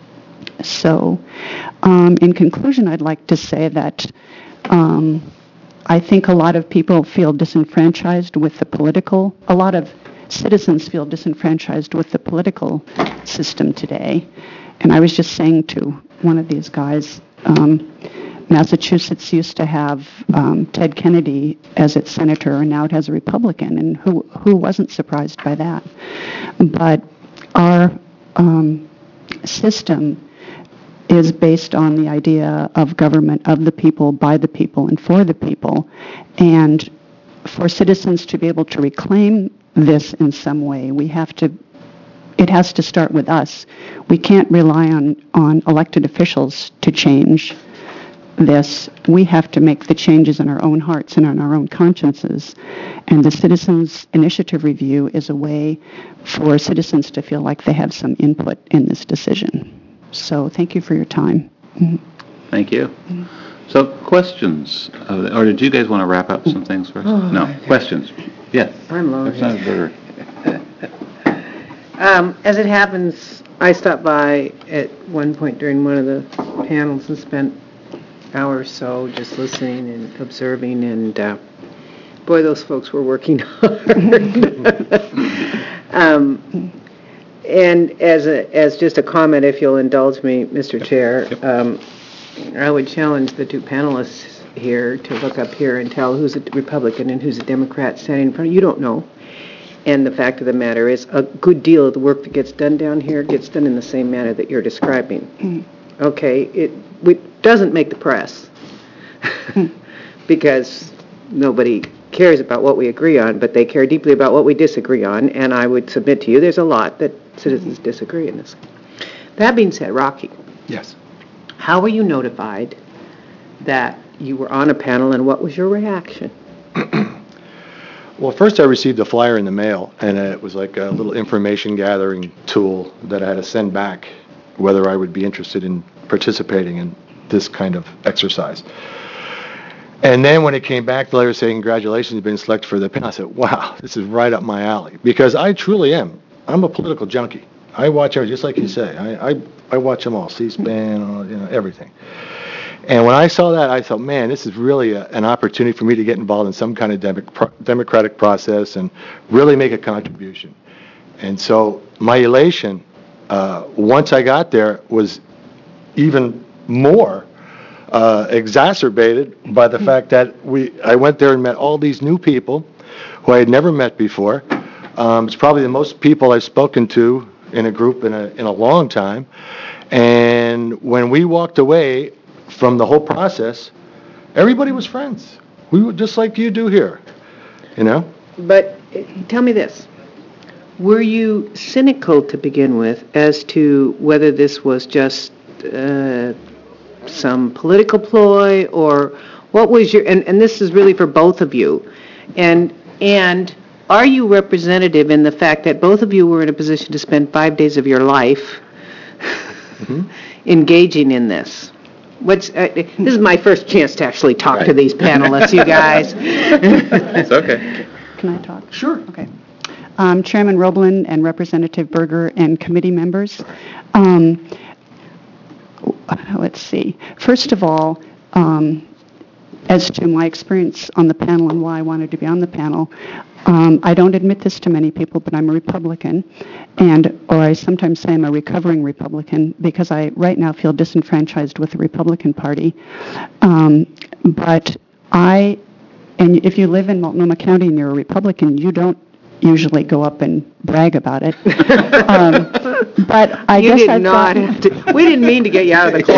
S3: So, um, in conclusion, I'd like to say that um, I think a lot of people feel disenfranchised with the political, a lot of citizens feel disenfranchised with the political system today. And I was just saying to one of these guys, um, Massachusetts used to have um, Ted Kennedy as its senator, and now it has a Republican, and who who wasn't surprised by that? But our um, system is based on the idea of government of the people, by the people, and for the people. And for citizens to be able to reclaim this in some way, we have to, it has to start with us. We can't rely on, on elected officials to change this. We have to make the changes in our own hearts and in our own consciences. And the Citizens Initiative Review is a way for citizens to feel like they have some input in this decision. So thank you for your time. Mm-hmm.
S1: Thank you. Mm-hmm. So questions, uh, or did you guys want to wrap up some things first?
S6: Oh,
S1: no, questions? Yes.
S6: I'm loaded.
S1: Representative Berger.
S6: Um, as it happens, I stopped by at one point during one of the panels and spent an hour or so just listening and observing, and uh, boy, those folks were working hard. um, and as a, as just a comment, if you'll indulge me, Mister Chair, um, I would challenge the two panelists here to look up here and tell who's a Republican and who's a Democrat standing in front of you. You don't know. And the fact of the matter is, a good deal of the work that gets done down here gets done in the same manner that you're describing. Mm. Okay, it, it doesn't make the press because nobody cares about what we agree on, but they care deeply about what we disagree on, and I would submit to you there's a lot that citizens disagree in this. That being said, Rocky.
S21: Yes.
S6: How were you notified that you were on a panel, and what was your reaction?
S21: Well, first I received a flyer in the mail, and it was like a little information gathering tool that I had to send back whether I would be interested in participating in this kind of exercise. And then when it came back, the letter saying, congratulations, you've been selected for the panel, I said, wow, this is right up my alley. Because I truly am. I'm a political junkie. I watch everything, just like you say. I, I, I watch them all, C-SPAN, all, you know, everything. And when I saw that, I thought, man, this is really a, an opportunity for me to get involved in some kind of demo- pro- democratic process and really make a contribution. And so my elation, uh, once I got there, was even more uh, exacerbated by the fact that we I went there and met all these new people who I had never met before. Um, it's probably the most people I've spoken to in a group in a in a long time. And when we walked away from the whole process, everybody was friends. We were just like you do here, you know?
S6: But uh, tell me this. Were you cynical to begin with as to whether this was just uh, some political ploy, or what was your, and, and this is really for both of you, and and are you representative in the fact that both of you were in a position to spend five days of your life mm-hmm. engaging in this? What's, uh, this is my first chance to actually talk right. to these panelists, you guys.
S1: It's okay.
S3: Can I talk?
S21: Sure.
S3: Okay. Um, Chairman Roblin and Representative Berger and committee members, um, let's see. First of all, um, as to my experience on the panel and why I wanted to be on the panel, Um, I don't admit this to many people, but I'm a Republican, and or I sometimes say I'm a recovering Republican because I right now feel disenfranchised with the Republican Party. Um, but I, and if you live in Multnomah County and you're a Republican, you don't usually go up and brag about it. um, but I
S6: you
S3: guess
S6: did
S3: I've
S6: not
S3: gotten,
S6: have to, we didn't mean to get you out of the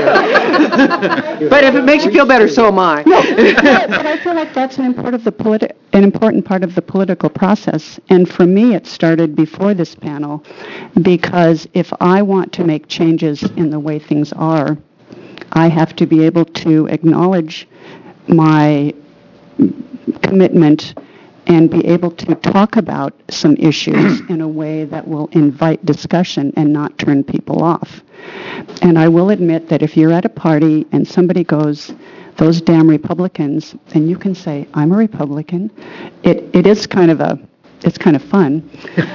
S6: closet. But if it makes you feel better, so am I.
S3: No, but I feel like that's an important, of the politi- an important part of the political process. And for me, it started before this panel, because if I want to make changes in the way things are, I have to be able to acknowledge my commitment and be able to talk about some issues in a way that will invite discussion and not turn people off. And I will admit that if you're at a party and somebody goes, those damn Republicans, and you can say, I'm a Republican, it, it is kind of a, it's kind of fun.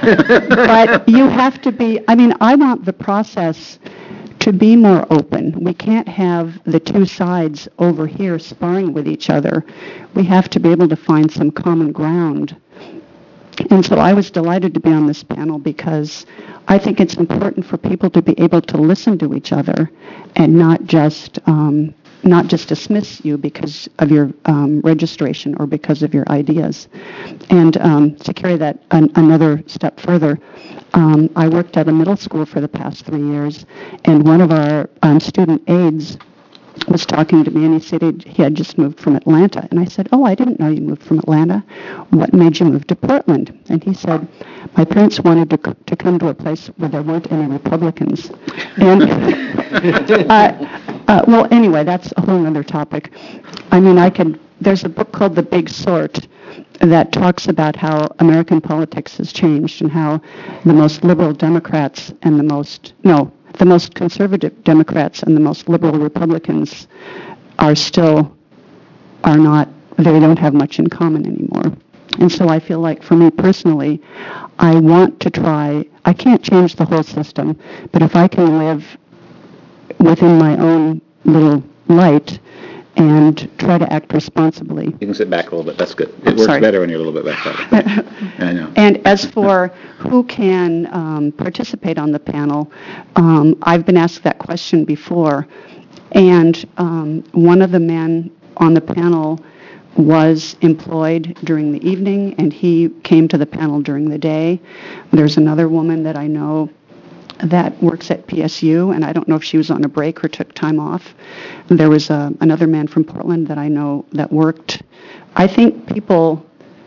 S3: But you have to be, I mean, I want the process to be more open. We can't have the two sides over here sparring with each other. We have to be able to find some common ground. And so I was delighted to be on this panel because I think it's important for people to be able to listen to each other and not just um, not just dismiss you because of your um, registration or because of your ideas. And um, to carry that an, another step further, um, I worked at a middle school for the past three years, and one of our um, student aides was talking to me, and he said he'd, he had just moved from Atlanta. And I said, oh, I didn't know you moved from Atlanta. What made you move to Portland? And he said, my parents wanted to, c- to come to a place where there weren't any Republicans. And, uh, uh, well, anyway, that's a whole other topic. I mean, I could, there's a book called The Big Sort that talks about how American politics has changed and how the most liberal Democrats and the most, no, the most conservative Democrats and the most liberal Republicans are still, are not, they don't have much in common anymore. And so I feel like for me personally, I want to try, I can't change the whole system, but if I can live within my own little light and try to act responsibly.
S1: You can sit back a little bit, that's good. It works
S3: Sorry.
S1: better when you're a little bit back. I know.
S3: And as for who can um, participate on the panel, um, I've been asked that question before, and um, one of the men on the panel was employed during the evening, and he came to the panel during the day. There's another woman that I know that works at P S U, and I don't know if she was on a break or took time off. There was a, another man from Portland that I know that worked. I think people,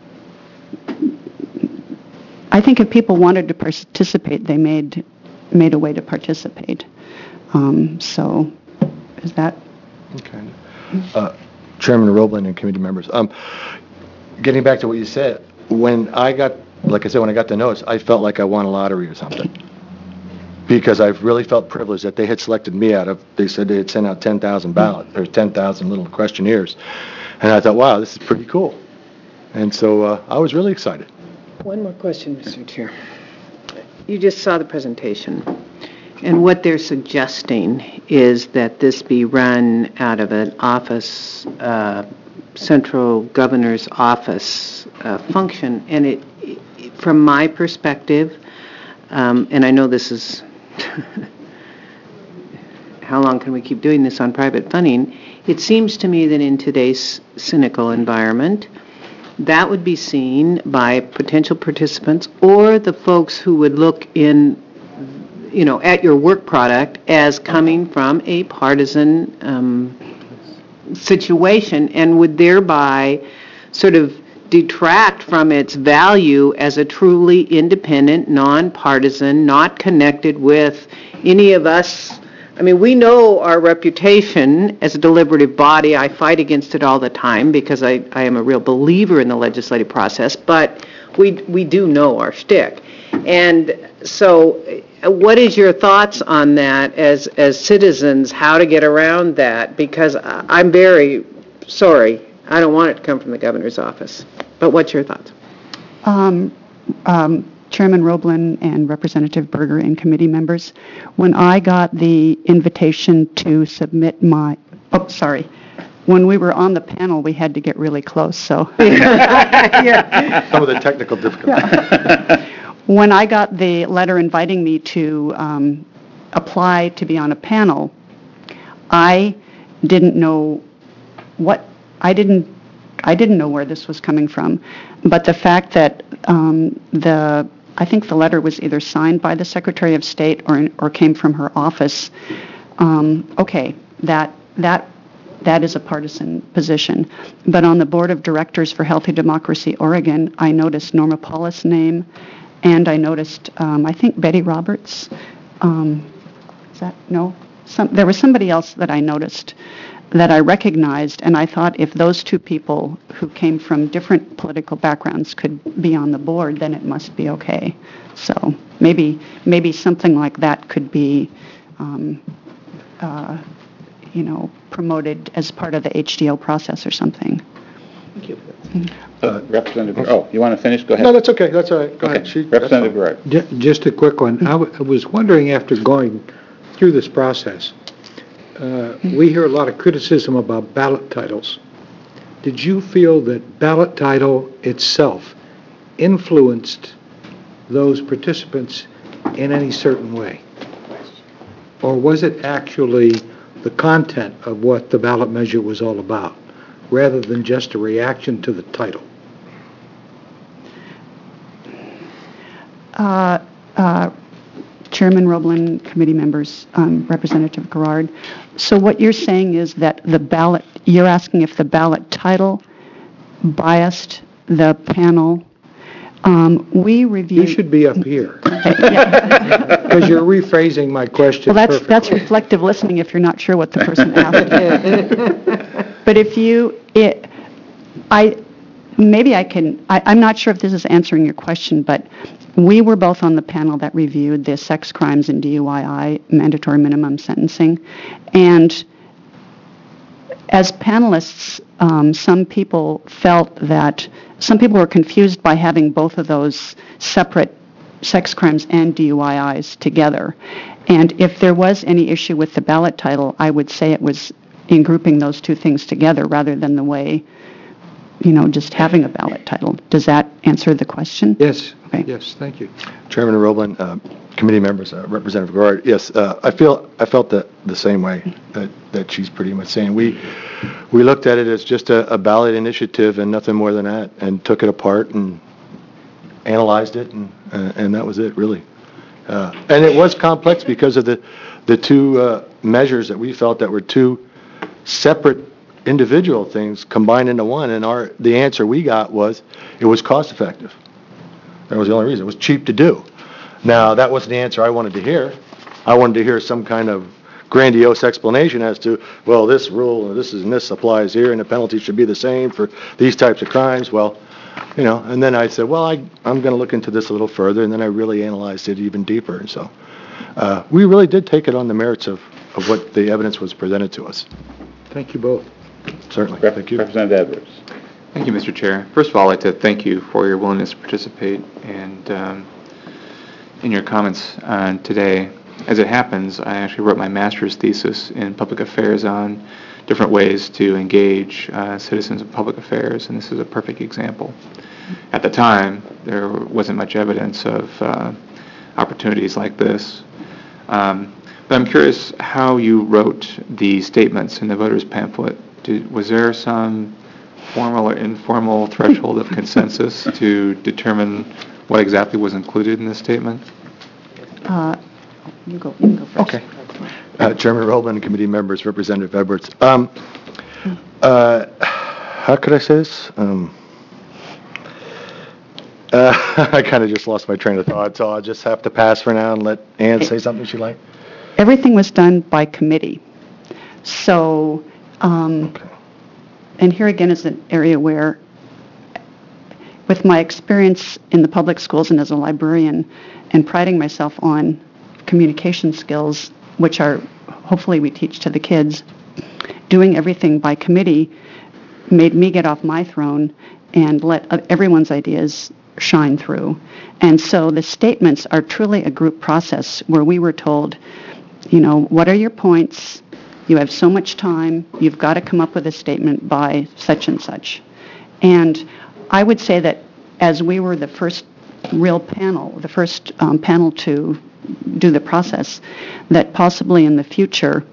S3: I think if people wanted to participate, they made, made a way to participate. Um, so, is that?
S21: Okay. Uh, Chairman Roblin and committee members, um, getting back to what you said, when I got, like I said, when I got the notice, I felt like I won a lottery or something. Because I really felt privileged that they had selected me out of, they said they had sent out ten thousand ballots, or ten thousand little questionnaires. And I thought, wow, this is pretty cool. And so uh, I was really excited.
S6: One more question, Mister Chair. You just saw the presentation, and what they're suggesting is that this be run out of an office, uh, central governor's office uh, function, and it, from my perspective, um, and I know this is, how long can we keep doing this on private funding? It seems to me that in today's cynical environment, that would be seen by potential participants or the folks who would look in, you know, at your work product as coming from a partisan um, situation, and would thereby sort of detract from its value as a truly independent, nonpartisan, not connected with any of us. I mean, we know our reputation as a deliberative body. I fight against it all the time because I, I am a real believer in the legislative process, but we, we do know our shtick. And so what is your thoughts on that as, as citizens, how to get around that? Because I'm very sorry, I don't want it to come from the governor's office. But what's your thoughts?
S3: Um, um, Chairman Roblin and Representative Berger and committee members, when I got the invitation to submit my, oh, sorry, when we were on the panel, we had to get really close, so.
S21: Yeah. Some of the technical difficulties.
S3: When I got the letter inviting me to um, apply to be on a panel, I didn't know what, I didn't, I didn't know where this was coming from. But the fact that um, the, I think the letter was either signed by the Secretary of State or, or came from her office, um, okay, that, that, that is a partisan position. But on the Board of Directors for Healthy Democracy Oregon, I noticed Norma Paulus' name, and I noticed, um, I think Betty Roberts, um, is that, no? Some, there was somebody else that I noticed that I recognized, and I thought if those two people who came from different political backgrounds could be on the board, then it must be okay. So maybe, maybe something like that could be, um, uh, you know, promoted as part of the H D O process or something.
S6: Thank you.
S1: Uh, Representative, oh, you want to finish? Go ahead.
S21: No, that's okay, that's all right, go
S1: Okay.
S21: ahead. She-
S1: Representative Gerard.
S4: Ju- Just a quick one. I w- I was wondering, after going through this process, uh, we hear a lot of criticism about ballot titles. Did you feel that ballot title itself influenced those participants in any certain way? Or was it actually the content of what the ballot measure was all about, rather than just a reaction to the title.
S3: Uh, uh, Chairman Roblin, committee members, um, Representative Garrard. So what you're saying is that the ballot, you're asking if the ballot title biased the panel. Um, we reviewed.
S4: You should be up here. Because you're rephrasing my question
S3: Well, that's,
S4: perfectly.
S3: that's reflective listening if you're not sure what the person asked. But if you, it, I, maybe I can, I, I'm not sure if this is answering your question, but we were both on the panel that reviewed the sex crimes and D U I I mandatory minimum sentencing. And as panelists, um, some people felt that, some people were confused by having both of those separate sex crimes and D U I Is together. And if there was any issue with the ballot title, I would say it was in grouping those two things together rather than the way, you know, just having a ballot title. Does that answer the question?
S4: Yes,
S3: Okay.
S4: yes, thank you.
S21: Chairman Roblin, uh, committee members, uh, Representative Garrard, yes, uh, I feel, I felt that the same way that, that she's pretty much saying. We, we looked at it as just a, a ballot initiative and nothing more than that, and took it apart and analyzed it, and, uh, and that was it, really. Uh, and it was complex because of the, the two uh, measures that we felt that were two separate individual things combined into one, and our, the answer we got was it was cost effective. That was the only reason. It was cheap to do. Now, that wasn't the answer I wanted to hear. I wanted to hear some kind of grandiose explanation as to, well, this rule, and this is, and this applies here, and the penalty should be the same for these types of crimes. Well, you know, and then I said, well, I, I'm going to look into this a little further, and then I really analyzed it even deeper. And so uh, we really did take it on the merits of, of what the evidence was presented to us.
S4: Thank you both.
S21: Certainly.
S1: Rep-
S21: Thank you.
S1: Representative Edwards.
S7: Thank you, Mister Chair. First of all, I'd like to thank you for your willingness to participate and um, in your comments uh, today. As it happens, I actually wrote my master's thesis in public affairs on different ways to engage uh, citizens in public affairs, and this is a perfect example. At the time, there wasn't much evidence of uh, opportunities like this. Um, but I'm curious how you wrote the statements in the voters pamphlet. Did, was there some formal or informal threshold of consensus to determine what exactly was included in this statement?
S3: Uh, you go, you can go first.
S21: Okay. Uh, Chairman Roblin, committee members, Representative Edwards. Um, uh, how could I say this? Um, uh, I kind of just lost my train of thought, so I'll just have to pass for now and let Ann say something she'd like.
S3: Everything was done by committee. So, um,
S21: Okay.
S3: and here again is an area where, with my experience in the public schools and as a librarian, and priding myself on communication skills, which are, hopefully we teach to the kids, doing everything by committee made me get off my throne and let everyone's ideas shine through. And so the statements are truly a group process where we were told, you know, what are your points? You have so much time. You've got to come up with a statement by such and such. And I would say that as we were the first real panel, the first um, panel to do the process, that possibly in the future,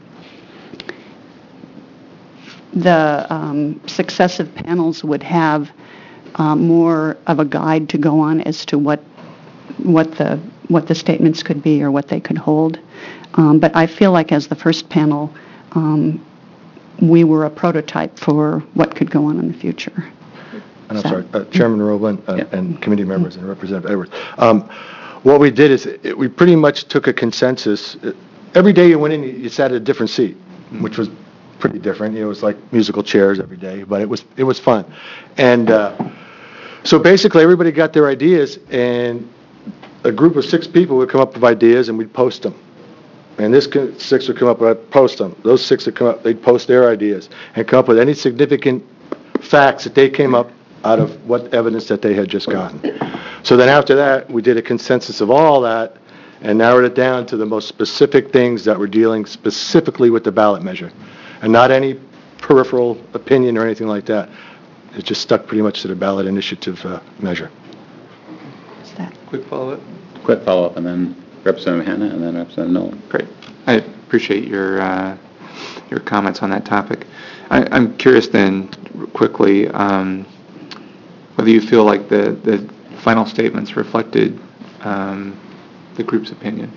S3: the um, successive panels would have uh, more of a guide to go on as to what what the what the statements could be or what they could hold. Um, but I feel like as the first panel, um, we were a prototype for what could go on in the future.
S21: And I'm
S3: So-
S21: sorry, uh, Chairman Roblin uh, and committee members and Representative Edwards. Um, What we did is, it- we pretty much took a consensus. Uh, Every day you went in, you you sat at a different seat, which was pretty different. You know, it was like musical chairs every day, but it was, it was fun. And uh, so basically, everybody got their ideas, and a group of six people would come up with ideas, and we'd post them. And this co- six would come up, I'd post them. Those six would come up, they'd post their ideas, and come up with any significant facts that they came up out of what evidence that they had just gotten. So then after that, we did a consensus of all that and narrowed it down to the most specific things that were dealing specifically with the ballot measure, and not any peripheral opinion or anything like that. It just stuck pretty much to the ballot initiative uh, measure.
S3: Is that?
S7: Quick follow-up?
S1: Quick follow-up, and then Representative Hanna, and then Representative Nolan.
S7: Great. I appreciate your uh, your comments on that topic. I, I'm curious then, quickly, um, whether you feel like the, the final statements reflected um, the group's opinion.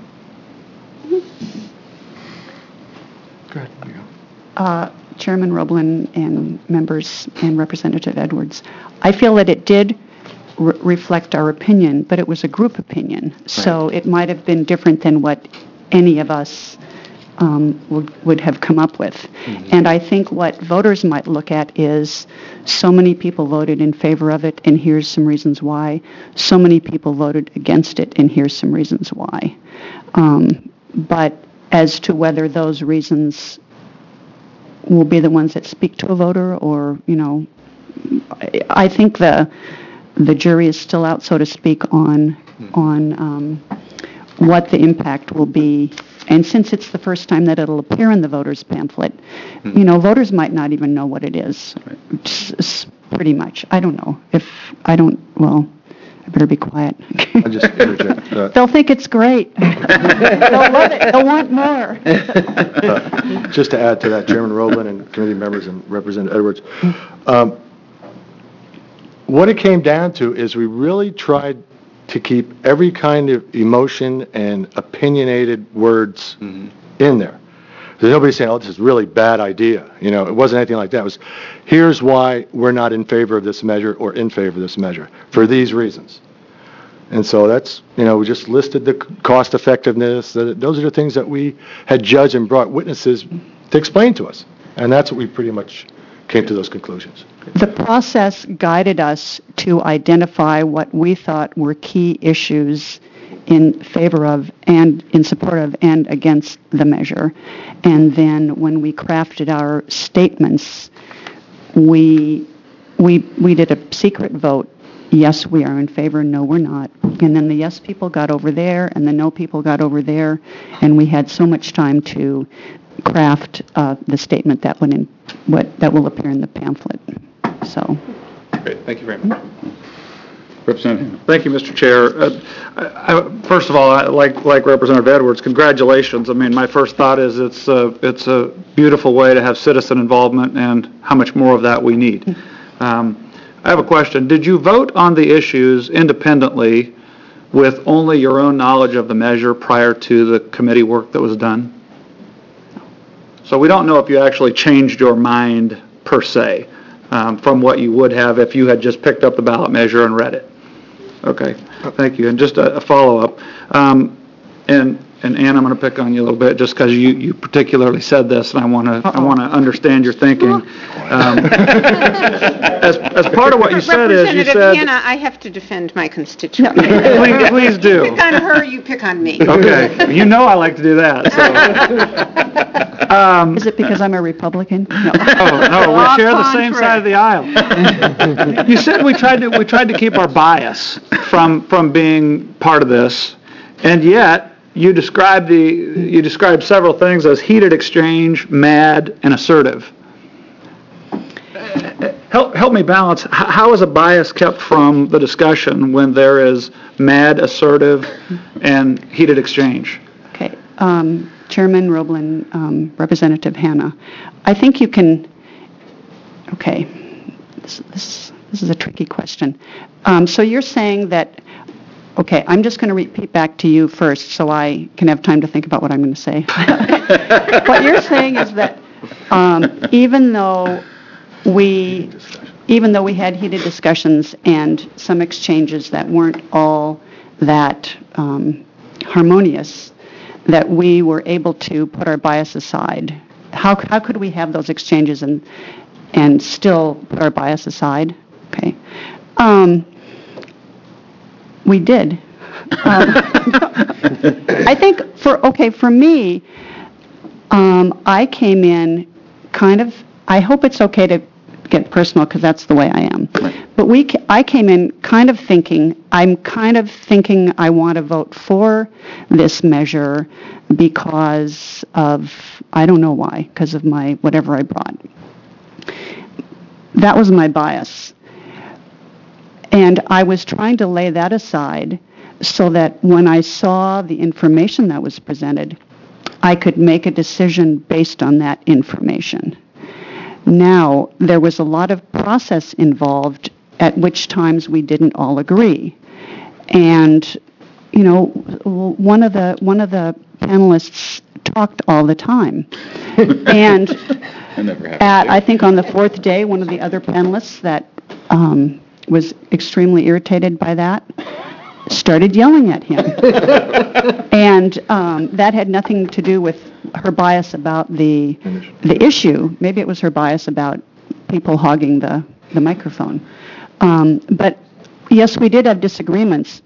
S3: Go ahead. Uh, Chairman Roblin and members and Representative Edwards, I feel that it did re- reflect our opinion, but it was a group opinion. So it might have been different than what any of us um, would, would have come up with. Mm-hmm. And I think what voters might look at is so many people voted in favor of it, and here's some reasons why. So many people voted against it, and here's some reasons why. Um, but as to whether those reasons will be the ones that speak to a voter, or, you know, I, I think the the jury is still out, so to speak, on on um, what the impact will be. And since it's the first time that it'll appear in the voters' pamphlet, mm-hmm. you know, voters might not even know what it is. Right. It's, it's pretty much. I don't know. If I don't, well, I better be quiet.
S21: I'll just interject. Uh,
S3: They'll think it's great. They'll love it. They'll want more.
S21: Uh, just to add to that, Chairman Roblin and committee members and Representative Edwards, um, what it came down to is we really tried to keep every kind of emotion and opinionated words mm-hmm. in there. There's nobody saying, oh, this is a really bad idea. You know, it wasn't anything like that. It was, here's why we're not in favor of this measure or in favor of this measure, for these reasons. And so that's, you know, we just listed the cost effectiveness. Those are the things that we had judged and brought witnesses to explain to us. And that's what we pretty much came to those conclusions.
S3: The process guided us to identify what we thought were key issues in favor of and in support of and against the measure. And then when we crafted our statements, we we we did a secret vote. Yes, we are in favor. No, we're not. And then the yes people got over there, and the no people got over there, and we had so much time to craft uh, the statement that would in what that will appear in the pamphlet. So.
S7: Great. Thank you very much.
S1: Representative.
S10: Thank you, Mister Chair. Uh, I, I, first of all, I, like like Representative Edwards, congratulations. I mean, my first thought is it's a, it's a beautiful way to have citizen involvement, and how much more of that we need. Um, I have a question. Did you vote on the issues independently with only your own knowledge of the measure prior to the committee work that was done? So we don't know if you actually changed your mind per se um, from what you would have if you had just picked up the ballot measure and read it. Okay, thank you. And just a, a follow-up. Um, and and Ann, I'm going to pick on you a little bit just because you, you particularly said this, and I want to I want to understand your thinking. Um, as as part of what you said is you said.
S5: Representative Hanna, I have to defend my constituent.
S10: please, please do.
S5: You pick on her, you pick on me.
S10: Okay, you know I like to do that. So. Um,
S3: Is it because I'm a Republican? No.
S10: Oh, no, we share the same side of the aisle. You said we tried to we tried to keep our bias from from being part of this, and yet you described the you described several things as heated exchange, mad, and assertive. Help help me balance. How is a bias kept from the discussion when there is mad, assertive, and heated exchange?
S3: Okay. Um, Chairman Roblin, um, Representative Hanna, I think you can, okay, this, this, this is a tricky question. Um, so you're saying that, okay, I'm just going to repeat back to you first so I can have time to think about what I'm going to say. What you're saying is that um, even though we, even though we had heated discussions and some exchanges that weren't all that um, harmonious, that we were able to put our bias aside. How, how could we have those exchanges and and still put our bias aside? Okay. Um, we did. Um, I think for, okay, for me, um, I came in kind of, I hope it's okay to get personal because that's the way I am. Right. But we, I came in kind of thinking, I'm kind of thinking I want to vote for this measure because of, I don't know why, because of my, whatever I brought. That was my bias. And I was trying to lay that aside so that when I saw the information that was presented, I could make a decision based on that information. Now, there was a lot of process involved at which times we didn't all agree. And, you know, one of the, one of the panelists talked all the time. And at, I think on the fourth day, one of the other panelists that um, was extremely irritated by that started yelling at him. And um, that had nothing to do with her bias about the, the issue. Maybe it was her bias about people hogging the, the microphone. Um, but yes, we did have disagreements,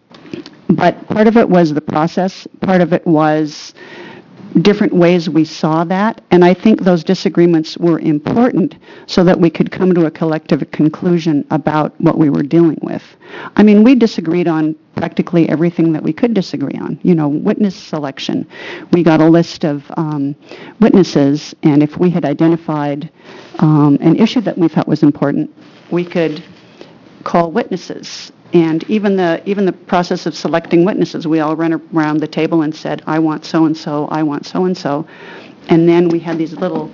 S3: but part of it was the process, part of it was different ways we saw that, and I think those disagreements were important so that we could come to a collective conclusion about what we were dealing with. I mean, we disagreed on practically everything that we could disagree on. You know, witness selection. We got a list of um, witnesses, and if we had identified um, an issue that we thought was important, we could call witnesses. And even the even the process of selecting witnesses, we all ran around the table and said, I want so-and-so, I want so-and-so. And then we had these little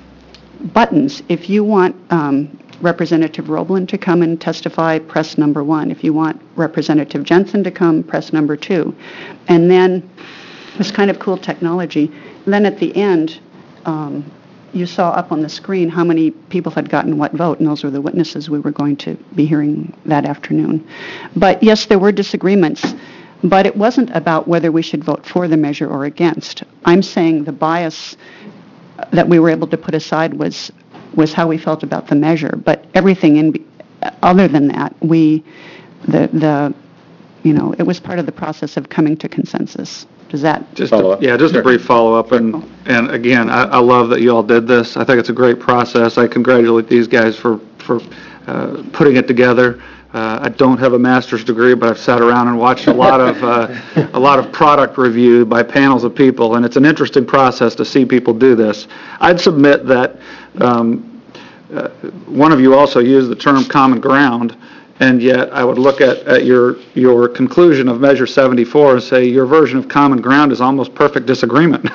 S3: buttons. If you want um, Representative Roblin to come and testify, press number one. If you want Representative Jensen to come, press number two. And then it was kind of cool technology. And then at the end, um, you saw up on the screen how many people had gotten what vote, and those were the witnesses we were going to be hearing that afternoon. But yes, there were disagreements, but it wasn't about whether we should vote for the measure or against. I'm saying the bias that we were able to put aside was was how we felt about the measure, but everything in other than that, we the the you know, it was part of the process of coming to consensus. Does that
S10: Just a, yeah, just a brief follow-up, and, and again, I, I love that you all did this. I think it's a great process. I congratulate these guys for, for uh, putting it together. Uh, I don't have a master's degree, but I've sat around and watched a lot of, uh, a lot of product review by panels of people, and it's an interesting process to see people do this. I'd submit that um, uh, one of you also used the term common ground, and yet I would look at, at your, your conclusion of Measure seventy-four and say your version of common ground is almost perfect disagreement.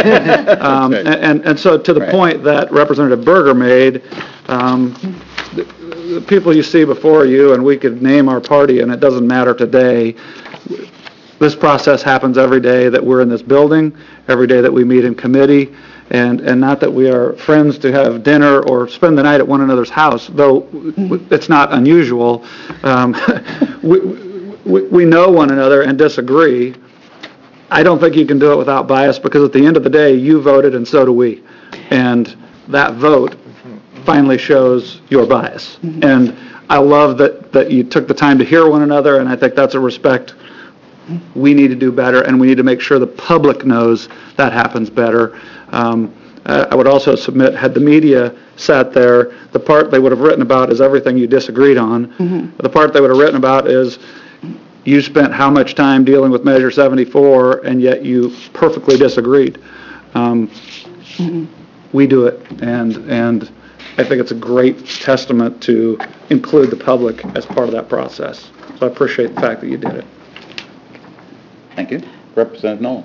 S10: um, and, and so to the right. point that Representative Berger made, um, the, the people you see before you, and we could name our party, and it doesn't matter today, this process happens every day that we're in this building, every day that we meet in committee, and, and not that we are friends to have dinner or spend the night at one another's house, though it's not unusual. Um, we, we, we know one another and disagree. I don't think you can do it without bias, because at the end of the day, you voted and so do we. And that vote finally shows your bias. Mm-hmm. And I love that, that you took the time to hear one another, and I think that's a respect we need to do better, and we need to make sure the public knows that happens better. Um, I would also submit, had the media sat there, the part they would have written about is everything you disagreed on. Mm-hmm. The part they would have written about is you spent how much time dealing with Measure seventy-four, and yet you perfectly disagreed. Um, mm-hmm. We do it, and and I think it's a great testament to include the public as part of that process. So I appreciate the fact that you did it.
S1: Thank you. Representative Nolan.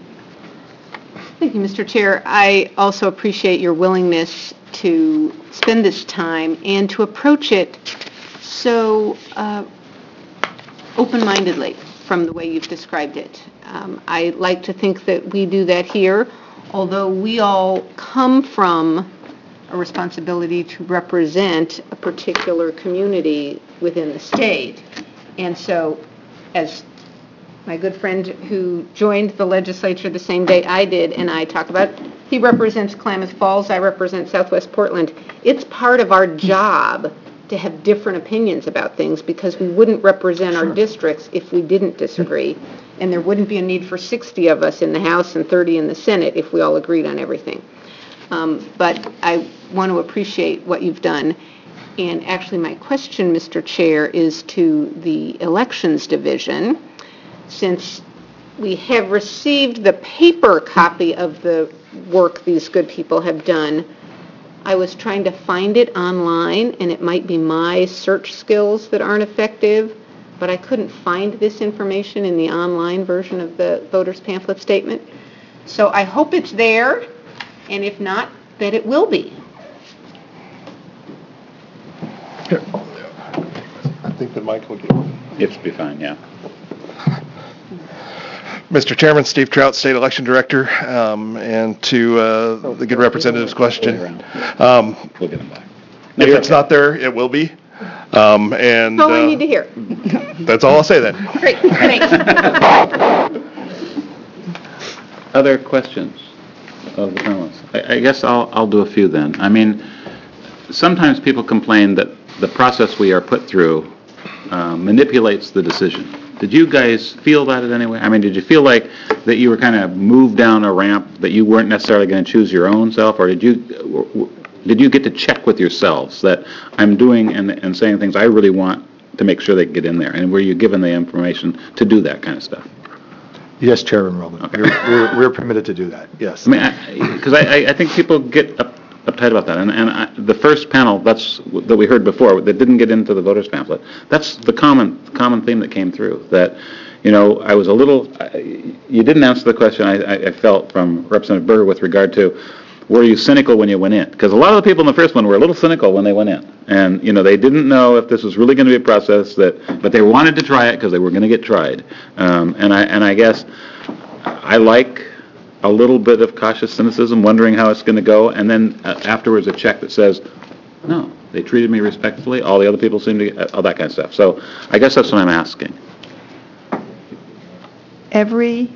S5: Thank you, Mister Chair. I also appreciate your willingness to spend this time and to approach it so uh, open-mindedly from the way you've described it. Um, I like to think that we do that here, although we all come from a responsibility to represent a particular community within the state. And so, as my good friend who joined the legislature the same day I did and I talk about, he represents Klamath Falls, I represent Southwest Portland. It's part of our job to have different opinions about things, because we wouldn't represent sure. our districts if we didn't disagree. And there wouldn't be a need for sixty of us in the House and thirty in the Senate if we all agreed on everything. Um, but I want to appreciate what you've done. And actually my question, Mister Chair, is to the Elections Division. Since we have received the paper copy of the work these good people have done, I was trying to find it online, and it might be my search skills that aren't effective, but I couldn't find this information in the online version of the voter's pamphlet statement. So I hope it's there, and if not, that it will be.
S19: I think that Mike will get one.
S1: It'll be fine, yeah.
S19: Mister Chairman, Steve Trout, State Election Director, um, and to uh, the good representative's question, um,
S1: We'll get them back.
S19: if it's not there, it will be. Um, And
S5: That's all I
S19: uh,
S5: need to hear.
S19: that's all I'll say then.
S5: Great, thanks.
S1: Other questions of the panelists? I, I guess I'll, I'll do a few then. I mean, sometimes people complain that the process we are put through uh, manipulates the decision. Did you guys feel that in any way? I mean, did you feel like that you were kind of moved down a ramp, that you weren't necessarily going to choose your own self, or did you, did you get to check with yourselves that I'm doing and, and saying things I really want to make sure they get in there? And were you given the information to do that kind of stuff?
S21: Yes, Chairman Rowland.
S1: Okay.
S21: We're, we're- we're permitted to do that, yes.
S1: I mean, because I, I, I think people get up, uptight about that, and, and I, the first panel, that's, that we heard before, that didn't get into the voters pamphlet, that's the common, common theme that came through, that, you know, I was a little, I- you didn't answer the question I, I I felt from Representative Berger with regard to, were you cynical when you went in? Because a lot of the people in the first one were a little cynical when they went in, and, you know, they didn't know if this was really going to be a process that, but they wanted to try it because they were going to get tried, um, and I, and I guess, I like a little bit of cautious cynicism, wondering how it's going to go, and then uh, afterwards a check that says, no, they treated me respectfully, all the other people seem to, uh, all that kind of stuff. So I guess that's what I'm asking.
S3: Every,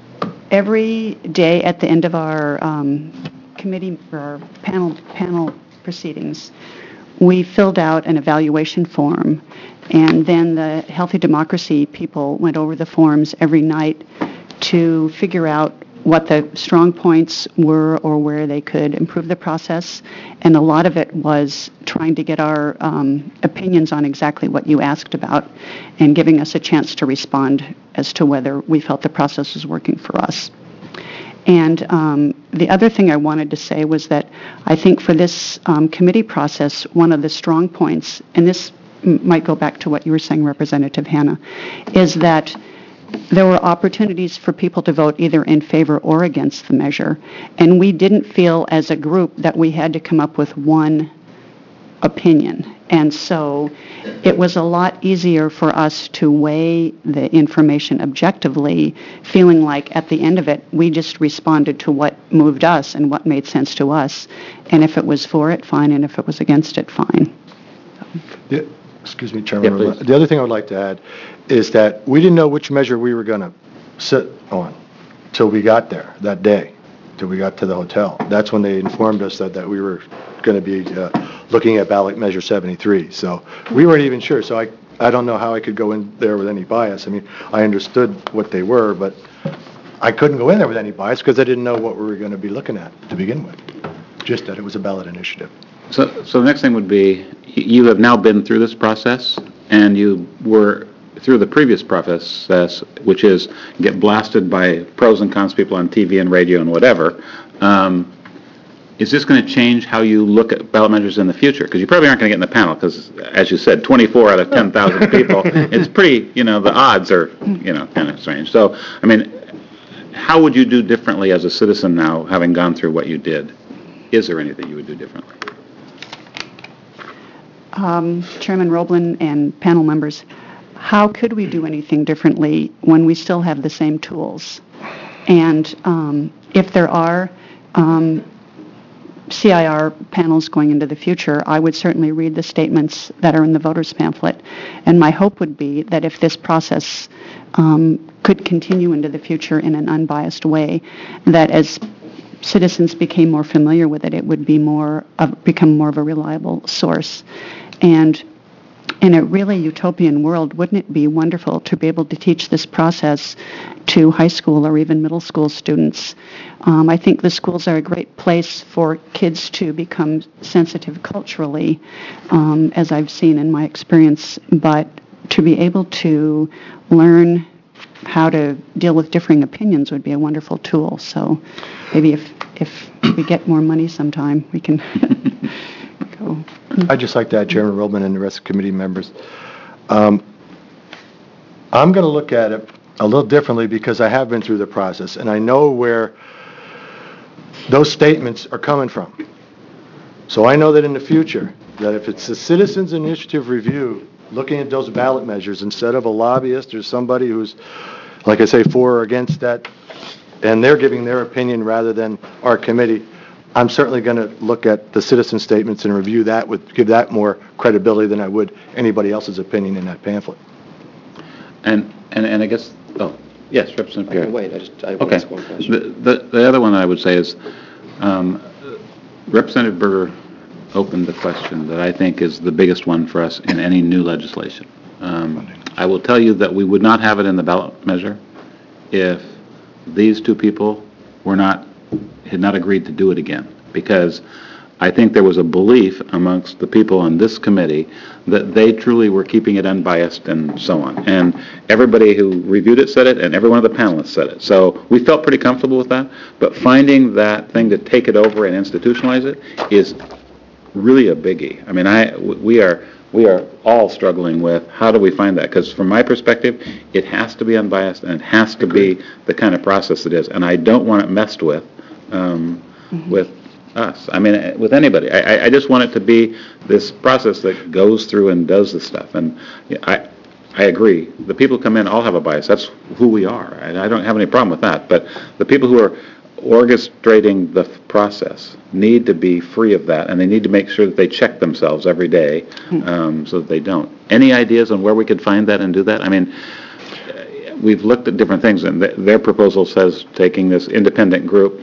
S3: every day at the end of our um, committee, or our panel, panel proceedings, we filled out an evaluation form, and then the Healthy Democracy people went over the forms every night to figure out what the strong points were or where they could improve the process. And a lot of it was trying to get our um, opinions on exactly what you asked about and giving us a chance to respond as to whether we felt the process was working for us. And um, the other thing I wanted to say was that I think for this um, committee process, one of the strong points, and this m- might go back to what you were saying, Representative Hanna, is that there were opportunities for people to vote either in favor or against the measure, and we didn't feel as a group that we had to come up with one opinion. And so it was a lot easier for us to weigh the information objectively, feeling like at the end of it, we just responded to what moved us and what made sense to us. And if it was for it, fine, and if it was against it, fine.
S21: Yeah, excuse me, Chairman.
S1: Yeah, please.
S21: The other thing I would like to add is that we didn't know which measure we were going to sit on till we got there that day, till we got to the hotel. That's when they informed us that, that we were going to be uh, looking at ballot measure seventy-three. So we weren't even sure. So I, I don't know how I could go in there with any bias. I mean, I understood what they were, but I couldn't go in there with any bias because I didn't know what we were going to be looking at to begin with, just that it was a ballot initiative.
S1: So, so the next thing would be, y- you have now been through this process, and you were through the previous process, which is get blasted by pros and cons people on T V and radio and whatever. Um, Is this going to change how you look at ballot measures in the future? Because you probably aren't going to get in the panel, because, as you said, twenty-four out of ten thousand people, it's pretty, you know, the odds are, you know, kind of strange. So, I mean, how would you do differently as a citizen now, having gone through what you did? Is there anything you would do differently?
S3: Um, Chairman Roblin and panel members, how could we do anything differently when we still have the same tools? And um, if there are um, C I R panels going into the future, I would certainly read the statements that are in the voters pamphlet. And my hope would be that if this process um, could continue into the future in an unbiased way, that as citizens became more familiar with it, it would be more of, become more of a reliable source. And in a really utopian world, wouldn't it be wonderful to be able to teach this process to high school or even middle school students? Um, I think the schools are a great place for kids to become sensitive culturally, um, as I've seen in my experience, but to be able to learn how to deal with differing opinions would be a wonderful tool. So maybe if, if we get more money sometime, we can go.
S21: I'd just like to add, Chairman Roblin and the rest of the committee members, um, I'm going to look at it a little differently because I have been through the process, and I know where those statements are coming from. So I know that in the future, that if it's a citizens initiative review, looking at those ballot measures instead of a lobbyist or somebody who's, like I say, for or against that, and they're giving their opinion rather than our committee, I'm certainly going to look at the citizen statements and review that, with give that more credibility than I would anybody else's opinion in that pamphlet.
S1: And, and, and I guess, oh, yes, Representative
S2: I
S1: Garrett.
S2: can wait, I just, I want to
S1: Okay.
S2: ask one question.
S1: The, the, the other one I would say is, um, Representative Berger opened the question that I think is the biggest one for us in any new legislation. Um, I will tell you that we would not have it in the ballot measure if these two people were not, had not agreed to do it again, because I think there was a belief amongst the people on this committee that they truly were keeping it unbiased and so on. And everybody who reviewed it said it, and every one of the panelists said it. So we felt pretty comfortable with that, but finding that thing to take it over and institutionalize it is really a biggie. I mean, I, we are, we are all struggling with how do we find that? Because from my perspective, it has to be unbiased and it has to be the kind of process it is. And I don't want it messed with, um, mm-hmm. with us. I mean, with anybody. I, I just want it to be this process that goes through and does the stuff. And I, I agree. The people who come in all have a bias. That's who we are. And I don't have any problem with that. But the people who are orchestrating the process need to be free of that, and they need to make sure that they check themselves every day um, so that they don't. Any ideas on where we could find that and do that? I mean, we've looked at different things, and th their proposal says taking this independent group.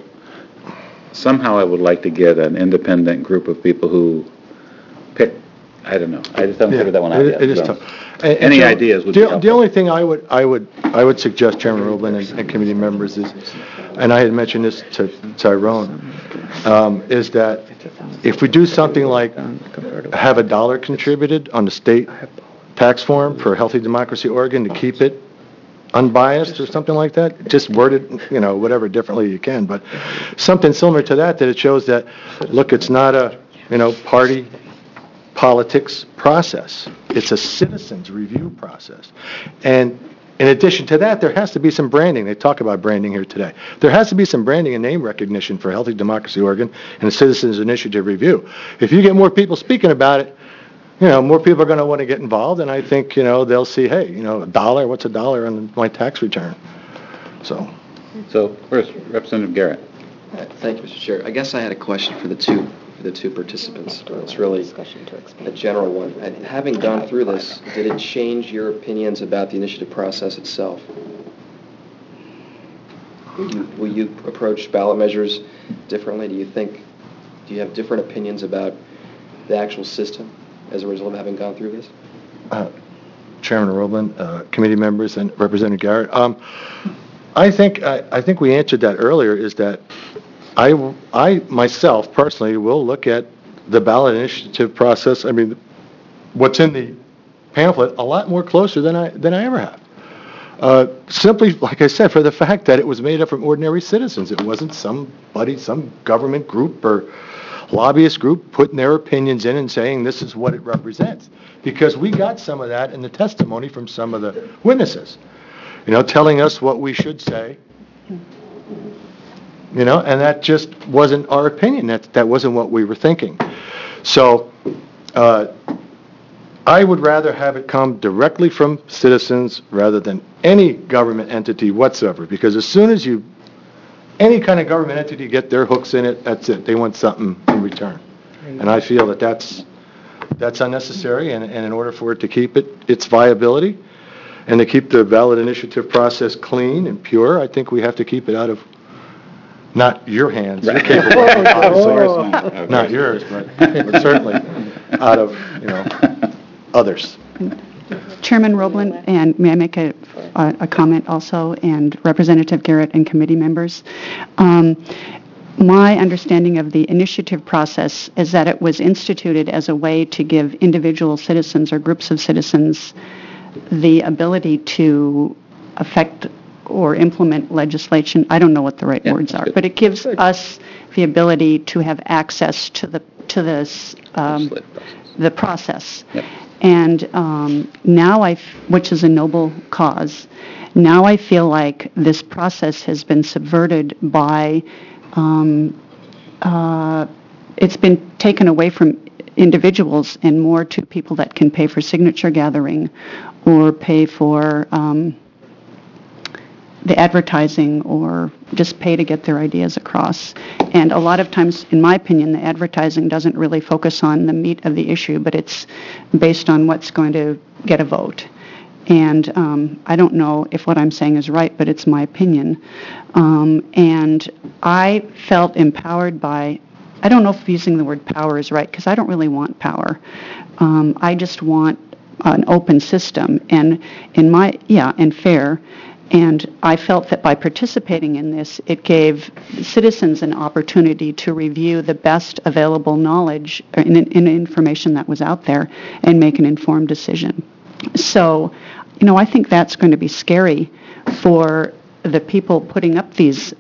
S1: Somehow I would like to get an independent group of people who pick, I don't know, I just haven't figured that one out
S21: it-
S1: yet.
S21: It is
S1: so.
S21: tough. And- and
S1: Any
S21: so
S1: ideas would
S21: the-
S1: be helpful.
S21: The only thing I would, I would, I would suggest, Chairman Roblin and and committee members is, and I had mentioned this to Tyrone, um, is that if we do something like have a dollar contributed on the state tax form for Healthy Democracy Oregon to keep it unbiased or something like that, just word it, you know, whatever differently you can, but something similar to that, that it shows that, look, it's not a, you know, party politics process. It's a citizens review process. And in addition to that, there has to be some branding. They talk about branding here today. There has to be some branding and name recognition for Healthy Democracy Oregon and the Citizens Initiative Review. If you get more people speaking about it, you know, more people are going to want to get involved, and I think, you know, they'll see, hey, you know, a dollar, what's a dollar on my tax return? So.
S1: So first, Representative Garrett.
S2: Uh, Thank you, Mister Chair. I guess I had a question for the two, for the two participants. It's really a general one. And having gone through this, did it change your opinions about the initiative process itself? Will you, will you approach ballot measures differently? Do you think, do you have different opinions about the actual system as a result of having gone through this?
S21: Uh, Chairman Roblin, uh, committee members, and Representative Garrett. Um, I think I, I think we answered that earlier. Is that I I myself personally will look at the ballot initiative process. I mean, what's in the pamphlet a lot more closer than I than I ever have. Uh, simply, like I said, for the fact that it was made up from ordinary citizens. It wasn't somebody, some government group or lobbyist group putting their opinions in and saying this is what it represents. Because we got some of that in the testimony from some of the witnesses, you know, telling us what we should say, you know, and that just wasn't our opinion. That, that wasn't what we were thinking. So uh, I would rather have it come directly from citizens rather than any government entity whatsoever, because as soon as you any kind of government entity get their hooks in it, that's it. They want something in return. And I feel that that's, that's unnecessary, and, and in order for it to keep it, its viability, and to keep the ballot initiative process clean and pure, I think we have to keep it out of, not your hands, you're capable, obviously, not yours, but, but certainly out of, you know, others.
S3: Chairman Roblin, and may I make a, a, a comment also, and Representative Garrett and committee members. Um, my understanding of the initiative process is that it was instituted as a way to give individual citizens or groups of citizens the ability to affect or implement legislation. I don't know what the right
S1: Yeah,
S3: words
S1: that's
S3: are,
S1: good.
S3: but it gives us the ability to have access to the to this um, the process.
S1: Yep.
S3: And um, now I, f- which is a noble cause, now I feel like this process has been subverted by um, uh, it's been taken away from individuals and more to people that can pay for signature gathering or pay for um, the advertising or just pay to get their ideas across. And a lot of times, in my opinion, the advertising doesn't really focus on the meat of the issue, but it's based on what's going to get a vote. And um, I don't know if what I'm saying is right, but it's my opinion. Um, and I felt empowered by, I don't know if using the word power is right, because I don't really want power. Um, I just want an open system, and in my, yeah, and fair. And I felt that by participating in this, it gave citizens an opportunity to review the best available knowledge and, and information that was out there and make an informed decision. So, you know, I think that's going to be scary for the people putting up these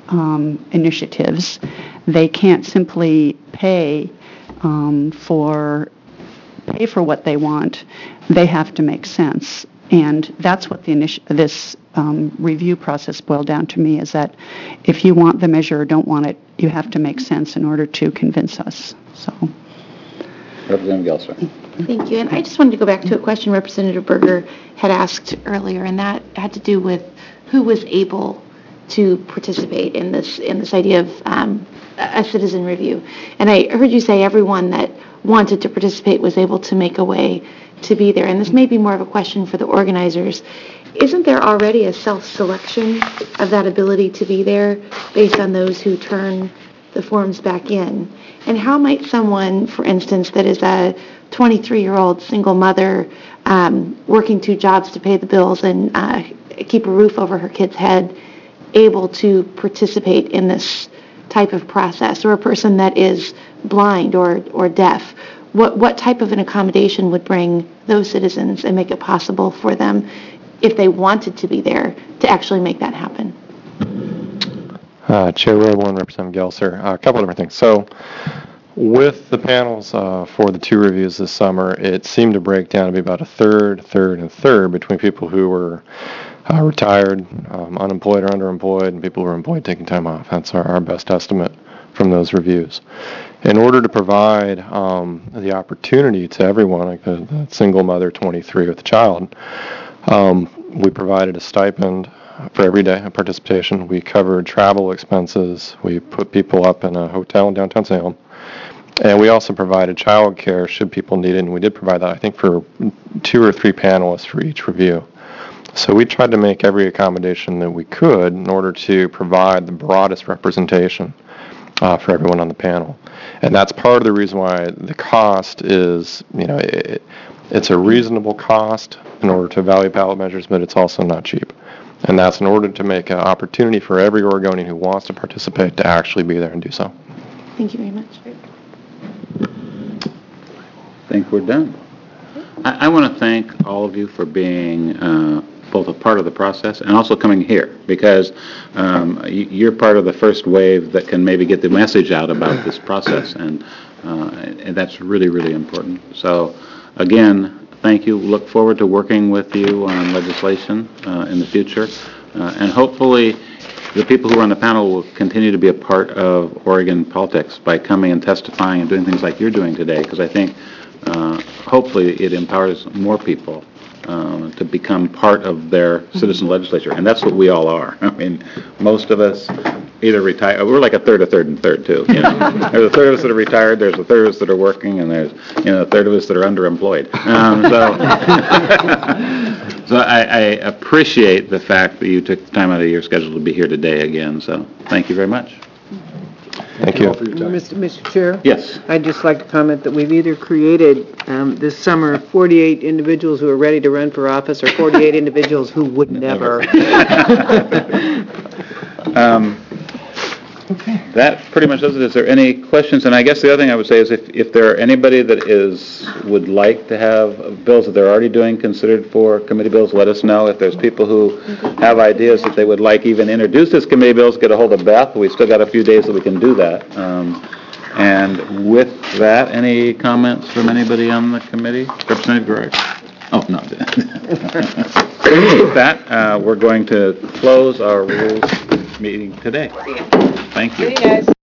S3: um, initiatives. They can't simply pay um, for pay for what they want. They have to make sense. And that's what the initi- this um, review process boiled down to me, is that if you want the measure or don't want it, you have to make sense in order to convince us. So,
S1: Representative Gelser.
S8: Thank you. And I just wanted to go back to a question Representative Berger had asked earlier, and that had to do with who was able to participate in this in this idea of um, a citizen review. And I heard you say everyone that wanted to participate was able to make a way to be there. And this may be more of a question for the organizers. Isn't there already a self-selection of that ability to be there based on those who turn the forms back in? And how might someone, for instance, that is a twenty-three-year-old single mother um, working two jobs to pay the bills and uh, keep a roof over her kid's head, able to participate in this type of process, or a person that is blind or, or deaf? What, what type of an accommodation would bring those citizens and make it possible for them, if they wanted to be there, to actually make that happen?
S20: Uh, Chair Roble and Representative Gelser, uh, a couple of different things. So with the panels uh, for the two reviews this summer, it seemed to break down to be about a third, third, and third between people who were uh, retired, um, unemployed or underemployed, and people who were employed taking time off. That's our, our best estimate from those reviews. In order to provide um, the opportunity to everyone, like the, the single mother, twenty-three, with a child, um, we provided a stipend for every day of participation. We covered travel expenses. We put people up in a hotel in downtown Salem. And we also provided child care should people need it, and we did provide that, I think, for two or three panelists for each review. So we tried to make every accommodation that we could in order to provide the broadest representation uh, for everyone on the panel. And that's part of the reason why the cost is, you know, it, it's a reasonable cost in order to evaluate ballot measures, but it's also not cheap. And that's in order to make an opportunity for every Oregonian who wants to participate to actually be there and do so.
S8: Thank you very much.
S1: I think we're done. I, I want to thank all of you for being uh, both a part of the process and also coming here, because um, you, you're part of the first wave that can maybe get the message out about this process, and, uh, and that's really, really important. So, again, thank you. Look forward to working with you on legislation uh, in the future, uh, and hopefully the people who are on the panel will continue to be a part of Oregon politics by coming and testifying and doing things like you're doing today, because I think uh, hopefully it empowers more people uh, to become part of their citizen legislature, and that's what we all are. I mean, most of us either retire, we're like a third, a third, and third too. You know? There's a third of us that are retired, there's a third of us that are working, and there's, you know, a third of us that are underemployed. Um, so, so I, I appreciate the fact that you took the time out of your schedule to be here today again. So, thank you very much.
S20: Thank you.
S6: Mister Mister Chair?
S1: Yes.
S6: I'd just like to comment that we've either created um, this summer forty-eight individuals who are ready to run for office, or forty-eight individuals who would never.
S1: um, That pretty much does it. Is there any questions? And I guess the other thing I would say is if, if there are anybody that is, would like to have bills that they're already doing considered for committee bills, let us know. If there's people who have ideas that they would like even introduced as committee bills, get a hold of Beth. We've still got a few days that we can do that. Um, and with that, any comments from anybody on the committee? Representative Garrard? Oh, no. With that, uh, we're going to close our rules meeting today. Thank you.